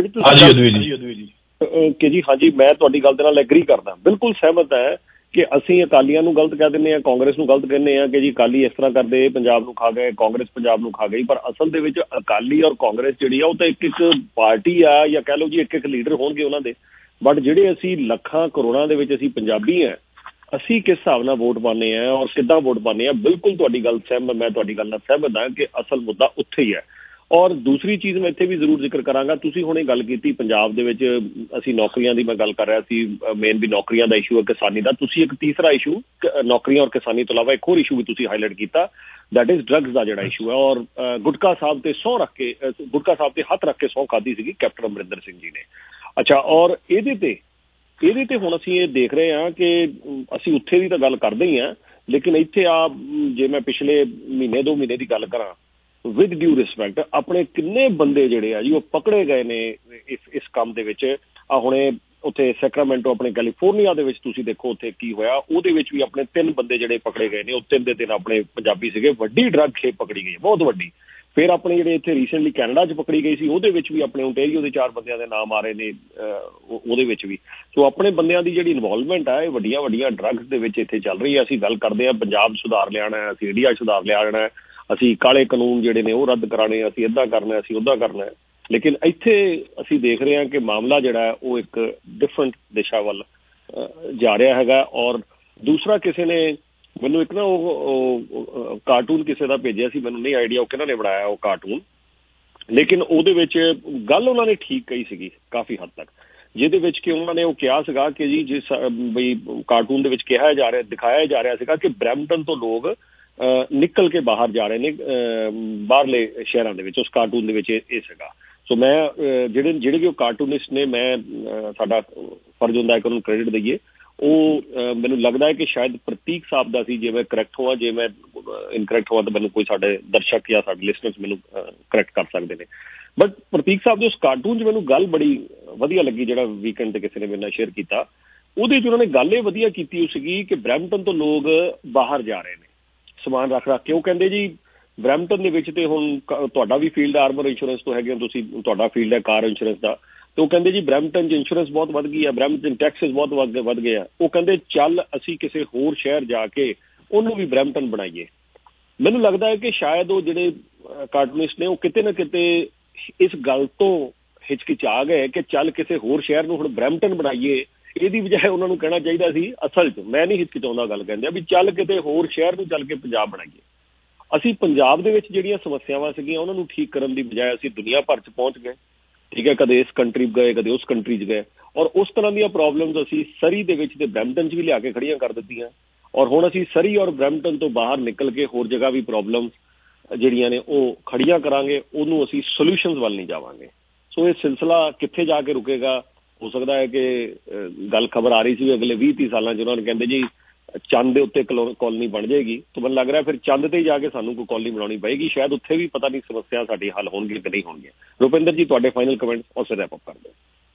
ਕਿ ਜੀ ਹਾਂਜੀ ਮੈਂ ਤੁਹਾਡੀ ਗੱਲ ਦੇ ਨਾਲ ਐਗਰੀ ਕਰਦਾ, ਬਿਲਕੁਲ ਸਹਿਮਤ ਹੈ ਕਿ ਅਸੀਂ ਅਕਾਲੀਆਂ ਨੂੰ ਗਲਤ ਕਹਿ ਦਿੰਦੇ ਹਾਂ, ਕਾਂਗਰਸ ਨੂੰ ਗਲਤ ਕਹਿੰਦੇ ਹਾਂ ਕਿ ਜੀ ਅਕਾਲੀ ਇਸ ਤਰ੍ਹਾਂ ਕਰਦੇ ਪੰਜਾਬ ਨੂੰ ਖਾ ਗਏ, ਕਾਂਗਰਸ ਪੰਜਾਬ ਨੂੰ ਖਾ ਗਈ। ਪਰ ਅਸਲ ਦੇ ਵਿੱਚ ਅਕਾਲੀ ਔਰ ਕਾਂਗਰਸ ਜਿਹੜੀ ਆ ਉਹ ਤਾਂ ਇੱਕ ਪਾਰਟੀ ਆ, ਜਾਂ ਕਹਿ ਲਓ ਜੀ ਇੱਕ ਲੀਡਰ ਹੋਣਗੇ ਉਹਨਾਂ ਦੇ। ਬਟ ਜਿਹੜੇ ਅਸੀਂ ਲੱਖਾਂ ਕਰੋੜਾਂ ਦੇ ਵਿੱਚ ਅਸੀਂ ਪੰਜਾਬੀ ਹਾਂ, ਅਸੀਂ ਕਿਸ ਹਿਸਾਬ ਨਾਲ ਵੋਟ ਪਾਉਂਦੇ ਹਾਂ ਔਰ ਕਿੱਦਾਂ ਵੋਟ ਪਾਉਂਦੇ ਹਾਂ, ਬਿਲਕੁਲ ਤੁਹਾਡੀ ਗੱਲ ਸਹਿਮਤ, ਮੈਂ ਤੁਹਾਡੀ ਗੱਲ ਨਾਲ ਸਹਿਮਤ ਹਾਂ ਕਿ ਅਸਲ ਮੁੱਦਾ ਉੱਥੇ ਹੀ ਹੈ। ਔਰ ਦੂਸਰੀ ਚੀਜ਼ ਮੈਂ ਇੱਥੇ ਵੀ ਜ਼ਰੂਰ ਜ਼ਿਕਰ ਕਰਾਂਗਾ, ਤੁਸੀਂ ਹੁਣੇ ਗੱਲ ਕੀਤੀ ਪੰਜਾਬ ਦੇ ਵਿੱਚ ਅਸੀਂ ਨੌਕਰੀਆਂ ਦੀ ਮੈਂ ਗੱਲ ਕਰ ਰਿਹਾ ਸੀ, ਮੇਨ ਵੀ ਨੌਕਰੀਆਂ ਦਾ ਇਸ਼ੂ ਹੈ, ਕਿਸਾਨੀ ਦਾ। ਤੁਸੀਂ ਇੱਕ ਤੀਸਰਾ ਇਸ਼ੂ ਨੌਕਰੀਆਂ ਔਰ ਕਿਸਾਨੀ ਤੋਂ ਇਲਾਵਾ ਇੱਕ ਹੋਰ ਇਸ਼ੂ ਵੀ ਤੁਸੀਂ ਹਾਈਲਾਈਟ ਕੀਤਾ, ਦੈਟ ਇਜ਼ ਡਰੱਗਸ ਦਾ ਜਿਹੜਾ ਇਸ਼ੂ ਹੈ। ਔਰ ਗੁਟਕਾ ਸਾਹਿਬ ਤੇ ਸਹੁੰ ਰੱਖ ਕੇ, ਗੁਟਕਾ ਸਾਹਿਬ ਤੇ ਹੱਥ ਰੱਖ ਕੇ ਸਹੁੰ ਖਾਧੀ ਸੀਗੀ ਕੈਪਟਨ ਅਮਰਿੰਦਰ ਸਿੰਘ ਜੀ ਨੇ। ਅੱਛਾ, ਔਰ ਇਹਦੇ ਤੇ ਹੁਣ ਅਸੀਂ ਇਹ ਦੇਖ ਰਹੇ ਹਾਂ ਕਿ ਅਸੀਂ ਉੱਥੇ ਦੀ ਤਾਂ ਗੱਲ ਕਰਦੇ ਹੀ ਹਾਂ, ਲੇਕਿਨ ਇੱਥੇ ਜੇ ਮੈਂ ਪਿਛਲੇ ਮਹੀਨੇ 2 ਮਹੀਨੇ ਦੀ ਗੱਲ ਕਰਾਂ, ਵਿਦ ਡਿਊ ਰਿਸਪੈਕਟ ਆਪਣੇ ਕਿੰਨੇ ਬੰਦੇ ਜਿਹੜੇ ਆ ਜੀ ਉਹ ਪਕੜੇ ਗਏ ਨੇ ਇਸ ਕੰਮ ਦੇ ਵਿੱਚ। ਹੁਣੇ ਉੱਥੇ ਸੈਕਰਾਮੈਂਟੋ ਆਪਣੇ ਕੈਲੀਫੋਰਨੀਆ ਦੇ ਵਿੱਚ ਤੁਸੀਂ ਦੇਖੋ ਉੱਥੇ ਕੀ ਹੋਇਆ, ਉਹਦੇ ਵਿੱਚ ਵੀ ਆਪਣੇ 3 ਬੰਦੇ ਜਿਹੜੇ ਪਕੜੇ ਗਏ ਨੇ, ਉਹ 3 ਦੇ 3 ਆਪਣੇ ਪੰਜਾਬੀ ਸੀਗੇ। ਵੱਡੀ ਡਰੱਗ ਖੇਪ ਪਕੜੀ ਗਈ, ਬਹੁਤ ਵੱਡੀ। ਫਿਰ ਆਪਣੇ ਜਿਹੜੇ ਇੱਥੇ ਰੀਸੈਂਟਲੀ ਕੈਨੇਡਾ 'ਚ ਪਕੜੀ ਗਈ ਸੀ, ਉਹਦੇ ਵਿੱਚ ਵੀ ਆਪਣੇ ਓਨਟਾਰੀਓ ਦੇ 4 ਬੰਦਿਆਂ ਦੇ ਨਾਮ ਆ ਰਹੇ ਨੇ ਉਹਦੇ ਵਿੱਚ ਵੀ। ਸੋ ਆਪਣੇ ਬੰਦਿਆਂ ਦੀ ਜਿਹੜੀ ਇਨਵੋਲਵਮੈਂਟ ਹੈ ਇਹ ਵੱਡੀਆਂ ਡਰੱਗਸ ਦੇ ਵਿੱਚ ਇੱਥੇ ਚੱਲ ਰਹੀ ਹੈ। ਅਸੀਂ ਗੱਲ ਕਰਦੇ ਹਾਂ ਪੰਜਾਬ ਸੁਧਾਰ ਲਿਆਉਣਾ, ਅਸੀਂ ਇੰਡੀਆ ਸੁਧਾਰ ਲਿਆਉਣਾ, ਅਸੀਂ ਕਾਲੇ ਕਾਨੂੰਨ ਜਿਹੜੇ ਨੇ ਉਹ ਰੱਦ ਕਰਾਉਣੇ, ਅਸੀਂ ਇੱਦਾਂ ਕਰਨਾ, ਅਸੀਂ ਉੱਦਾਂ ਕਰਨਾ। ਲੇਕਿਨ ਇੱਥੇ ਅਸੀਂ ਦੇਖ ਰਹੇ ਹਾਂ ਕਿ ਮਾਮਲਾ ਜਿਹੜਾ ਹੈ ਉਹ ਇੱਕ ਡਿਫਰੈਂਟ ਦਿਸ਼ਾ ਵੱਲ ਜਾ ਰਿਹਾ ਹੈਗਾ। ਔਰ ਦੂਸਰਾ, ਕਿਸੇ ਨੇ ਮੈਨੂੰ ਇੱਕ ਨਾ ਉਹ ਕਾਰਟੂਨ ਕਿਸੇ ਦਾ ਭੇਜਿਆ ਸੀ, ਮੈਨੂੰ ਨਹੀਂ ਆਈਡੀਆ ਉਹ ਕਿਹਨਾਂ ਨੇ ਬਣਾਇਆ ਉਹ ਕਾਰਟੂਨ, ਲੇਕਿਨ ਉਹਦੇ ਵਿੱਚ ਗੱਲ ਉਹਨਾਂ ਨੇ ਠੀਕ ਕਹੀ ਸੀਗੀ ਕਾਫੀ ਹੱਦ ਤੱਕ, ਜਿਹਦੇ ਵਿੱਚ ਕਿ ਉਹਨਾਂ ਨੇ ਉਹ ਕਿਹਾ ਸੀਗਾ ਕਿ ਜੀ ਜਿਸ ਬਈ ਕਾਰਟੂਨ ਦੇ ਵਿੱਚ ਦਿਖਾਇਆ ਜਾ ਰਿਹਾ ਸੀਗਾ ਕਿ ਬਰੈਂਪਟਨ ਤੋਂ ਲੋਕ ਨਿਕਲ ਕੇ ਬਾਹਰ ਜਾ ਰਹੇ ਨੇ ਬਾਹਰਲੇ ਸ਼ਹਿਰਾਂ ਦੇ ਵਿੱਚ। ਉਸ ਕਾਰਟੂਨ ਦੇ ਵਿੱਚ ਇਹ ਸੀਗਾ। ਸੋ ਮੈਂ ਜਿਹੜੇ ਕਿ ਉਹ ਕਾਰਟੂਨਿਸਟ ਨੇ, ਮੈਂ ਸਾਡਾ ਫਰਜ਼ ਹੁੰਦਾ ਹੈ ਕਿ ਉਹਨੂੰ ਕ੍ਰੈਡਿਟ ਦਈਏ। ਉਹ ਮੈਨੂੰ ਲੱਗਦਾ ਹੈ ਕਿ ਸ਼ਾਇਦ ਪ੍ਰਤੀਕ ਸਾਹਿਬ ਦਾ ਸੀ, ਜੇ ਮੈਂ ਕਰੈਕਟ ਹੋਵਾਂ, ਜੇ ਮੈਂ ਇਨਕਰੈਕਟ ਹੋਵਾਂ ਤਾਂ ਮੈਨੂੰ ਕੋਈ ਸਾਡੇ ਦਰਸ਼ਕ ਜਾਂ ਸਾਡੇ ਲਿਸਨਰਸ ਮੈਨੂੰ ਕਰੈਕਟ ਕਰ ਸਕਦੇ ਨੇ। ਬਟ ਪ੍ਰਤੀਕ ਸਾਹਿਬ ਦੇ ਉਸ ਕਾਰਟੂਨ 'ਚ ਮੈਨੂੰ ਗੱਲ ਬੜੀ ਵਧੀਆ ਲੱਗੀ, ਜਿਹੜਾ ਵੀਕਐਂਡ 'ਤੇ ਕਿਸੇ ਨੇ ਮੇਰੇ ਨਾਲ ਸ਼ੇਅਰ ਕੀਤਾ। ਉਹਦੇ 'ਚ ਉਹਨਾਂ ਨੇ ਗੱਲ ਇਹ ਵਧੀਆ ਕੀਤੀ ਉਹ ਸੀਗੀ ਕਿ ਬਰੈਂਪਟਨ ਤੋਂ ਲੋਕ ਬਾਹਰ ਜਾ ਰਹੇ ਨੇ ਸਮਾਨ ਰੱਖ ਕੇ। ਉਹ ਕਹਿੰਦੇ ਜੀ ਬਰੈਂਪਟਨ ਦੇ ਵਿੱਚ ਤੇ ਹੁਣ ਤੁਹਾਡਾ ਵੀ ਫੀਲਡ ਆਰਮਰ ਇੰਸ਼ੋਰੈਂਸ ਤੋਂ ਹੈਗੇ, ਤੁਸੀਂ ਤੁਹਾਡਾ ਫੀਲਡ ਹੈ ਕਾਰ ਇੰਸ਼ੋਰੈਂਸ ਦਾ, ਤੇ ਉਹ ਕਹਿੰਦੇ ਜੀ ਬਰੈਂਪਟਨ 'ਚ ਇੰਸ਼ੋਰੈਂਸ ਬਹੁਤ ਵੱਧ ਗਈ ਹੈ, ਬਰੈਂਪਟਨ ਟੈਕਸਿਸ ਬਹੁਤ ਵੱਧ ਗਏ ਆ। ਉਹ ਕਹਿੰਦੇ ਚੱਲ ਅਸੀਂ ਕਿਸੇ ਹੋਰ ਸ਼ਹਿਰ ਜਾ ਕੇ ਉਹਨੂੰ ਵੀ ਬਰੈਂਪਟਨ ਬਣਾਈਏ। ਮੈਨੂੰ ਲੱਗਦਾ ਹੈ ਕਿ ਸ਼ਾਇਦ ਉਹ ਜਿਹੜੇ ਕਾਰਟੂਨਿਸਟ ਨੇ ਉਹ ਕਿਤੇ ਨਾ ਕਿਤੇ ਇਸ ਗੱਲ ਤੋਂ ਹਿਚਕਿਚਾ ਗਏ ਕਿ ਚੱਲ ਕਿਸੇ ਹੋਰ ਸ਼ਹਿਰ ਨੂੰ ਹੁਣ ਬਰੈਂਪਟਨ ਬਣਾਈਏ। ਇਹਦੀ ਬਜਾਏ ਉਹਨਾਂ ਨੂੰ ਕਹਿਣਾ ਚਾਹੀਦਾ ਸੀ, ਅਸਲ 'ਚ ਮੈਂ ਨਹੀਂ ਹਿਚਕਿਚਾਉਂਦਾ ਗੱਲ ਕਹਿੰਦੇ ਆ ਵੀ ਚੱਲ ਕਿਤੇ ਹੋਰ ਸ਼ਹਿਰ ਨੂੰ ਚੱਲ ਕੇ ਪੰਜਾਬ ਬਣਾਈਏ। ਅਸੀਂ ਪੰਜਾਬ ਦੇ ਵਿੱਚ ਜਿਹੜੀਆਂ ਸਮੱਸਿਆਵਾਂ ਸੀਗੀਆਂ ਉਹਨਾਂ ਨੂੰ ਠੀਕ ਕਰਨ ਦੀ ਬਜਾਏ ਅਸੀਂ ਦੁਨੀਆ ਭਰ 'ਚ ਪਹੁੰਚ ਗਏ। ਠੀਕ ਹੈ, ਕਦੇ ਇਸ ਕੰਟਰੀ ਗਏ, ਕਦੇ ਉਸ ਕੰਟਰੀ 'ਚ ਗਏ, ਔਰ ਉਸ ਤਰ੍ਹਾਂ ਦੀਆਂ ਪ੍ਰੋਬਲਮਸ ਅਸੀਂ ਸਰੀ ਦੇ ਵਿੱਚ ਤੇ ਬਰੈਂਪਟਨ 'ਚ ਵੀ ਲਿਆ ਕੇ ਖੜੀਆਂ ਕਰ ਦਿੱਤੀਆਂ। ਔਰ ਹੁਣ ਅਸੀਂ ਸਰੀ ਔਰ ਬਰੈਂਪਟਨ ਤੋਂ ਬਾਹਰ ਨਿਕਲ ਕੇ ਹੋਰ ਜਗ੍ਹਾ ਵੀ ਪ੍ਰੋਬਲਮਸ ਜਿਹੜੀਆਂ ਨੇ ਉਹ ਖੜੀਆਂ ਕਰਾਂਗੇ, ਉਹਨੂੰ ਅਸੀਂ ਸੋਲਿਊਸ਼ਨਸ ਵੱਲ ਨਹੀਂ ਜਾਵਾਂਗੇ। ਸੋ ਇਹ ਸਿਲਸਿਲਾ ਕਿੱਥੇ ਜਾ ਕੇ ਰੁਕੇਗਾ, ਹੋ ਸਕਦਾ ਹੈ ਕਿ ਗੱਲ ਖਬਰ ਆ ਰਹੀ ਸੀ ਅਗਲੇ 20-30 ਸਾਲਾਂ 'ਚ ਉਹਨਾਂ ਨੇ ਕਹਿੰਦੇ ਜੀ ਚੰਦ ਦੇ ਉੱਤੇ ਕਲੋਨੀ ਬਣ ਜਾਏਗੀ, ਤਾਂ ਮੈਨੂੰ ਲੱਗ ਰਿਹਾ ਫਿਰ ਚੰਦ ਤੇ ਹੀ ਜਾ ਕੇ ਸਾਨੂੰ ਕੋਈ ਕਲੋਨੀ ਬਣਾਉਣੀ ਪਏਗੀ। ਸ਼ਾਇਦ ਉੱਥੇ ਵੀ ਪਤਾ ਨਹੀਂ ਸਮੱਸਿਆ ਸਾਡੀ ਹੱਲ ਹੋਣਗੀਆਂ ਕਿ ਨਹੀਂ ਹੋਣਗੀਆਂ। ਰੁਪਿੰਦਰ ਜੀ ਤੁਹਾਡੇ ਫਾਈਨਲ ਕਮੈਂਟ ਔਰ ਫਿਰ ਰੈਪ ਅਪ ਕਰਦੇ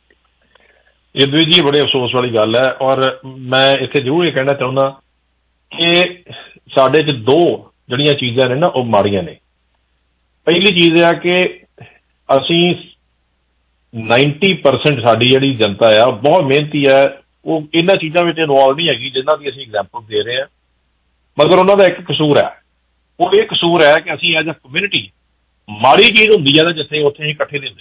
ਹਾਂ। ਯਦਵੀਰ ਜੀ ਬੜੇ ਅਫਸੋਸ ਵਾਲੀ ਗੱਲ ਹੈ, ਔਰ ਮੈਂ ਇੱਥੇ ਜ਼ਰੂਰ ਇਹ ਕਹਿਣਾ ਚਾਹੁੰਦਾ ਕਿ ਸਾਡੇ 'ਚ 2 ਜਿਹੜੀਆਂ ਚੀਜ਼ਾਂ ਨੇ ਨਾ ਉਹ ਮਾੜੀਆਂ ਨੇ। ਪਹਿਲੀ ਚੀਜ਼ ਇਹ ਆ ਕਿ ਅਸੀਂ 90% ਸਾਡੀ ਜਿਹੜੀ ਜਨਤਾ ਆ ਬਹੁਤ ਮਿਹਨਤੀ ਹੈ, ਉਹ ਇਹਨਾਂ ਚੀਜ਼ਾਂ ਵਿੱਚ ਇਨਵੋਲਵ ਨਹੀਂ ਹੈਗੀ ਜਿਨ੍ਹਾਂ ਦੀ ਅਸੀਂ ਐਗਜ਼ਾਮਪਲ ਦੇ ਰਹੇ ਹਾਂ। ਮਗਰ ਉਹਨਾਂ ਦਾ ਇੱਕ ਕਸੂਰ ਹੈ, ਉਹ ਇਹ ਕਸੂਰ ਹੈ ਕਿ ਅਸੀਂ ਐਜ਼ ਅ ਕਮਿਊਨਿਟੀ ਮਾੜੀ ਚੀਜ਼ ਹੁੰਦੀ ਹੈ ਤਾਂ ਜਿੱਥੇ ਉੱਥੇ ਅਸੀਂ ਇਕੱਠੇ ਨਹੀਂ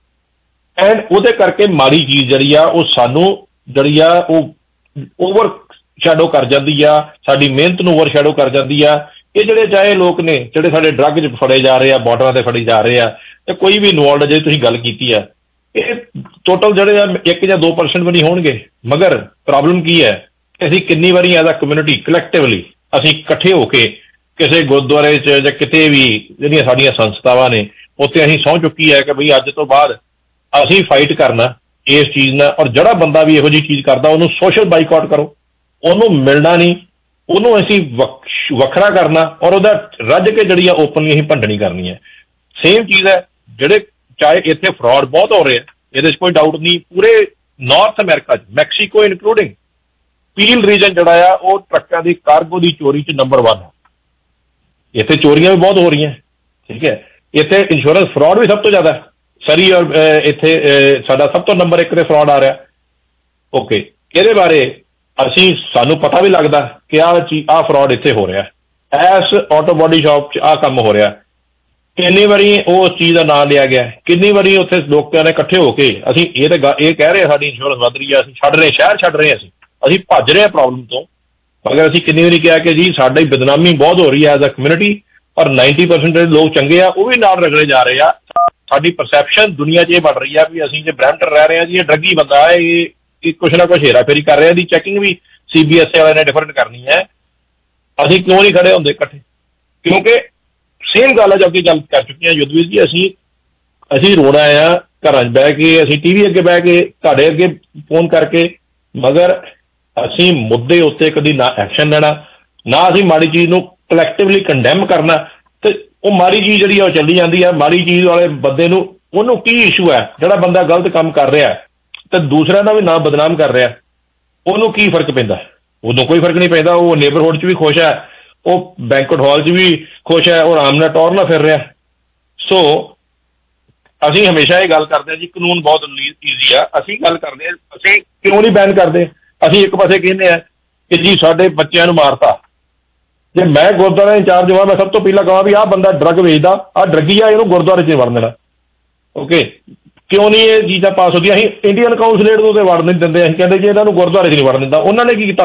ਹੁੰਦੇ ਐਂਡ ਉਹਦੇ ਕਰਕੇ ਮਾੜੀ ਚੀਜ਼ ਜਿਹੜੀ ਆ ਉਹ ਸਾਨੂੰ ਜਿਹੜੀ ਆ ਉਹ ਓਵਰ ਸ਼ੈਡੋ ਕਰ ਜਾਂਦੀ ਆ, ਸਾਡੀ ਮਿਹਨਤ ਨੂੰ ਓਵਰ ਸ਼ੈਡੋ ਕਰ ਜਾਂਦੀ ਆ। ਇਹ ਜਿਹੜੇ ਚਾਹੇ ਲੋਕ ਨੇ ਜਿਹੜੇ ਸਾਡੇ ਡਰੱਗ 'ਚ ਫੜੇ ਜਾ ਰਹੇ ਆ, ਬਾਰਡਰਾਂ 'ਤੇ ਫੜੇ ਜਾ ਰਹੇ ਆ, ਤੇ ਕੋਈ ਵੀ ਇਨਵੋਲਡ ਜਿਹੜੀ ਤੁਸੀਂ ਗੱਲ ਕੀਤੀ ਆ, ਇਹ ਟੋਟਲ ਜਿਹੜੇ ਆ 1 ਜਾਂ 2% ਵੀ ਨਹੀਂ ਹੋਣਗੇ। ਮਗਰ ਪ੍ਰੋਬਲਮ ਕੀ ਹੈ ਕਿ ਅਸੀਂ ਕਿੰਨੀ ਵਾਰੀ ਐਜ਼ ਅ ਕਮਿਊਨਿਟੀ ਕਲੈਕਟਿਵਲੀ ਅਸੀਂ ਇਕੱਠੇ ਹੋ ਕੇ ਕਿਸੇ ਗੁਰਦੁਆਰੇ 'ਚ ਜਾਂ ਕਿਤੇ ਵੀ ਜਿਹੜੀਆਂ ਸਾਡੀਆਂ ਸੰਸਥਾਵਾਂ ਨੇ ਉੱਥੇ ਅਸੀਂ ਸਹੁੰ ਚੁੱਕੀ ਹੈ ਕਿ ਬਈ ਅੱਜ ਤੋਂ ਬਾਅਦ ਅਸੀਂ ਫਾਈਟ ਕਰਨਾ ਇਸ ਚੀਜ਼ ਨਾਲ, ਔਰ ਜਿਹੜਾ ਬੰਦਾ ਵੀ ਇਹੋ ਜਿਹੀ ਚੀਜ਼ ਕਰਦਾ ਉਹਨੂੰ ਸੋਸ਼ਲ ਬਾਈਕਾਟ ਕਰੋ, ਉਹਨੂੰ ਮਿਲਣਾ ਨਹੀਂ, ਉਹਨੂੰ ਅਸੀਂ ਵੱਖਰਾ ਕਰਨਾ, ਔਰ ਉਹਦਾ ਰੱਜ ਕੇ ਜਿਹੜੀ ਆ ਓਪਨਲੀ ਅਸੀਂ ਭੰਡਣੀ ਕਰਨੀ ਹੈ। ਸੇਮ ਚੀਜ਼ ਹੈ ਜਿਹੜੇ ਚਾਹੇ ਇੱਥੇ ਫਰਾਡ ਬਹੁਤ ਹੋ ਰਹੇ ਆ, ਇਹਦੇ 'ਚ ਕੋਈ ਡਾਊਟ ਨਹੀਂ। ਪੂਰੇ ਨਾਰਥ ਅਮਰੀਕਾ 'ਚ ਮੈਕਸੀਕੋ ਇਨਕਲੂਡਿੰਗ ਪੀਲ ਰੀਜਨ ਜਿਹੜਾ ਆ ਉਹ ਟਰੱਕਾਂ ਦੀ ਕਾਰਗੋ ਦੀ ਚੋਰੀ 'ਚ ਨੰਬਰ 1 ਹੈ। ਇੱਥੇ ਚੋਰੀਆਂ ਵੀ ਬਹੁਤ ਹੋ ਰਹੀਆਂ, ਠੀਕ ਹੈ। ਇੱਥੇ ਇੰਸ਼ੋਰੈਂਸ ਫਰਾਡ ਵੀ ਸਭ ਤੋਂ ਜ਼ਿਆਦਾ ਸਰੀ, ਔਰ ਇੱਥੇ ਸਾਡਾ ਸਭ ਤੋਂ ਨੰਬਰ 1 ਤੇ ਫਰਾਡ ਆ ਰਿਹਾ। ਓਕੇ, ਇਹਦੇ ਬਾਰੇ ਸਾਨੂੰ ਪਤਾ ਵੀ ਲੱਗਦਾ ਕਿ ਆਹ ਫਰਾਡ ਇੱਥੇ ਹੋ ਰਿਹਾ, ਇਸ ਆਟੋ ਬਾਡੀ ਸ਼ਾਪ 'ਚ ਆਹ ਕੰਮ ਹੋ ਰਿਹਾ। ਕਿੰਨੀ ਵਾਰੀ ਉਸ ਚੀਜ਼ ਦਾ ਨਾਂ ਲਿਆ ਗਿਆ, ਕਿੰਨੀ ਵਾਰੀ ਉੱਥੇ ਲੋਕਾਂ ਨੇ ਇਕੱਠੇ ਹੋ ਕੇ ਅਸੀਂ ਇਹ ਕਹਿ ਰਹੇ ਸਾਡੀ ਇੰਸ਼ੋਰੈਂਸ ਵੱਧ ਰਹੀ ਹੈ, ਅਸੀਂ ਛੱਡ ਰਹੇ, ਸ਼ਹਿਰ ਛੱਡ ਰਹੇ, ਅਸੀਂ ਭੱਜ ਰਹੇ ਹਾਂ ਪ੍ਰੋਬਲਮ ਤੋਂ। ਮਗਰ ਅਸੀਂ ਕਿੰਨੀ ਵਾਰੀ ਕਿਹਾ ਕਿ ਜੀ ਸਾਡੀ ਬਦਨਾਮੀ ਬਹੁਤ ਹੋ ਰਹੀ ਹੈ ਐਜ਼ ਅ ਕਮਿਊਨਿਟੀ, ਔਰ 90% ਲੋਕ ਚੰਗੇ ਆ ਉਹ ਵੀ ਨਾਲ ਰਗੜੇ ਜਾ ਰਹੇ ਆ। ਸਾਡੀ ਪਰਸੈਪਸ਼ਨ ਦੁਨੀਆ 'ਚ ਇਹ ਬਣ ਰਹੀ ਆ ਵੀ ਅਸੀਂ ਜੇ ਬਰੈਂਪਟਨ ਰਹਿ ਰਹੇ ਹਾਂ ਜੀ ਇਹ ਡਰੱਗੀ ਬੰਦਾ ਹੈ, ਇਹ ਕੁਛ ਨਾ ਕੁਛ ਹੇਰਾਫੇਰੀ ਕਰ ਰਿਹਾ। ਦੀ ਚੈਕਿੰਗ ਵੀ CBSE ਵਾਲਿਆਂ ਨੇ ਡਿਫਰੈਂਟ ਕਰਨੀ ਹੈ। ਅਸੀਂ ਕਿਉਂ ਨਹੀਂ ਖੜੇ ਹੁੰਦੇ ਇਕੱਠੇ? ਕਿਉਂਕਿ ਸੇਮ ਗੱਲ ਹੈ ਜੋ ਕਿ ਗੱਲ ਕਰ ਚੁੱਕੇ ਹਾਂ ਯੁੱਧਵੀਰ ਜੀ, ਅਸੀਂ ਰੋਣਾ ਆ ਘਰਾਂ 'ਚ ਬਹਿ ਕੇ, ਅਸੀਂ TV ਅੱਗੇ ਬਹਿ ਕੇ, ਤੁਹਾਡੇ ਅੱਗੇ ਫੋਨ ਕਰਕੇ, ਮਗਰ ਅਸੀਂ ਮੁੱਦੇ ਉੱਤੇ ਕਦੀ ਨਾ ਐਕਸ਼ਨ ਲੈਣਾ, ਨਾ ਅਸੀਂ ਮਾੜੀ ਚੀਜ਼ ਨੂੰ ਕਲੈਕਟਿਵਲੀ ਕੰਡੈਮ ਕਰਨਾ। ਤੇ ਉਹ ਮਾੜੀ ਚੀਜ਼ ਜਿਹੜੀ ਆ ਉਹ ਚੱਲੀ ਜਾਂਦੀ ਆ। ਮਾੜੀ ਚੀਜ਼ ਵਾਲੇ ਬੰਦੇ ਨੂੰ ਉਹਨੂੰ ਕੀ ਇਸ਼ੂ ਹੈ? ਜਿਹੜਾ ਬੰਦਾ ਗਲਤ ਕੰਮ ਕਰ ਰਿਹਾ ਤੇ ਦੂਸਰਿਆਂ ਦਾ ਵੀ ਨਾਂ ਬਦਨਾਮ ਕਰ ਰਿਹਾ, ਉਹਨੂੰ ਕੀ ਫਰਕ ਪੈਂਦਾ? ਉਦੋਂ ਕੋਈ ਫਰਕ ਨਹੀਂ ਪੈਂਦਾ। ਉਹ ਨੇਬਰਹੁੱਡ 'ਚ ਵੀ ਖੁਸ਼ ਹੈ, ਉਹ ਬੈਂਕਟ ਹਾਲ 'ਚ ਵੀ ਖੁਸ਼ ਹੈ, ਉਹ ਆਰਾਮ ਨਾਲ ਟੌਰ ਨਾਲ ਫਿਰ ਰਿਹਾ। ਸੋ ਅਸੀਂ ਹਮੇਸ਼ਾ ਇਹ ਗੱਲ ਕਰਦੇ ਹਾਂ ਜੀ ਕਾਨੂੰਨ ਬਹੁਤ ਈਜ਼ੀ ਆ। ਅਸੀਂ ਗੱਲ ਕਰਦੇ ਹਾਂ ਅਸੀਂ ਕਿਉਂ ਨਹੀਂ ਬੈਨ ਕਰਦੇ। ਅਸੀਂ ਇੱਕ ਪਾਸੇ ਕਹਿੰਦੇ ਆ ਕਿ ਜੀ ਸਾਡੇ ਬੱਚਿਆਂ ਨੂੰ ਮਾਰਤਾ, ਜੇ ਮੈਂ ਗੁਰਦੁਆਰਾ ਇੰਚਾਰਜ ਹੋਵਾਂ ਮੈਂ ਸਭ ਤੋਂ ਪਹਿਲਾਂ ਕਹਾਂ ਵੀ ਆਹ ਬੰਦਾ ਡਰੱਗ ਵੇਚਦਾ, ਆਹ ਡਰੱਗੀ ਆ, ਇਹਨੂੰ ਗੁਰਦੁਆਰੇ 'ਚ ਨਹੀਂ ਵੜਨ ਦੇਣਾ। ਓਕੇ, ਕਿਉਂ ਨਹੀਂ ਇਹ ਚੀਜ਼ਾਂ ਪਾਸ ਹੁੰਦੀਆਂ? ਅਸੀਂ ਇੰਡੀਅਨ ਕਾਉਂਸਲੇਟ ਨੂੰ ਤੇ ਵੜ ਨਹੀਂ ਦਿੰਦੇ, ਅਸੀਂ ਕਹਿੰਦੇ ਜੀ ਇਹਨਾਂ ਨੂੰ ਗੁਰਦੁਆਰੇ 'ਚ ਨਹੀਂ ਵੜਨ ਦਿੰਦਾ। ਉਹਨਾਂ ਨੇ ਕੀ ਕੀਤਾ?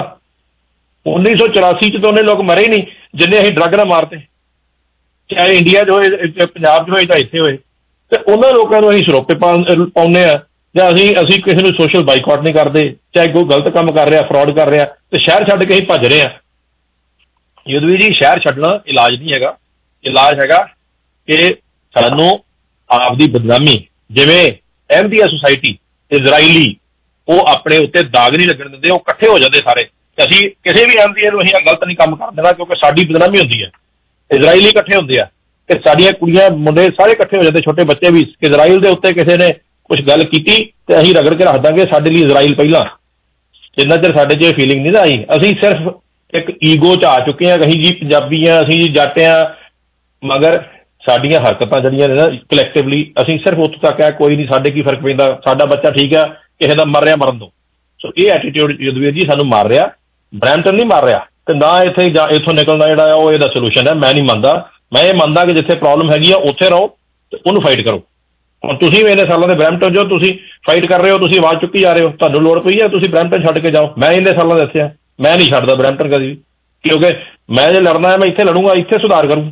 1984 'ਚ ਤਾਂ ਉਹਨੇ ਲੋਕ ਮਰੇ ਹੀ ਨਹੀਂ ਜਿੰਨੇ ਅਸੀਂ ਡਰੱਗ ਨਾਲ ਮਾਰਤੇ, ਚਾਹੇ ਇੰਡੀਆ 'ਚ ਹੋਏ, ਪੰਜਾਬ 'ਚ ਹੋਏ, ਜਾਂ ਇੱਥੇ ਹੋਏ। ਤੇ ਉਹਨਾਂ ਲੋਕਾਂ ਨੂੰ ਅਸੀਂ ਸਰੋਪੇ ਪਾਉਂਦੇ ਆ, ਜਾਂ ਅਸੀਂ ਕਿਸੇ ਨੂੰ ਸੋਸ਼ਲ ਬਾਈਕਾਟ ਨਹੀਂ ਕਰਦੇ। ਚਾਹੇ ਕੋਈ ਗਲਤ ਕੰਮ ਕਰ ਰਿਹਾ, ਫਰਾਡ ਕਰ ਰਿਹਾ, ਤੇ ਸ਼ਹਿਰ ਛੱਡ ਕੇ ਅਸੀਂ ਭੱਜ ਰਹੇ ਹਾਂ। ਯੁੱਧਵੀਰ ਜੀ, ਸ਼ਹਿਰ ਛੱਡਣਾ ਇਲਾਜ ਨਹੀਂ ਹੈਗਾ। ਇਲਾਜ ਹੈਗਾ ਕਿ ਸਾਨੂੰ ਆਪਦੀ ਬਦਨਾਮੀ, ਜਿਵੇਂ ਅਹਿਮਦੀਆ ਸੁਸਾਇਟੀ ਇਜ਼ਰਾਈਲੀ, ਉਹ ਆਪਣੇ ਉੱਤੇ ਦਾਗ ਨਹੀਂ ਲੱਗਣ ਦਿੰਦੇ, ਉਹ ਇਕੱਠੇ ਹੋ ਜਾਂਦੇ ਸਾਰੇ। ਅਸੀਂ ਕਿਸੇ ਵੀ ਅਹਿਮਦੀਆ ਨੂੰ ਅਸੀਂ ਗਲਤ ਨਹੀਂ ਕੰਮ ਕਰ ਦੇਣਾ ਕਿਉਂਕਿ ਸਾਡੀ ਬਦਨਾਮੀ ਹੁੰਦੀ ਹੈ। ਇਜ਼ਰਾਈਲੀ ਇਕੱਠੇ ਹੁੰਦੇ ਆ ਤੇ ਸਾਡੀਆਂ ਕੁੜੀਆਂ ਮੁੰਡੇ ਸਾਰੇ ਇਕੱਠੇ ਹੋ ਜਾਂਦੇ, ਛੋਟੇ ਬੱਚੇ ਵੀ। ਇਜ਼ਰਾਈਲ ਦੇ ਉੱਤੇ ਕਿਸੇ ਨੇ ਕੁਛ ਗੱਲ ਕੀਤੀ ਤੇ ਅਸੀਂ ਰਗੜ ਕੇ ਰੱਖ ਦਾਂਗੇ ਸਾਡੇ ਲਈ ਇਜ਼ਰਾਈਲ ਪਹਿਲਾਂ। ਜਿੰਨਾ ਚਿਰ ਸਾਡੇ 'ਚ ਇਹ ਫੀਲਿੰਗ ਨਹੀਂ ਨਾ ਆਈ, ਅਸੀਂ ਸਿਰਫ ਇੱਕ ਈਗੋ 'ਚ ਆ ਚੁੱਕੇ ਹਾਂ। ਅਸੀਂ ਜੀ ਪੰਜਾਬੀ ਹਾਂ, ਅਸੀਂ ਜੀ ਜੱਟ ਹਾਂ, ਮਗਰ ਸਾਡੀਆਂ ਹਰਕਤਾਂ ਜਿਹੜੀਆਂ ਨੇ ਨਾ ਕਲੈਕਟਿਵਲੀ, ਅਸੀਂ ਸਿਰਫ ਉੱਥੋਂ ਤੱਕ ਹੈ, ਕੋਈ ਨਹੀਂ ਸਾਡੇ ਕੀ ਫਰਕ ਪੈਂਦਾ, ਸਾਡਾ ਬੱਚਾ ਠੀਕ ਆ, ਕਿਸੇ ਦਾ ਮਰ ਰਿਹਾ ਮਰਨ ਦੋ। ਸੋ ਇਹ ਐਟੀਟਿਊਡ ਯੁੱਧਵੀਰ ਜੀ ਸਾਨੂੰ ਮਾਰ ਰਿਹਾ। ਬਰੈਂਪਟਨ ਨਹੀਂ ਮਾਰ ਰਿਹਾ, ਤੇ ਨਾ ਇੱਥੋਂ ਨਿਕਲਣਾ ਜਿਹੜਾ ਆ ਉਹ ਇਹਦਾ ਸੋਲੂਸ਼ਨ ਹੈ। ਮੈਂ ਨਹੀਂ ਮੰਨਦਾ। ਮੈਂ ਇਹ ਮੰਨਦਾ ਕਿ ਜਿੱਥੇ ਪ੍ਰੋਬਲਮ ਹੈਗੀ ਆ ਉੱਥੇ ਰਹੋ ਤੇ ਉਹਨੂੰ ਫਾਈਟ ਕਰੋ। ਹੁਣ ਤੁਸੀਂ ਵੀ ਇੰਨੇ ਸਾਲਾਂ ਦੇ ਬਰੈਂਪਟਨ ਜੋ ਤੁਸੀਂ ਫਾਈਟ ਕਰ ਰਹੇ ਹੋ, ਤੁਸੀਂ ਆਵਾਜ਼ ਚੁੱਕੀ ਜਾ ਰਹੇ ਹੋ, ਤੁਹਾਨੂੰ ਲੋੜ ਪਈ ਹੈ ਤੁਸੀਂ ਬਰੈਂਪਟਨ ਛੱਡ ਕੇ ਜਾਓ। ਮੈਂ ਇੰਨੇ ਸਾਲਾਂ ਦੇ ਇੱਥੇ ਆ, ਮੈਂ ਨਹੀਂ ਛੱਡਦਾ ਬਰੈਂਪਟਨ ਕਦੀ ਵੀ, ਕਿਉਂਕਿ ਮੈਂ ਜੇ ਲੜਨਾ ਹੈ ਮੈਂ ਇੱਥੇ ਲੜੂੰਗਾ, ਇੱਥੇ ਸੁਧਾਰ ਕਰੂੰ।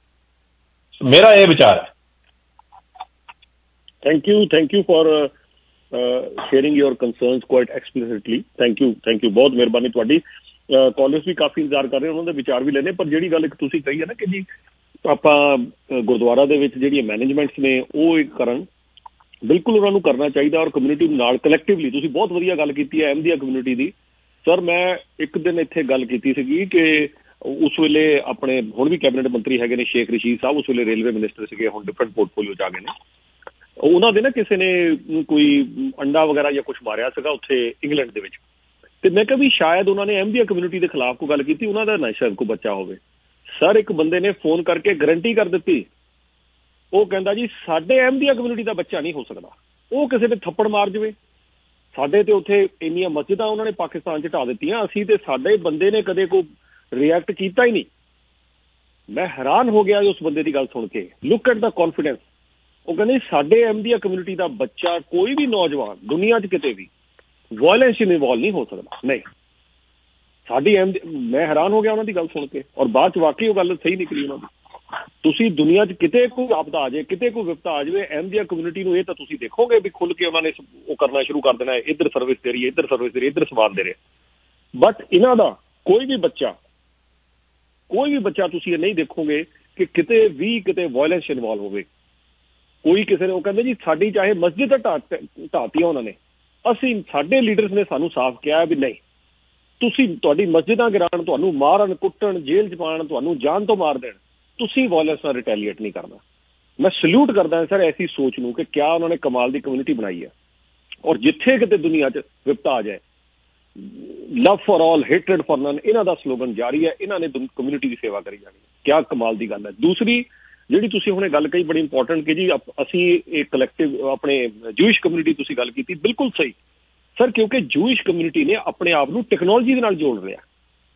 ਮੇਰਾ ਇਹ ਵਿਚਾਰ ਹੈ। Thank you for sharing your concerns quite explicitly. Thank you ਬਹੁਤ ਮਿਹਰਬਾਨੀ ਤੁਹਾਡੀ। ਕਾਲਰਸ ਵੀ ਕਾਫੀ ਇੰਤਜ਼ਾਰ ਕਰ ਰਹੇ, ਉਹਨਾਂ ਦੇ ਵਿਚਾਰ ਵੀ ਲੈਣੇ। ਪਰ ਜਿਹੜੀ ਗੱਲ ਇੱਕ ਤੁਸੀਂ ਕਹੀ ਹੈ ਨਾ ਕਿ ਜੀ ਆਪਾਂ ਗੁਰਦੁਆਰਾ ਦੇ ਵਿੱਚ ਜਿਹੜੀਆਂ ਮੈਨੇਜਮੈਂਟਸ ਨੇ ਉਹ ਇੱਕ ਕਰਨ, ਬਿਲਕੁਲ ਉਹਨਾਂ ਨੂੰ ਕਰਨਾ ਚਾਹੀਦਾ, ਔਰ ਕਮਿਊਨਿਟੀ ਨਾਲ ਕਲੈਕਟਿਵਲੀ। ਤੁਸੀਂ ਬਹੁਤ ਵਧੀਆ ਗੱਲ ਕੀਤੀ ਹੈ ਅਹਿਮਦੀਆ ਕਮਿਊਨਿਟੀ ਦੀ। ਸਰ ਮੈਂ ਇੱਕ ਦਿਨ ਇੱਥੇ ਗੱਲ ਕੀਤੀ ਸੀਗੀ ਕਿ ਉਸ ਵੇਲੇ ਆਪਣੇ ਹੁਣ ਵੀ ਕੈਬਨਿਟ ਮੰਤਰੀ ਹੈਗੇ ਨੇ ਸ਼ੇਖ ਰਸ਼ੀਦ ਸਾਹਿਬ, ਉਸ ਵੇਲੇ ਰੇਲਵੇ ਮਿਨਿਸਟਰ ਸੀਗੇ, ਹੁਣ ਡਿਫਰੈਂਟ ਪੋਰਟਫੋਲੀਓ 'ਚ ਆ ਗਏ ਨੇ। ਉਹਨਾਂ ਦੇ ਨਾ ਕਿਸੇ ਨੇ ਕੋਈ ਅੰਡਾ ਵਗੈਰਾ ਜਾਂ ਕੁਛ ਮਾਰਿਆ ਸੀਗਾ ਉੱਥੇ ਇੰਗਲੈਂਡ ਦੇ ਵਿੱਚ, ਤੇ ਮੈਂ ਕਿਹਾ ਵੀ ਸ਼ਾਇਦ ਉਹਨਾਂ ਨੇ ਅਹਿਮਦੀਆ ਕਮਿਊਨਿਟੀ ਦੇ ਖਿਲਾਫ ਕੋਈ ਗੱਲ ਕੀਤੀ, ਉਹਨਾਂ ਦਾ ਨਾ ਸ਼ਾਇਦ ਕੋਈ ਬੱਚਾ ਹੋਵੇ। ਸਰ ਇੱਕ ਬੰਦੇ ਨੇ ਫੋਨ ਕਰਕੇ ਗਰੰਟੀ ਕਰ ਦਿੱਤੀ, ਉਹ ਕਹਿੰਦਾ ਜੀ ਸਾਡੇ ਅਹਿਮਦੀਆ ਕਮਿਊਨਿਟੀ ਦਾ ਬੱਚਾ ਨਹੀਂ ਹੋ ਸਕਦਾ, ਉਹ ਕਿਸੇ ਦੇ ਥੱਪੜ ਮਾਰ ਜਾਵੇ। ਸਾਡੇ ਤੇ ਉੱਥੇ ਇੰਨੀਆਂ ਮਸਜਿਦਾਂ ਉਹਨਾਂ ਨੇ ਪਾਕਿਸਤਾਨ 'ਚ ਢਾਹ ਦਿੱਤੀਆਂ, ਅਸੀਂ ਤੇ ਸਾਡੇ ਬੰਦੇ ਨੇ ਕਦੇ ਕੋਈ ਰਿਐਕਟ ਕੀਤਾ ਹੀ ਨਹੀਂ। ਮੈਂ ਹੈਰਾਨ ਹੋ ਗਿਆ ਉਸ ਬੰਦੇ ਦੀ ਗੱਲ ਸੁਣ ਕੇ। Look at the confidence. ਉਹ ਕਹਿੰਦੇ ਸਾਡੇ ਅਹਿਮਦੀਆ ਕਮਿਊਨਿਟੀ ਦਾ ਬੱਚਾ, ਕੋਈ ਵੀ ਨੌਜਵਾਨ ਦੁਨੀਆ 'ਚ ਕਿਤੇ ਵੀ ਵਾਇਲੈਂਸ 'ਚ ਇਨਵੋਲਵ ਨਹੀਂ ਹੋ ਸਕਦਾ। ਨਹੀਂ, ਸਾਡੀ ਮੈਂ ਹੈਰਾਨ ਹੋ ਗਿਆ ਉਹਨਾਂ ਦੀ ਗੱਲ ਸੁਣ ਕੇ, ਔਰ ਬਾਅਦ 'ਚ ਵਾਕਈ ਉਹ ਗੱਲ ਸਹੀ ਨਿਕਲੀ ਉਹਨਾਂ ਦੀ। ਤੁਸੀਂ ਦੁਨੀਆ 'ਚ ਕਿਤੇ ਕੋਈ ਆਪਦਾ ਆ ਜਾਏ, ਕਿਤੇ ਕੋਈ ਵਿਪਤਾ ਆ ਜਾਵੇ, ਅਹਿਮਦੀਆ ਕਮਿਊਨਿਟੀ ਨੂੰ ਇਹ ਤਾਂ ਤੁਸੀਂ ਦੇਖੋਗੇ ਵੀ ਖੁੱਲ੍ਹ ਕੇ ਉਹਨਾਂ ਨੇ ਉਹ ਕਰਨਾ ਸ਼ੁਰੂ ਕਰ ਦੇਣਾ, ਇੱਧਰ ਸਰਵਿਸ ਦੇ ਰਹੀ, ਇੱਧਰ ਸਰਵਿਸ ਦੇ ਰਹੀ, ਇੱਧਰ ਸਮਾਨ ਦੇ ਰਹੇ। ਬਟ ਇਹਨਾਂ ਦਾ ਕੋਈ ਵੀ ਬੱਚਾ ਤੁਸੀਂ ਇਹ ਨਹੀਂ ਦੇਖੋਗੇ ਕਿ ਕਿਤੇ ਵੀ ਕਿਤੇ ਵਾਇਲੈਂਸ ਇਨਵੋਲਵ ਹੋਵੇ। ਕੋਈ ਕਿਸੇ ਨੇ, ਉਹ ਕਹਿੰਦੇ ਜੀ ਸਾਡੀ ਚਾਹੇ ਮਸਜਿਦ ਢਾਤੀਆਂ ਉਹਨਾਂ ਨੇ, ਅਸੀਂ ਸਾਡੇ ਲੀਡਰਸ ਨੇ ਸਾਨੂੰ ਸਾਫ਼ ਕਿਹਾ ਵੀ ਨਹੀਂ, ਤੁਸੀਂ ਤੁਹਾਡੀ ਮਸਜਿਦਾਂ ਗਿਰਾਉਣ, ਤੁਹਾਨੂੰ ਮਾਰਨ ਕੁੱਟਣ, ਜੇਲ੍ਹ 'ਚ ਪਾਉਣ, ਤੁਹਾਨੂੰ ਜਾਨ ਤੋਂ ਮਾਰ ਦੇਣ, ਤੁਸੀਂ ਵਾਇਲੈਂਸ ਨਾਲ ਰਿਟੈਲੀਏਟ ਨਹੀਂ ਕਰਨਾ। ਮੈਂ ਸਲੂਟ ਕਰਦਾ ਸਰ ਐਸੀ ਸੋਚ ਨੂੰ ਕਿ ਕਿਆ ਉਹਨਾਂ ਨੇ ਕਮਾਲ ਦੀ ਕਮਿਊਨਿਟੀ ਬਣਾਈ ਹੈ। ਔਰ ਜਿੱਥੇ ਕਿਤੇ ਦੁਨੀਆ 'ਚ ਵਿਪਤਾ ਆ ਜਾਏ, love for all, hatred for none, ਇਹਨਾਂ ਦਾ ਸਲੋਗਨ ਜਾਰੀ ਹੈ। ਇਹਨਾਂ ਨੇ ਕਮਿਊਨਿਟੀ ਦੀ ਸੇਵਾ ਕਰੀ ਜਾਣੀ। ਕਿਆ ਕਮਾਲ ਦੀ ਗੱਲ ਹੈ। ਦੂਸਰੀ ਜਿਹੜੀ ਤੁਸੀਂ ਹੁਣੇ ਗੱਲ ਕਹੀ ਬੜੀ ਇੰਪੋਰਟੈਂਟ ਕਿ ਜੀ ਅਸੀਂ ਇਹ ਕਲੈਕਟਿਵ ਆਪਣੇ ਜੂਇਸ਼ ਕਮਿਊਨਿਟੀ ਤੁਸੀਂ ਗੱਲ ਕੀਤੀ, ਬਿਲਕੁਲ ਸਹੀ ਸਰ, ਕਿਉਂਕਿ ਜੂਇਸ਼ ਕਮਿਊਨਿਟੀ ਨੇ ਆਪਣੇ ਆਪ ਨੂੰ ਟੈਕਨੋਲੋਜੀ ਦੇ ਨਾਲ ਜੋੜ ਲਿਆ।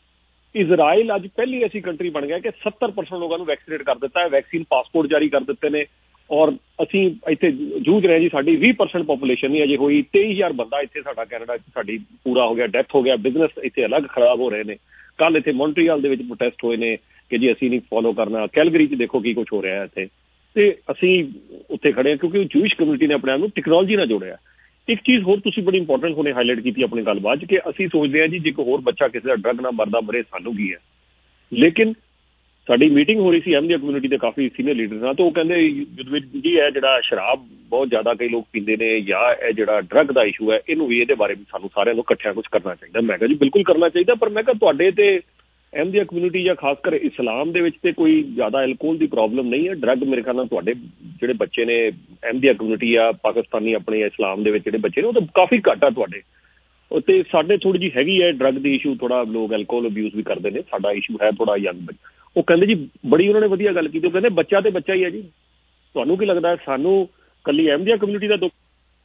ਇਜ਼ਰਾਈਲ ਅੱਜ ਪਹਿਲੀ ਐਸੀ ਕੰਟਰੀ ਬਣ ਗਿਆ ਕਿ 70% ਲੋਕਾਂ ਨੂੰ ਵੈਕਸੀਨੇਟ ਕਰ ਦਿੱਤਾ ਹੈ, ਵੈਕਸੀਨ ਪਾਸਪੋਰਟ ਜਾਰੀ ਕਰ ਦਿੱਤੇ ਨੇ। ਔਰ ਅਸੀਂ ਇੱਥੇ ਜੂਝ ਰਹੇ ਜੀ, ਸਾਡੀ 20% ਪੋਪੂਲੇਸ਼ਨ ਨਹੀਂ ਅਜੇ ਹੋਈ। 23,000 ਬੰਦਾ ਇੱਥੇ ਸਾਡਾ ਕੈਨੇਡਾ 'ਚ ਸਾਡੀ ਪੂਰਾ ਹੋ ਗਿਆ, ਡੈਥ ਹੋ ਗਿਆ, ਬਿਜ਼ਨਸ ਇੱਥੇ ਅਲੱਗ ਖਰਾਬ ਹੋ ਰਹੇ ਨੇ। ਕੱਲ੍ਹ ਇੱਥੇ ਮੌਂਟਰੀਅਲ ਦੇ ਵਿੱਚ ਪ੍ਰੋਟੈਸਟ ਹੋਏ ਨੇ ਕਿ ਜੀ ਅਸੀਂ ਨਹੀਂ ਫੋਲੋ ਕਰਨਾ। ਕੈਲਗਰੀ 'ਚ ਦੇਖੋ ਕੀ ਕੁਛ ਹੋ ਰਿਹਾ ਇੱਥੇ, ਤੇ ਅਸੀਂ ਉੱਥੇ ਖੜੇ ਹਾਂ ਕਿਉਂਕਿ ਜੂਇਸ਼ ਕਮਿਊਨਿਟੀ ਨੇ ਆਪਣੇ ਆਪ ਨੂੰ ਟੈਕਨੋਲੋਜੀ ਨਾਲ ਜੋੜਿਆ। ਇੱਕ ਚੀਜ਼ ਹੋਰ ਤੁਸੀਂ ਬੜੀ ਇੰਪੋਰਟੈਂਟ ਹੁਣੇ ਹਾਈਲਾਈਟ ਕੀਤੀ ਆਪਣੀ ਗੱਲਬਾਤ 'ਚ ਕਿ ਅਸੀਂ ਸੋਚਦੇ ਹਾਂ ਜੀ ਜੇ ਕੋਈ ਹੋਰ ਬੱਚਾ ਕਿਸੇ ਦਾ ਡਰਗ ਨਾਲ ਮਰਦਾ ਮਰੇ ਸਾਨੂੰ ਕੀ ਹੈ। ਲੇਕਿਨ ਸਾਡੀ ਮੀਟਿੰਗ ਹੋ ਰਹੀ ਸੀ ਅਹਿਮਦੀਆ ਕਮਿਊਨਿਟੀ ਦੇ ਕਾਫੀ ਸੀਨੀਅਰ ਲੀਡਰ ਨਾਲ, ਤਾਂ ਉਹ ਕਹਿੰਦੇ ਜੀ ਇਹ ਜਿਹੜਾ ਸ਼ਰਾਬ ਬਹੁਤ ਜ਼ਿਆਦਾ ਕਈ ਲੋਕ ਪੀਂਦੇ ਨੇ ਜਾਂ ਇਹ ਜਿਹੜਾ ਡਰਗ ਦਾ ਇਸ਼ੂ ਹੈ, ਇਹਨੂੰ ਵੀ ਇਹਦੇ ਬਾਰੇ ਵੀ ਸਾਨੂੰ ਸਾਰਿਆਂ ਨੂੰ ਇਕੱਠਿਆਂ ਕੁਝ ਕਰਨਾ ਚਾਹੀਦਾ। ਮੈਂ ਕਿਹਾ ਜੀ ਬਿਲਕੁਲ ਕਰਨਾ ਚਾਹੀਦਾ, ਪਰ ਮੈਂ ਕਿਹਾ ਤੁਹਾਡੇ ਤੇ ਅਹਿਮਦੀਆ ਕਮਿਊਨਿਟੀ ਜਾਂ ਖਾਸ ਕਰ ਇਸਲਾਮ ਦੇ ਵਿੱਚ ਤੇ ਕੋਈ ਜ਼ਿਆਦਾ ਐਲਕੋਹਲ ਦੀ ਪ੍ਰੋਬਲਮ ਨਹੀਂ ਹੈ। ਡਰਗ ਮੇਰੇ ਖਿਆਲ ਨਾਲ ਤੁਹਾਡੇ ਜਿਹੜੇ ਬੱਚੇ ਨੇ ਅਹਿਮਦੀਆ ਕਮਿਊਨਿਟੀ ਜਾਂ ਪਾਕਿਸਤਾਨੀ ਆਪਣੇ ਇਸਲਾਮ ਦੇ ਵਿੱਚ ਜਿਹੜੇ ਬੱਚੇ ਨੇ ਉਹ ਤਾਂ ਕਾਫੀ ਘੱਟ ਆ ਤੁਹਾਡੇ। ਤੇ ਸਾਡੇ ਥੋੜੀ ਜਿਹੀ ਹੈਗੀ ਹੈ ਡਰਗ ਦੀ ਇਸ਼ੂ, ਥੋੜਾ ਲੋਕ ਐਲਕੋਹਲ ਅਬਿਊਜ਼ ਵੀ ਕਰਦੇ ਨੇ, ਸਾਡਾ ਇਸ਼ੂ ਹੈ ਥੋੜਾ ਯੰਗ। ਉਹ ਕਹਿੰਦੇ ਜੀ ਬੜੀ ਉਹਨਾਂ ਨੇ ਵਧੀਆ ਗੱਲ ਕੀਤੀ, ਉਹ ਕਹਿੰਦੇ ਬੱਚਾ ਤੇ ਬੱਚਾ ਹੀ ਹੈ ਜੀ। ਤੁਹਾਨੂੰ ਕੀ ਲੱਗਦਾ ਸਾਨੂੰ ਕੱਲੀ ਅਹਿਮਦੀਆ ਕਮਿਊਨਿਟੀ ਦਾ ਦੁੱਖ,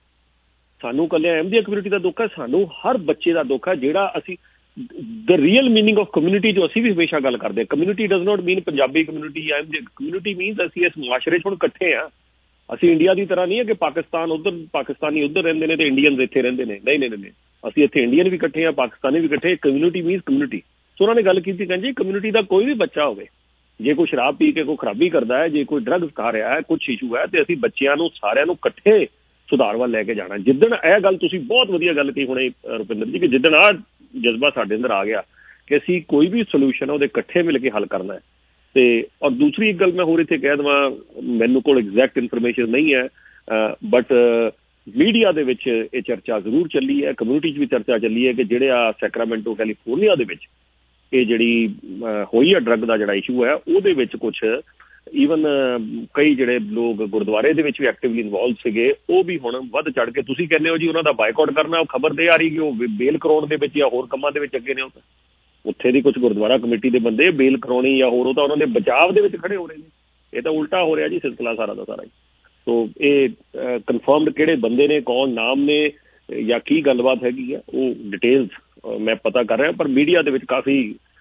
ਸਾਨੂੰ ਕੱਲਿਆਂ ਅਹਿਮਦੀਆ ਕਮਿਊਨਿਟੀ ਦਾ ਦੁੱਖ ਹੈ? ਸਾਨੂੰ ਹਰ ਬੱਚੇ ਦਾ ਦੁੱਖ ਹੈ ਜਿਹੜਾ ਅਸੀਂ the real meaning of community ਜੋ ਅਸੀਂ ਵੀ ਹਮੇਸ਼ਾ ਗੱਲ ਕਰਦੇ ਹਾਂ। Community does not mean Punjabi community ਜਾਂ ਕਮਿਊਨਿਟੀ ਮੀਨਸ ਅਸੀਂ ਇਸ ਮੁਆਸ਼ਰੇ 'ਚ ਹੁਣ ਇਕੱਠੇ ਹਾਂ। ਅਸੀਂ ਇੰਡੀਆ ਦੀ ਤਰ੍ਹਾਂ ਨਹੀਂ ਹੈ ਕਿ ਪਾਕਿਸਤਾਨ ਉੱਧਰ, ਪਾਕਿਸਤਾਨੀ ਉੱਧਰ ਰਹਿੰਦੇ ਨੇ ਤੇ ਇੰਡੀਅਨਸ ਇੱਥੇ ਰਹਿੰਦੇ ਨੇ। ਨਹੀਂ ਨਹੀਂ ਨਹੀਂ, ਅਸੀਂ ਇੱਥੇ ਇੰਡੀਅਨ ਵੀ ਇਕੱਠੇ ਹਾਂ, ਪਾਕਿਸਤਾਨੀ ਵੀ ਇਕੱਠੇ। Community means community. ਸੋ ਉਹਨਾਂ ਨੇ ਗੱਲ ਕੀਤੀ, ਕਹਿੰਦੇ ਕਮਿਊਨਿਟੀ ਦਾ ਕੋਈ ਵੀ ਬੱਚਾ ਹੋਵੇ, ਜੇ ਕੋਈ ਸ਼ਰਾਬ ਪੀ ਕੇ ਕੋਈ ਖਰਾਬੀ ਕਰਦਾ ਹੈ, ਜੇ ਕੋਈ ਡਰੱਗਸ ਖਾ ਰਿਹਾ ਹੈ, ਕੁਛ ਇਸ਼ੂ ਹੈ, ਤੇ ਅਸੀਂ ਬੱਚਿਆਂ ਨੂੰ ਸਾਰਿਆਂ ਨੂੰ ਇਕੱਠੇ ਸੁਧਾਰ ਵੱਲ ਲੈ ਕੇ ਜਾਣਾ। ਜਿੱਦਣ ਇਹ ਗੱਲ ਤੁਸੀਂ ਬਹੁਤ ਵਧੀਆ ਗੱਲ ਕਹੀ ਹੁਣੇ ਰੁਪਿੰਦਰ ਜੀ, ਕਿ ਜਿੱਦਣ ਆਹ ਜਜ਼ਬਾ ਸਾਡੇ ਅੰਦਰ ਆ ਗਿਆ ਕਿ ਅਸੀਂ ਕੋਈ ਵੀ ਸੋਲੂਸ਼ਨ ਹੈ ਉਹਦੇ ਇਕੱਠੇ ਮਿਲ ਕੇ ਹੱਲ ਕਰਨਾ ਹੈ। ਤੇ ਔਰ ਦੂਸਰੀ ਇੱਕ ਗੱਲ ਮੈਂ ਹੋਰ ਇੱਥੇ ਕਹਿ ਦੇਵਾਂ, ਮੈਨੂੰ ਕੋਲ ਐਗਜ਼ੈਕਟ ਇਨਫੋਰਮੇਸ਼ਨ ਨਹੀਂ ਹੈ, ਬਟ ਮੀਡੀਆ ਦੇ ਵਿੱਚ ਇਹ ਚਰਚਾ ਜ਼ਰੂਰ ਚੱਲੀ ਹੈ, ਕਮਿਊਨਿਟੀ 'ਚ ਵੀ ਚਰਚਾ ਚੱਲੀ ਹੈ ਕਿ ਜਿਹੜੇ ਆ ਸੈਕਰਾਮੈਂਟੋ ਕੈਲੀਫੋਰਨੀਆ ਦੇ ਵਿੱਚ ਇਹ ਜਿਹੜੀ ਹੋਈ ਆ ਡਰੱਗ ਦਾ ਜਿਹੜਾ ਇਸ਼ੂ ਹੈ, ਉਹਦੇ ਵਿੱਚ ਕੁਛ ਈਵਨ ਕਈ ਜਿਹੜੇ ਲੋਕ ਗੁਰਦੁਆਰੇ ਦੇ ਵਿੱਚ ਵੀ ਐਕਟਿਵਲੀ ਇਨਵੋਲਵ ਸੀਗੇ, ਉਹ ਵੀ ਹੁਣ ਵੱਧ ਚੜ੍ਹ ਕੇ, ਤੁਸੀਂ ਕਹਿੰਦੇ ਹੋ ਜੀ ਉਹਨਾਂ ਦਾ ਬਾਈਕਾਟ ਕਰਨਾ, ਉਹ ਖਬਰ ਤੇ ਆ ਰਹੀ ਕਿ ਉਹ ਬੇਲ ਕਰਾਉਣ ਦੇ ਵਿੱਚ ਜਾਂ ਹੋਰ ਕੰਮਾਂ ਦੇ ਵਿੱਚ ਅੱਗੇ ਨੇ। ਉੱਥੇ ਦੀ ਕੁਝ ਗੁਰਦੁਆਰਾ ਕਮੇਟੀ ਦੇ ਬੰਦੇ ਬੇਲ ਕਰਾਉਣੀ ਜਾਂ ਹੋਰ, ਉਹ ਤਾਂ ਉਹਨਾਂ ਦੇ ਬਚਾਅ ਦੇ ਵਿੱਚ ਖੜੇ ਹੋ ਰਹੇ ਨੇ। ਇਹ ਤਾਂ ਉਲਟਾ ਹੋ ਰਿਹਾ ਜੀ ਸਿਲਸਿਲਾ ਸਾਰਾ ਦਾ ਸਾਰਾ ਹੀ। ਸੋ ਇਹ ਕਨਫਰਮਡ ਕਿਹੜੇ ਬੰਦੇ ਨੇ, ਕੌਣ ਨਾਮ ਨੇ ਜਾਂ ਕੀ ਗੱਲਬਾਤ ਹੈਗੀ ਆ, ਉਹ ਡਿਟੇਲਸ ਮੈਂ ਪਤਾ ਕਰ ਰਿਹਾ, ਪਰ ਮੀਡੀਆ ਦੇ ਵਿੱਚ ਕਾਫੀ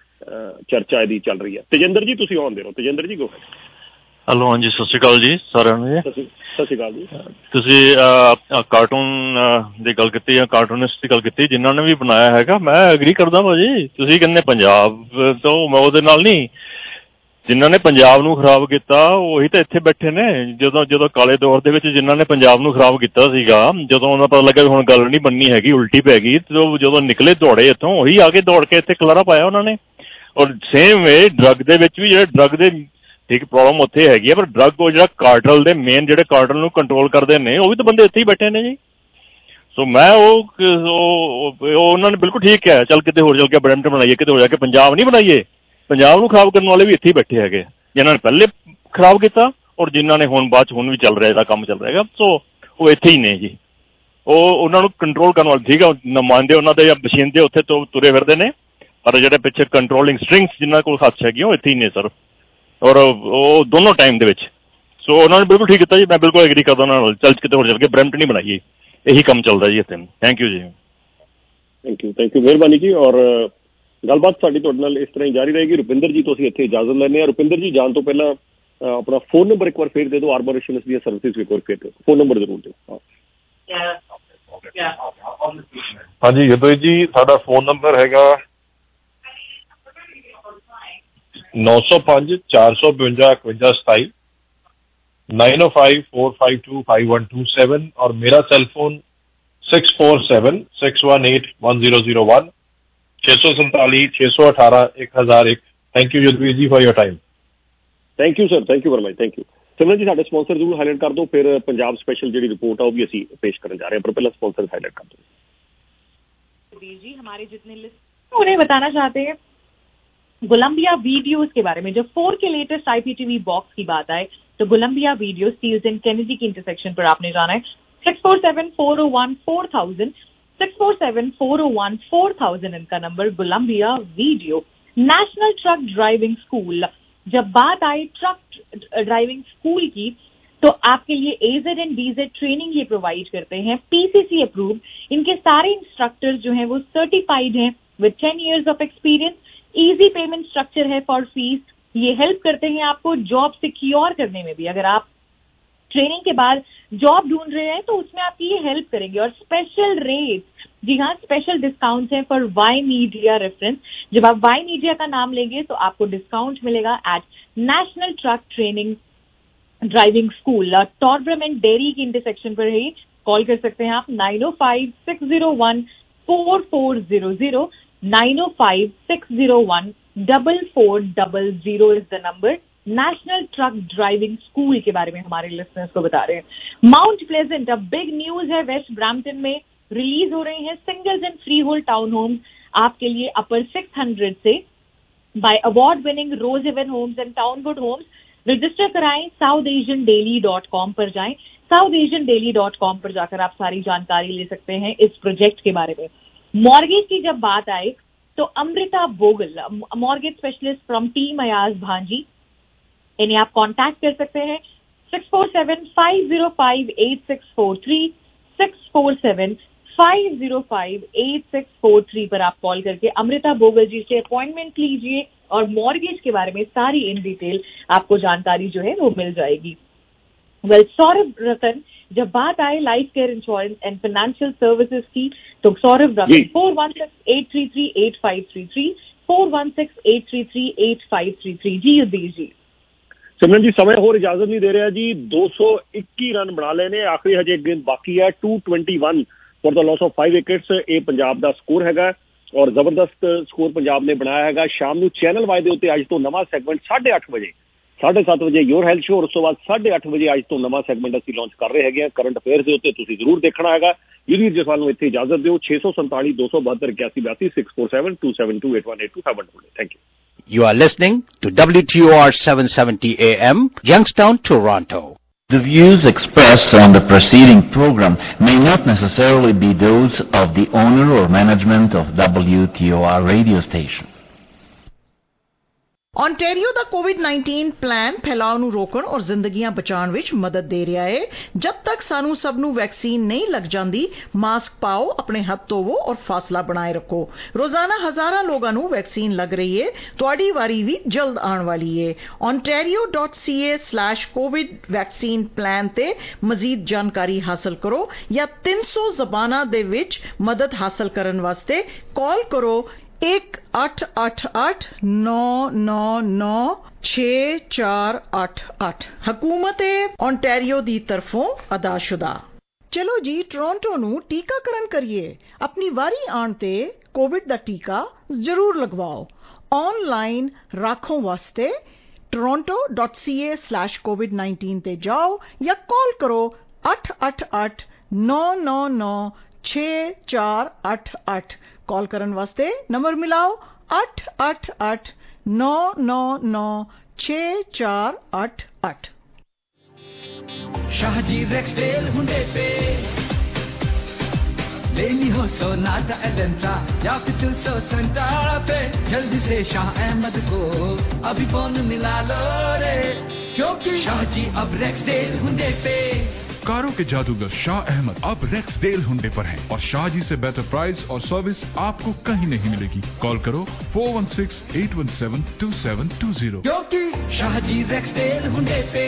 ਚਰਚਾ ਇਹਦੀ ਚੱਲ ਰਹੀ ਹੈ। ਤੇਜਿੰਦਰ ਜੀ ਤੁਸੀਂ ਆਉਂਦੇ ਰਹੋ। ਤੇਜਿੰਦਰ ਜੀ ਗੋ। ਹੈਲੋ, ਹਾਂਜੀ, ਸਤਿ ਸ਼੍ਰੀ ਅਕਾਲ ਜੀ ਸਾਰਿਆਂ ਨੂੰ। ਸਤਿ ਸ਼੍ਰੀ ਅਕਾਲ ਜੀ। ਤੁਸੀਂ ਕਾਰਟੂਨ ਦੀ ਗੱਲ ਕੀਤੀ ਜਾਂ ਕਾਰਟੂਨਿਸਟ ਦੀ ਗੱਲ ਕੀਤੀ, ਜਿਨ੍ਹਾਂ ਨੇ ਵੀ ਬਣਾਇਆ ਹੈਗਾ, ਮੈਂ ਐਗਰੀ ਕਰਦਾ ਭਾਜੀ। ਤੁਸੀਂ ਕਹਿੰਦੇ ਪੰਜਾਬ ਤੋਂ, ਮੈਂ ਉਹਦੇ ਨਾਲ ਨਹੀਂ। ਜਿਨ੍ਹਾਂ ਨੇ ਪੰਜਾਬ ਨੂੰ ਖਰਾਬ ਕੀਤਾ ਉਹੀ ਤਾਂ ਇੱਥੇ ਬੈਠੇ ਨੇ। ਜਦੋਂ ਕਾਲੇ ਦੌਰ ਦੇ ਵਿੱਚ ਜਿਨ੍ਹਾਂ ਨੇ ਪੰਜਾਬ ਨੂੰ ਖਰਾਬ ਕੀਤਾ ਸੀਗਾ, ਜਦੋਂ ਉਹਨਾਂ ਪਤਾ ਲੱਗਾ ਹੁਣ ਗੱਲ ਨਹੀਂ ਬਣਨੀ ਹੈਗੀ, ਉਲਟੀ ਪੈ ਗਈ, ਜਦੋਂ ਨਿਕਲੇ ਦੌੜੇ ਇੱਥੋਂ, ਉਹੀ ਆ ਕੇ ਦੌੜ ਕੇ ਇੱਥੇ ਖਲਾਰਾ ਪਾਇਆ ਉਹਨਾਂ ਨੇ। ਔਰ ਸੇਮ ਵੇ ਡਰੱਗ ਦੇ ਵਿੱਚ ਵੀ, ਜਿਹੜੇ ਡਰੱਗ ਦੇ ਠੀਕ ਪ੍ਰੋਬਲਮ ਉੱਥੇ ਹੈਗੀ ਹੈ, ਪਰ ਡਰੱਗ ਉਹ ਜਿਹੜਾ ਕਾਰਟਲ ਦੇ ਮੇਨ ਜਿਹੜੇ ਕਾਰਟਲ ਨੂੰ ਕੰਟਰੋਲ ਕਰਦੇ ਨੇ, ਉਹ ਵੀ ਤਾਂ ਬੰਦੇ ਇੱਥੇ ਹੀ ਬੈਠੇ ਨੇ ਜੀ। ਸੋ ਮੈਂ ਉਹ ਉਹਨਾਂ ਨੇ ਬਿਲਕੁਲ ਠੀਕ ਕਿਹਾ, ਚੱਲ ਕਿਤੇ ਹੋਰ ਚੱਲ ਕੇ ਬਰੈਂਪਟਨ ਬਣਾਈਏ, ਕਿਤੇ ਹੋਰ ਜਾ ਕੇ ਪੰਜਾਬ ਨਹੀਂ ਬਣਾਈਏ। ਪੰਜਾਬ ਨੂੰ ਖਰਾਬ ਕਰਨ ਵਾਲੇ ਵੀ ਇੱਥੇ ਹੀ ਬੈਠੇ ਹੈਗੇ, ਜਿਨ੍ਹਾਂ ਨੇ ਪਹਿਲੇ ਖਰਾਬ ਕੀਤਾ ਔਰ ਜਿਨ੍ਹਾਂ ਨੇ ਹੁਣ ਬਾਅਦ 'ਚ ਹੁਣ ਵੀ ਚੱਲ ਰਿਹਾ ਇਹਦਾ ਕੰਮ ਚੱਲ ਰਿਹਾ ਹੈਗਾ। ਸੋ ਉਹ ਇੱਥੇ ਹੀ ਨੇ ਜੀ। ਉਹ ਉਹਨਾਂ ਨੂੰ ਕੰਟਰੋਲ ਕਰਨ ਵਾਲੇ, ਠੀਕ ਆ, ਨੁਮਾਇੰਦੇ ਉਹਨਾਂ ਦੇ ਜਾਂ ਬਸ਼ਿੰਦੇ ਉੱਥੇ ਤੋਂ ਤੁਰੇ ਫਿਰਦੇ ਨੇ, ਪਰ ਜਿਹੜੇ ਪਿੱਛੇ ਕੰਟਰੋਲਿੰਗ ਸਟਰਿੰਗਸ ਜਿਨ੍ਹਾਂ ਕੋਲ ਹੱਥ ਹੈਗੀਆਂ ਉਹ ਇੱਥੇ ਹੀ ਨੇ ਸਰ, ਔਰ ਉਹ ਦੋਨੋਂ ਟਾਈਮ ਦੇ ਵਿੱਚ। ਸੋ ਉਹਨਾਂ ਨੇ ਬਿਲਕੁਲ ਠੀਕ ਕੀਤਾ ਜੀ, ਮੈਂ ਬਿਲਕੁਲ ਐਗਰੀ ਕਰਦਾ ਉਹਨਾਂ ਨਾਲ। ਚੱਲ ਕਿਤੇ ਹੋਰ ਚੱਲ ਕੇ ਬਰੈਂਪਟਨ ਨਹੀਂ ਬਣਾਈਏ, ਇਹੀ ਕੰਮ ਚੱਲਦਾ ਜੀ ਇੱਥੇ। ਥੈਂਕ ਯੂ ਜੀ। ਥੈਂਕ ਯੂ, ਮਿਹਰਬਾਨੀ ਜੀ। ਔਰ ਗੱਲਬਾਤ ਸਾਡੀ ਤੁਹਾਡੇ ਨਾਲ ਇਸ ਤਰ੍ਹਾਂ ਹੀ ਜਾਰੀ ਰਹੇਗੀ। ਰੁਪਿੰਦਰ ਜੀ ਤੋਂ ਅਸੀਂ ਇੱਥੇ ਇਜਾਜ਼ਤ ਲੈਂਦੇ ਹਾਂ। ਰੁਪਿੰਦਰ ਜੀ ਜਾਣ ਤੋਂ ਪਹਿਲਾਂ ਆਪਣਾ ਫੋਨ ਨੰਬਰ ਇੱਕ ਵਾਰ ਫੇਰ ਦੇ ਦਿਓ, ਆਰਬਨ ਇੰਸ਼ੋਰੈਂਸ ਦੀਆਂ ਸਰਵਿਸਿਜ਼ ਇੱਕ ਵਾਰ ਫੇਰ ਦਿਓ, ਫੋਨ ਨੰਬਰ ਜ਼ਰੂਰ ਦਿਓ। ਹਾਂਜੀ ਜਦੋਈ ਜੀ, ਸਾਡਾ ਫੋਨ ਨੰਬਰ ਹੈਗਾ 905 452 5127 905-452-5127 और मेरा cellphone 647-618-1001 647-618-1001। Thank you Jadvir ji for your time. Thank you sir, thank you very much, thank you. Simran ji साढ़े स्पॉन्सर जरूर हाईलाइट कर दो, फिर पंजाब स्पेशल जी रिपोर्ट है वो भी असी पेश करने जा रहे हैं, पर पहला स्पॉन्सर हाईलाइट कर दो। जी हमारे जितने लिस्ट उन्हें बताना चाहते हैं कोलंबिया वीडियोस के बारे में। जब 4K लेटेस्ट IPTV बॉक्स की बात आए तो Columbia video Steeles and Kennedy की इंटरसेक्शन पर आपने जाना है। 647-401-4000 647-401-4000 इनका नंबर। Columbia video. National truck driving school. जब बात आई ट्रक ड्राइविंग स्कूल की तो आपके लिए AZ and DZ ट्रेनिंग ये प्रोवाइड करते हैं, PCC अप्रूव। इनके सारे इंस्ट्रक्टर्स जो हैं वो सर्टिफाइड हैं with 10 years of experience. Easy payment structure है फॉर फीस। ये हेल्प करते हैं आपको जॉब सिक्योर करने में भी। अगर आप ट्रेनिंग के बाद जॉब ढूंढ रहे हैं तो उसमें आपकी ये हेल्प करेंगे। और स्पेशल रेट, जी हाँ, स्पेशल डिस्काउंट है फॉर वाई मीडिया रेफरेंस। जब आप वाई मीडिया का नाम लेंगे तो आपको डिस्काउंट मिलेगा at national truck training driving school. Torbram and Derry की इंटरसेक्शन पर ही कॉल कर सकते हैं आप। 905-601-4400 905-601-4400 is the number. National truck driving school के बारे में हमारे लिसनर्स को बता रहे हैं। माउंट प्लेजेंट, अब बिग न्यूज है, वेस्ट ब्रैम्पटन में रिलीज हो रही हैं singles and freehold town homes आपके लिए अपर 600 से by award winning Rose Haven homes and Townwood homes. Register कराएं, southasiandaily.com पर जाएं। southasiandaily.com पर जाकर आप सारी जानकारी ले सकते हैं इस प्रोजेक्ट के बारे में। मॉर्गेज की जब बात आए तो Amrita Bogal, mortgage specialist from team Ayaz Bhanji, इन्हें आप कांटेक्ट कर सकते हैं 647-505-8643 647-505-8643 पर आप कॉल करके अमृता बोगल जी से अपॉइंटमेंट लीजिए और मॉर्गेज के बारे में सारी इन डिटेल आपको जानकारी जो है वो मिल जाएगी। वेल, सौरभ रतन, जब बात आए life care insurance and financial services की तो सौरभ रतन 416-833-8533 416-833-8533। जी युद्धीर जी। सिमरन जी समय होर इजाजत नहीं दे रहा जी। 221 रन बना लेने, आखिरी हजे गेंद बाकी है। 221 for the loss of 5 wickets ये पंजाब का स्कोर हैगा और जबरदस्त स्कोर पंजाब ने बनाया हैगा। शाम को चैनल वाई दे उत्ते अज तो नवा सैगमेंट 8:30 बजे 7:30 बजे योर हेल्थ शो और उस तो बाद 8:30 बजे अज तो नवा सैगमेंट असीं लॉन्च कर रहे हैं करंट अफेयर्स के उत्ते, तुसीं जरूर देखना हैगा। युद्धीर जसवाल नूं इत्थे इजाजत दिओ। 647 272 81 82 647 272 8182 thank you. You are listening to WTOR 770 AM, Youngstown, Toronto. The views expressed on the preceding program may not necessarily be those of the owner or management of WTOR radio station. Ontario ਦਾ ਕੋਵਿਡ-19 plan ਫੈਲਾਅ ਨੂੰ ਰੋਕਣ ਔਰ ਜ਼ਿੰਦਗੀਆਂ ਬਚਾਉਣ ਵਿੱਚ ਮਦਦ ਦੇ ਰਿਹਾ ਹੈ। ਜਦ ਤੱਕ ਸਾਨੂੰ ਸਭ ਨੂੰ ਵੈਕਸੀਨ ਨਹੀਂ ਲੱਗ ਜਾਂਦੀ, ਮਾਸਕ ਪਾਓ, ਆਪਣੇ ਹੱਥ ਧੋਵੋ ਔਰ ਫਾਸਲਾ ਬਣਾਏ ਰੱਖੋ। ਰੋਜ਼ਾਨਾ ਹਜ਼ਾਰਾਂ ਲੋਕਾਂ ਨੂੰ ਵੈਕਸੀਨ ਲੱਗ ਰਹੀ ਹੈ, ਤੁਹਾਡੀ ਵਾਰੀ ਵੀ ਜਲਦ ਆਉਣ ਵਾਲੀ ਹੈ। ontario.ca/covid ਵੈਕਸੀਨ ਪਲਾਨ ਤੇ ਮਜ਼ੀਦ ਜਾਣਕਾਰੀ ਹਾਸਲ ਕਰੋ ਜਾਂ 300 ਜ਼ਬਾਨਾਂ ਦੇ ਵਿੱਚ ਮਦਦ ਹਾਸਲ ਕਰਨ ਵਾਸਤੇ ਕਾਲ ਕਰੋ 1-888-999-6488। ਹਕੂਮਤ ओंटारियो ਦੀ ਤਰਫੋਂ ਅਦਾਸ਼ੁਦਾ। ਚਲੋ ਜੀ, ਟੋਰਾਂਟੋ ਨੂੰ ਟੀਕਾਕਰਨ ਕਰੀਏ। ਆਪਣੀ ਵਾਰੀ ਆਉਣ ਤੇ ਕੋਵਿਡ ਦਾ ਟੀਕਾ ਜ਼ਰੂਰ ਲਗਵਾਓ। ਆਨਲਾਈਨ ਰਾਖੋਂ ਵਾਸਤੇ toronto.ca/covid19 ਤੇ ਜਾਓ ਜਾਂ ਕਾਲ ਕਰੋ 888-999-6488। कॉल करने वास्ते नंबर मिलाओ 888-999-6488। शाहजी रेक्सडेल हुंडे पे लेनी हो सोनाटा एलेंट्रा या फिर 200 सेंटारा पे जल्दी से शाह अहमद को अभी फोन मिला लो रे, क्योंकि शाहजी अब रेक्सडेल हुंडे पे कारों के जादूगर शाह अहमद अब रेक्सडेल हुंडे पर हैं और शाह जी से बेहतर प्राइस और सर्विस आपको कहीं नहीं मिलेगी। कॉल करो 4168172720 क्योंकि शाह जी रेक्सडेल हुंडे पे।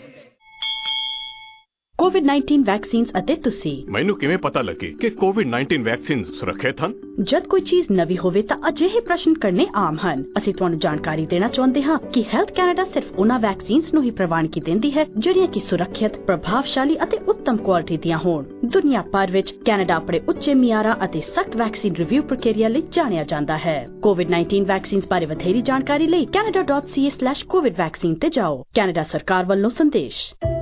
कोविड-19 वैक्सीन्स ਅਤੇ ਤੁਸੀਂ ਮੈਨੂੰ ਕਿਵੇਂ ਪਤਾ ਲੱਗੇ ਕਿ ਕੋਵਿਡ-19 ਵੈਕਸੀਨ ਸੁਰੱਖਿਅਤ ਹਨ? ਜਦ ਕੋਈ ਚੀਜ਼ ਨਵੀਂ ਹੋਵੇ ਤਾਂ ਅਜਿਹੇ ਪ੍ਰਸ਼ਨ ਕਰਨੇ ਆਮ ਹਨ। ਅਸੀਂ ਤੁਹਾਨੂੰ ਜਾਣਕਾਰੀ ਦੇਣਾ ਚਾਹੁੰਦੇ ਹਾਂ ਕਿ ਹੈਲਥ ਕੈਨੇਡਾ ਸਿਰਫ ਉਹਨਾਂ ਵੈਕਸੀਨਸ ਨੂੰ ਹੀ ਪ੍ਰਵਾਨਗੀ ਦਿੰਦੀ ਹੈ ਜਿਹੜੀਆਂ ਕਿ ਸੁਰੱਖਿਅਤ, ਪ੍ਰਭਾਵਸ਼ਾਲੀ ਅਤੇ ਉੱਤਮ ਕੁਆਲਿਟੀ ਦੀਆਂ ਹੋਣ। ਦੁਨੀਆ ਭਰ ਵਿੱਚ ਕੈਨੇਡਾ ਆਪਣੇ ਉੱਚੇ ਮਿਆਰਾਂ ਅਤੇ ਸਖਤ ਵੈਕਸੀਨ ਰਿਵਿਊ ਪ੍ਰਕਿਰਿਆ ਲਈ ਜਾਣਿਆ ਜਾਂਦਾ ਹੈ। ਕੋਵਿਡ-19 ਵੈਕਸੀਨਸ ਬਾਰੇ ਵਧੇਰੀ ਜਾਣਕਾਰੀ ਲਈ canada.ca/covid vaccine ਤੇ ਜਾਓ। ਕੈਨੇਡਾ ਸਰਕਾਰ ਵੱਲੋਂ ਸੰਦੇਸ਼।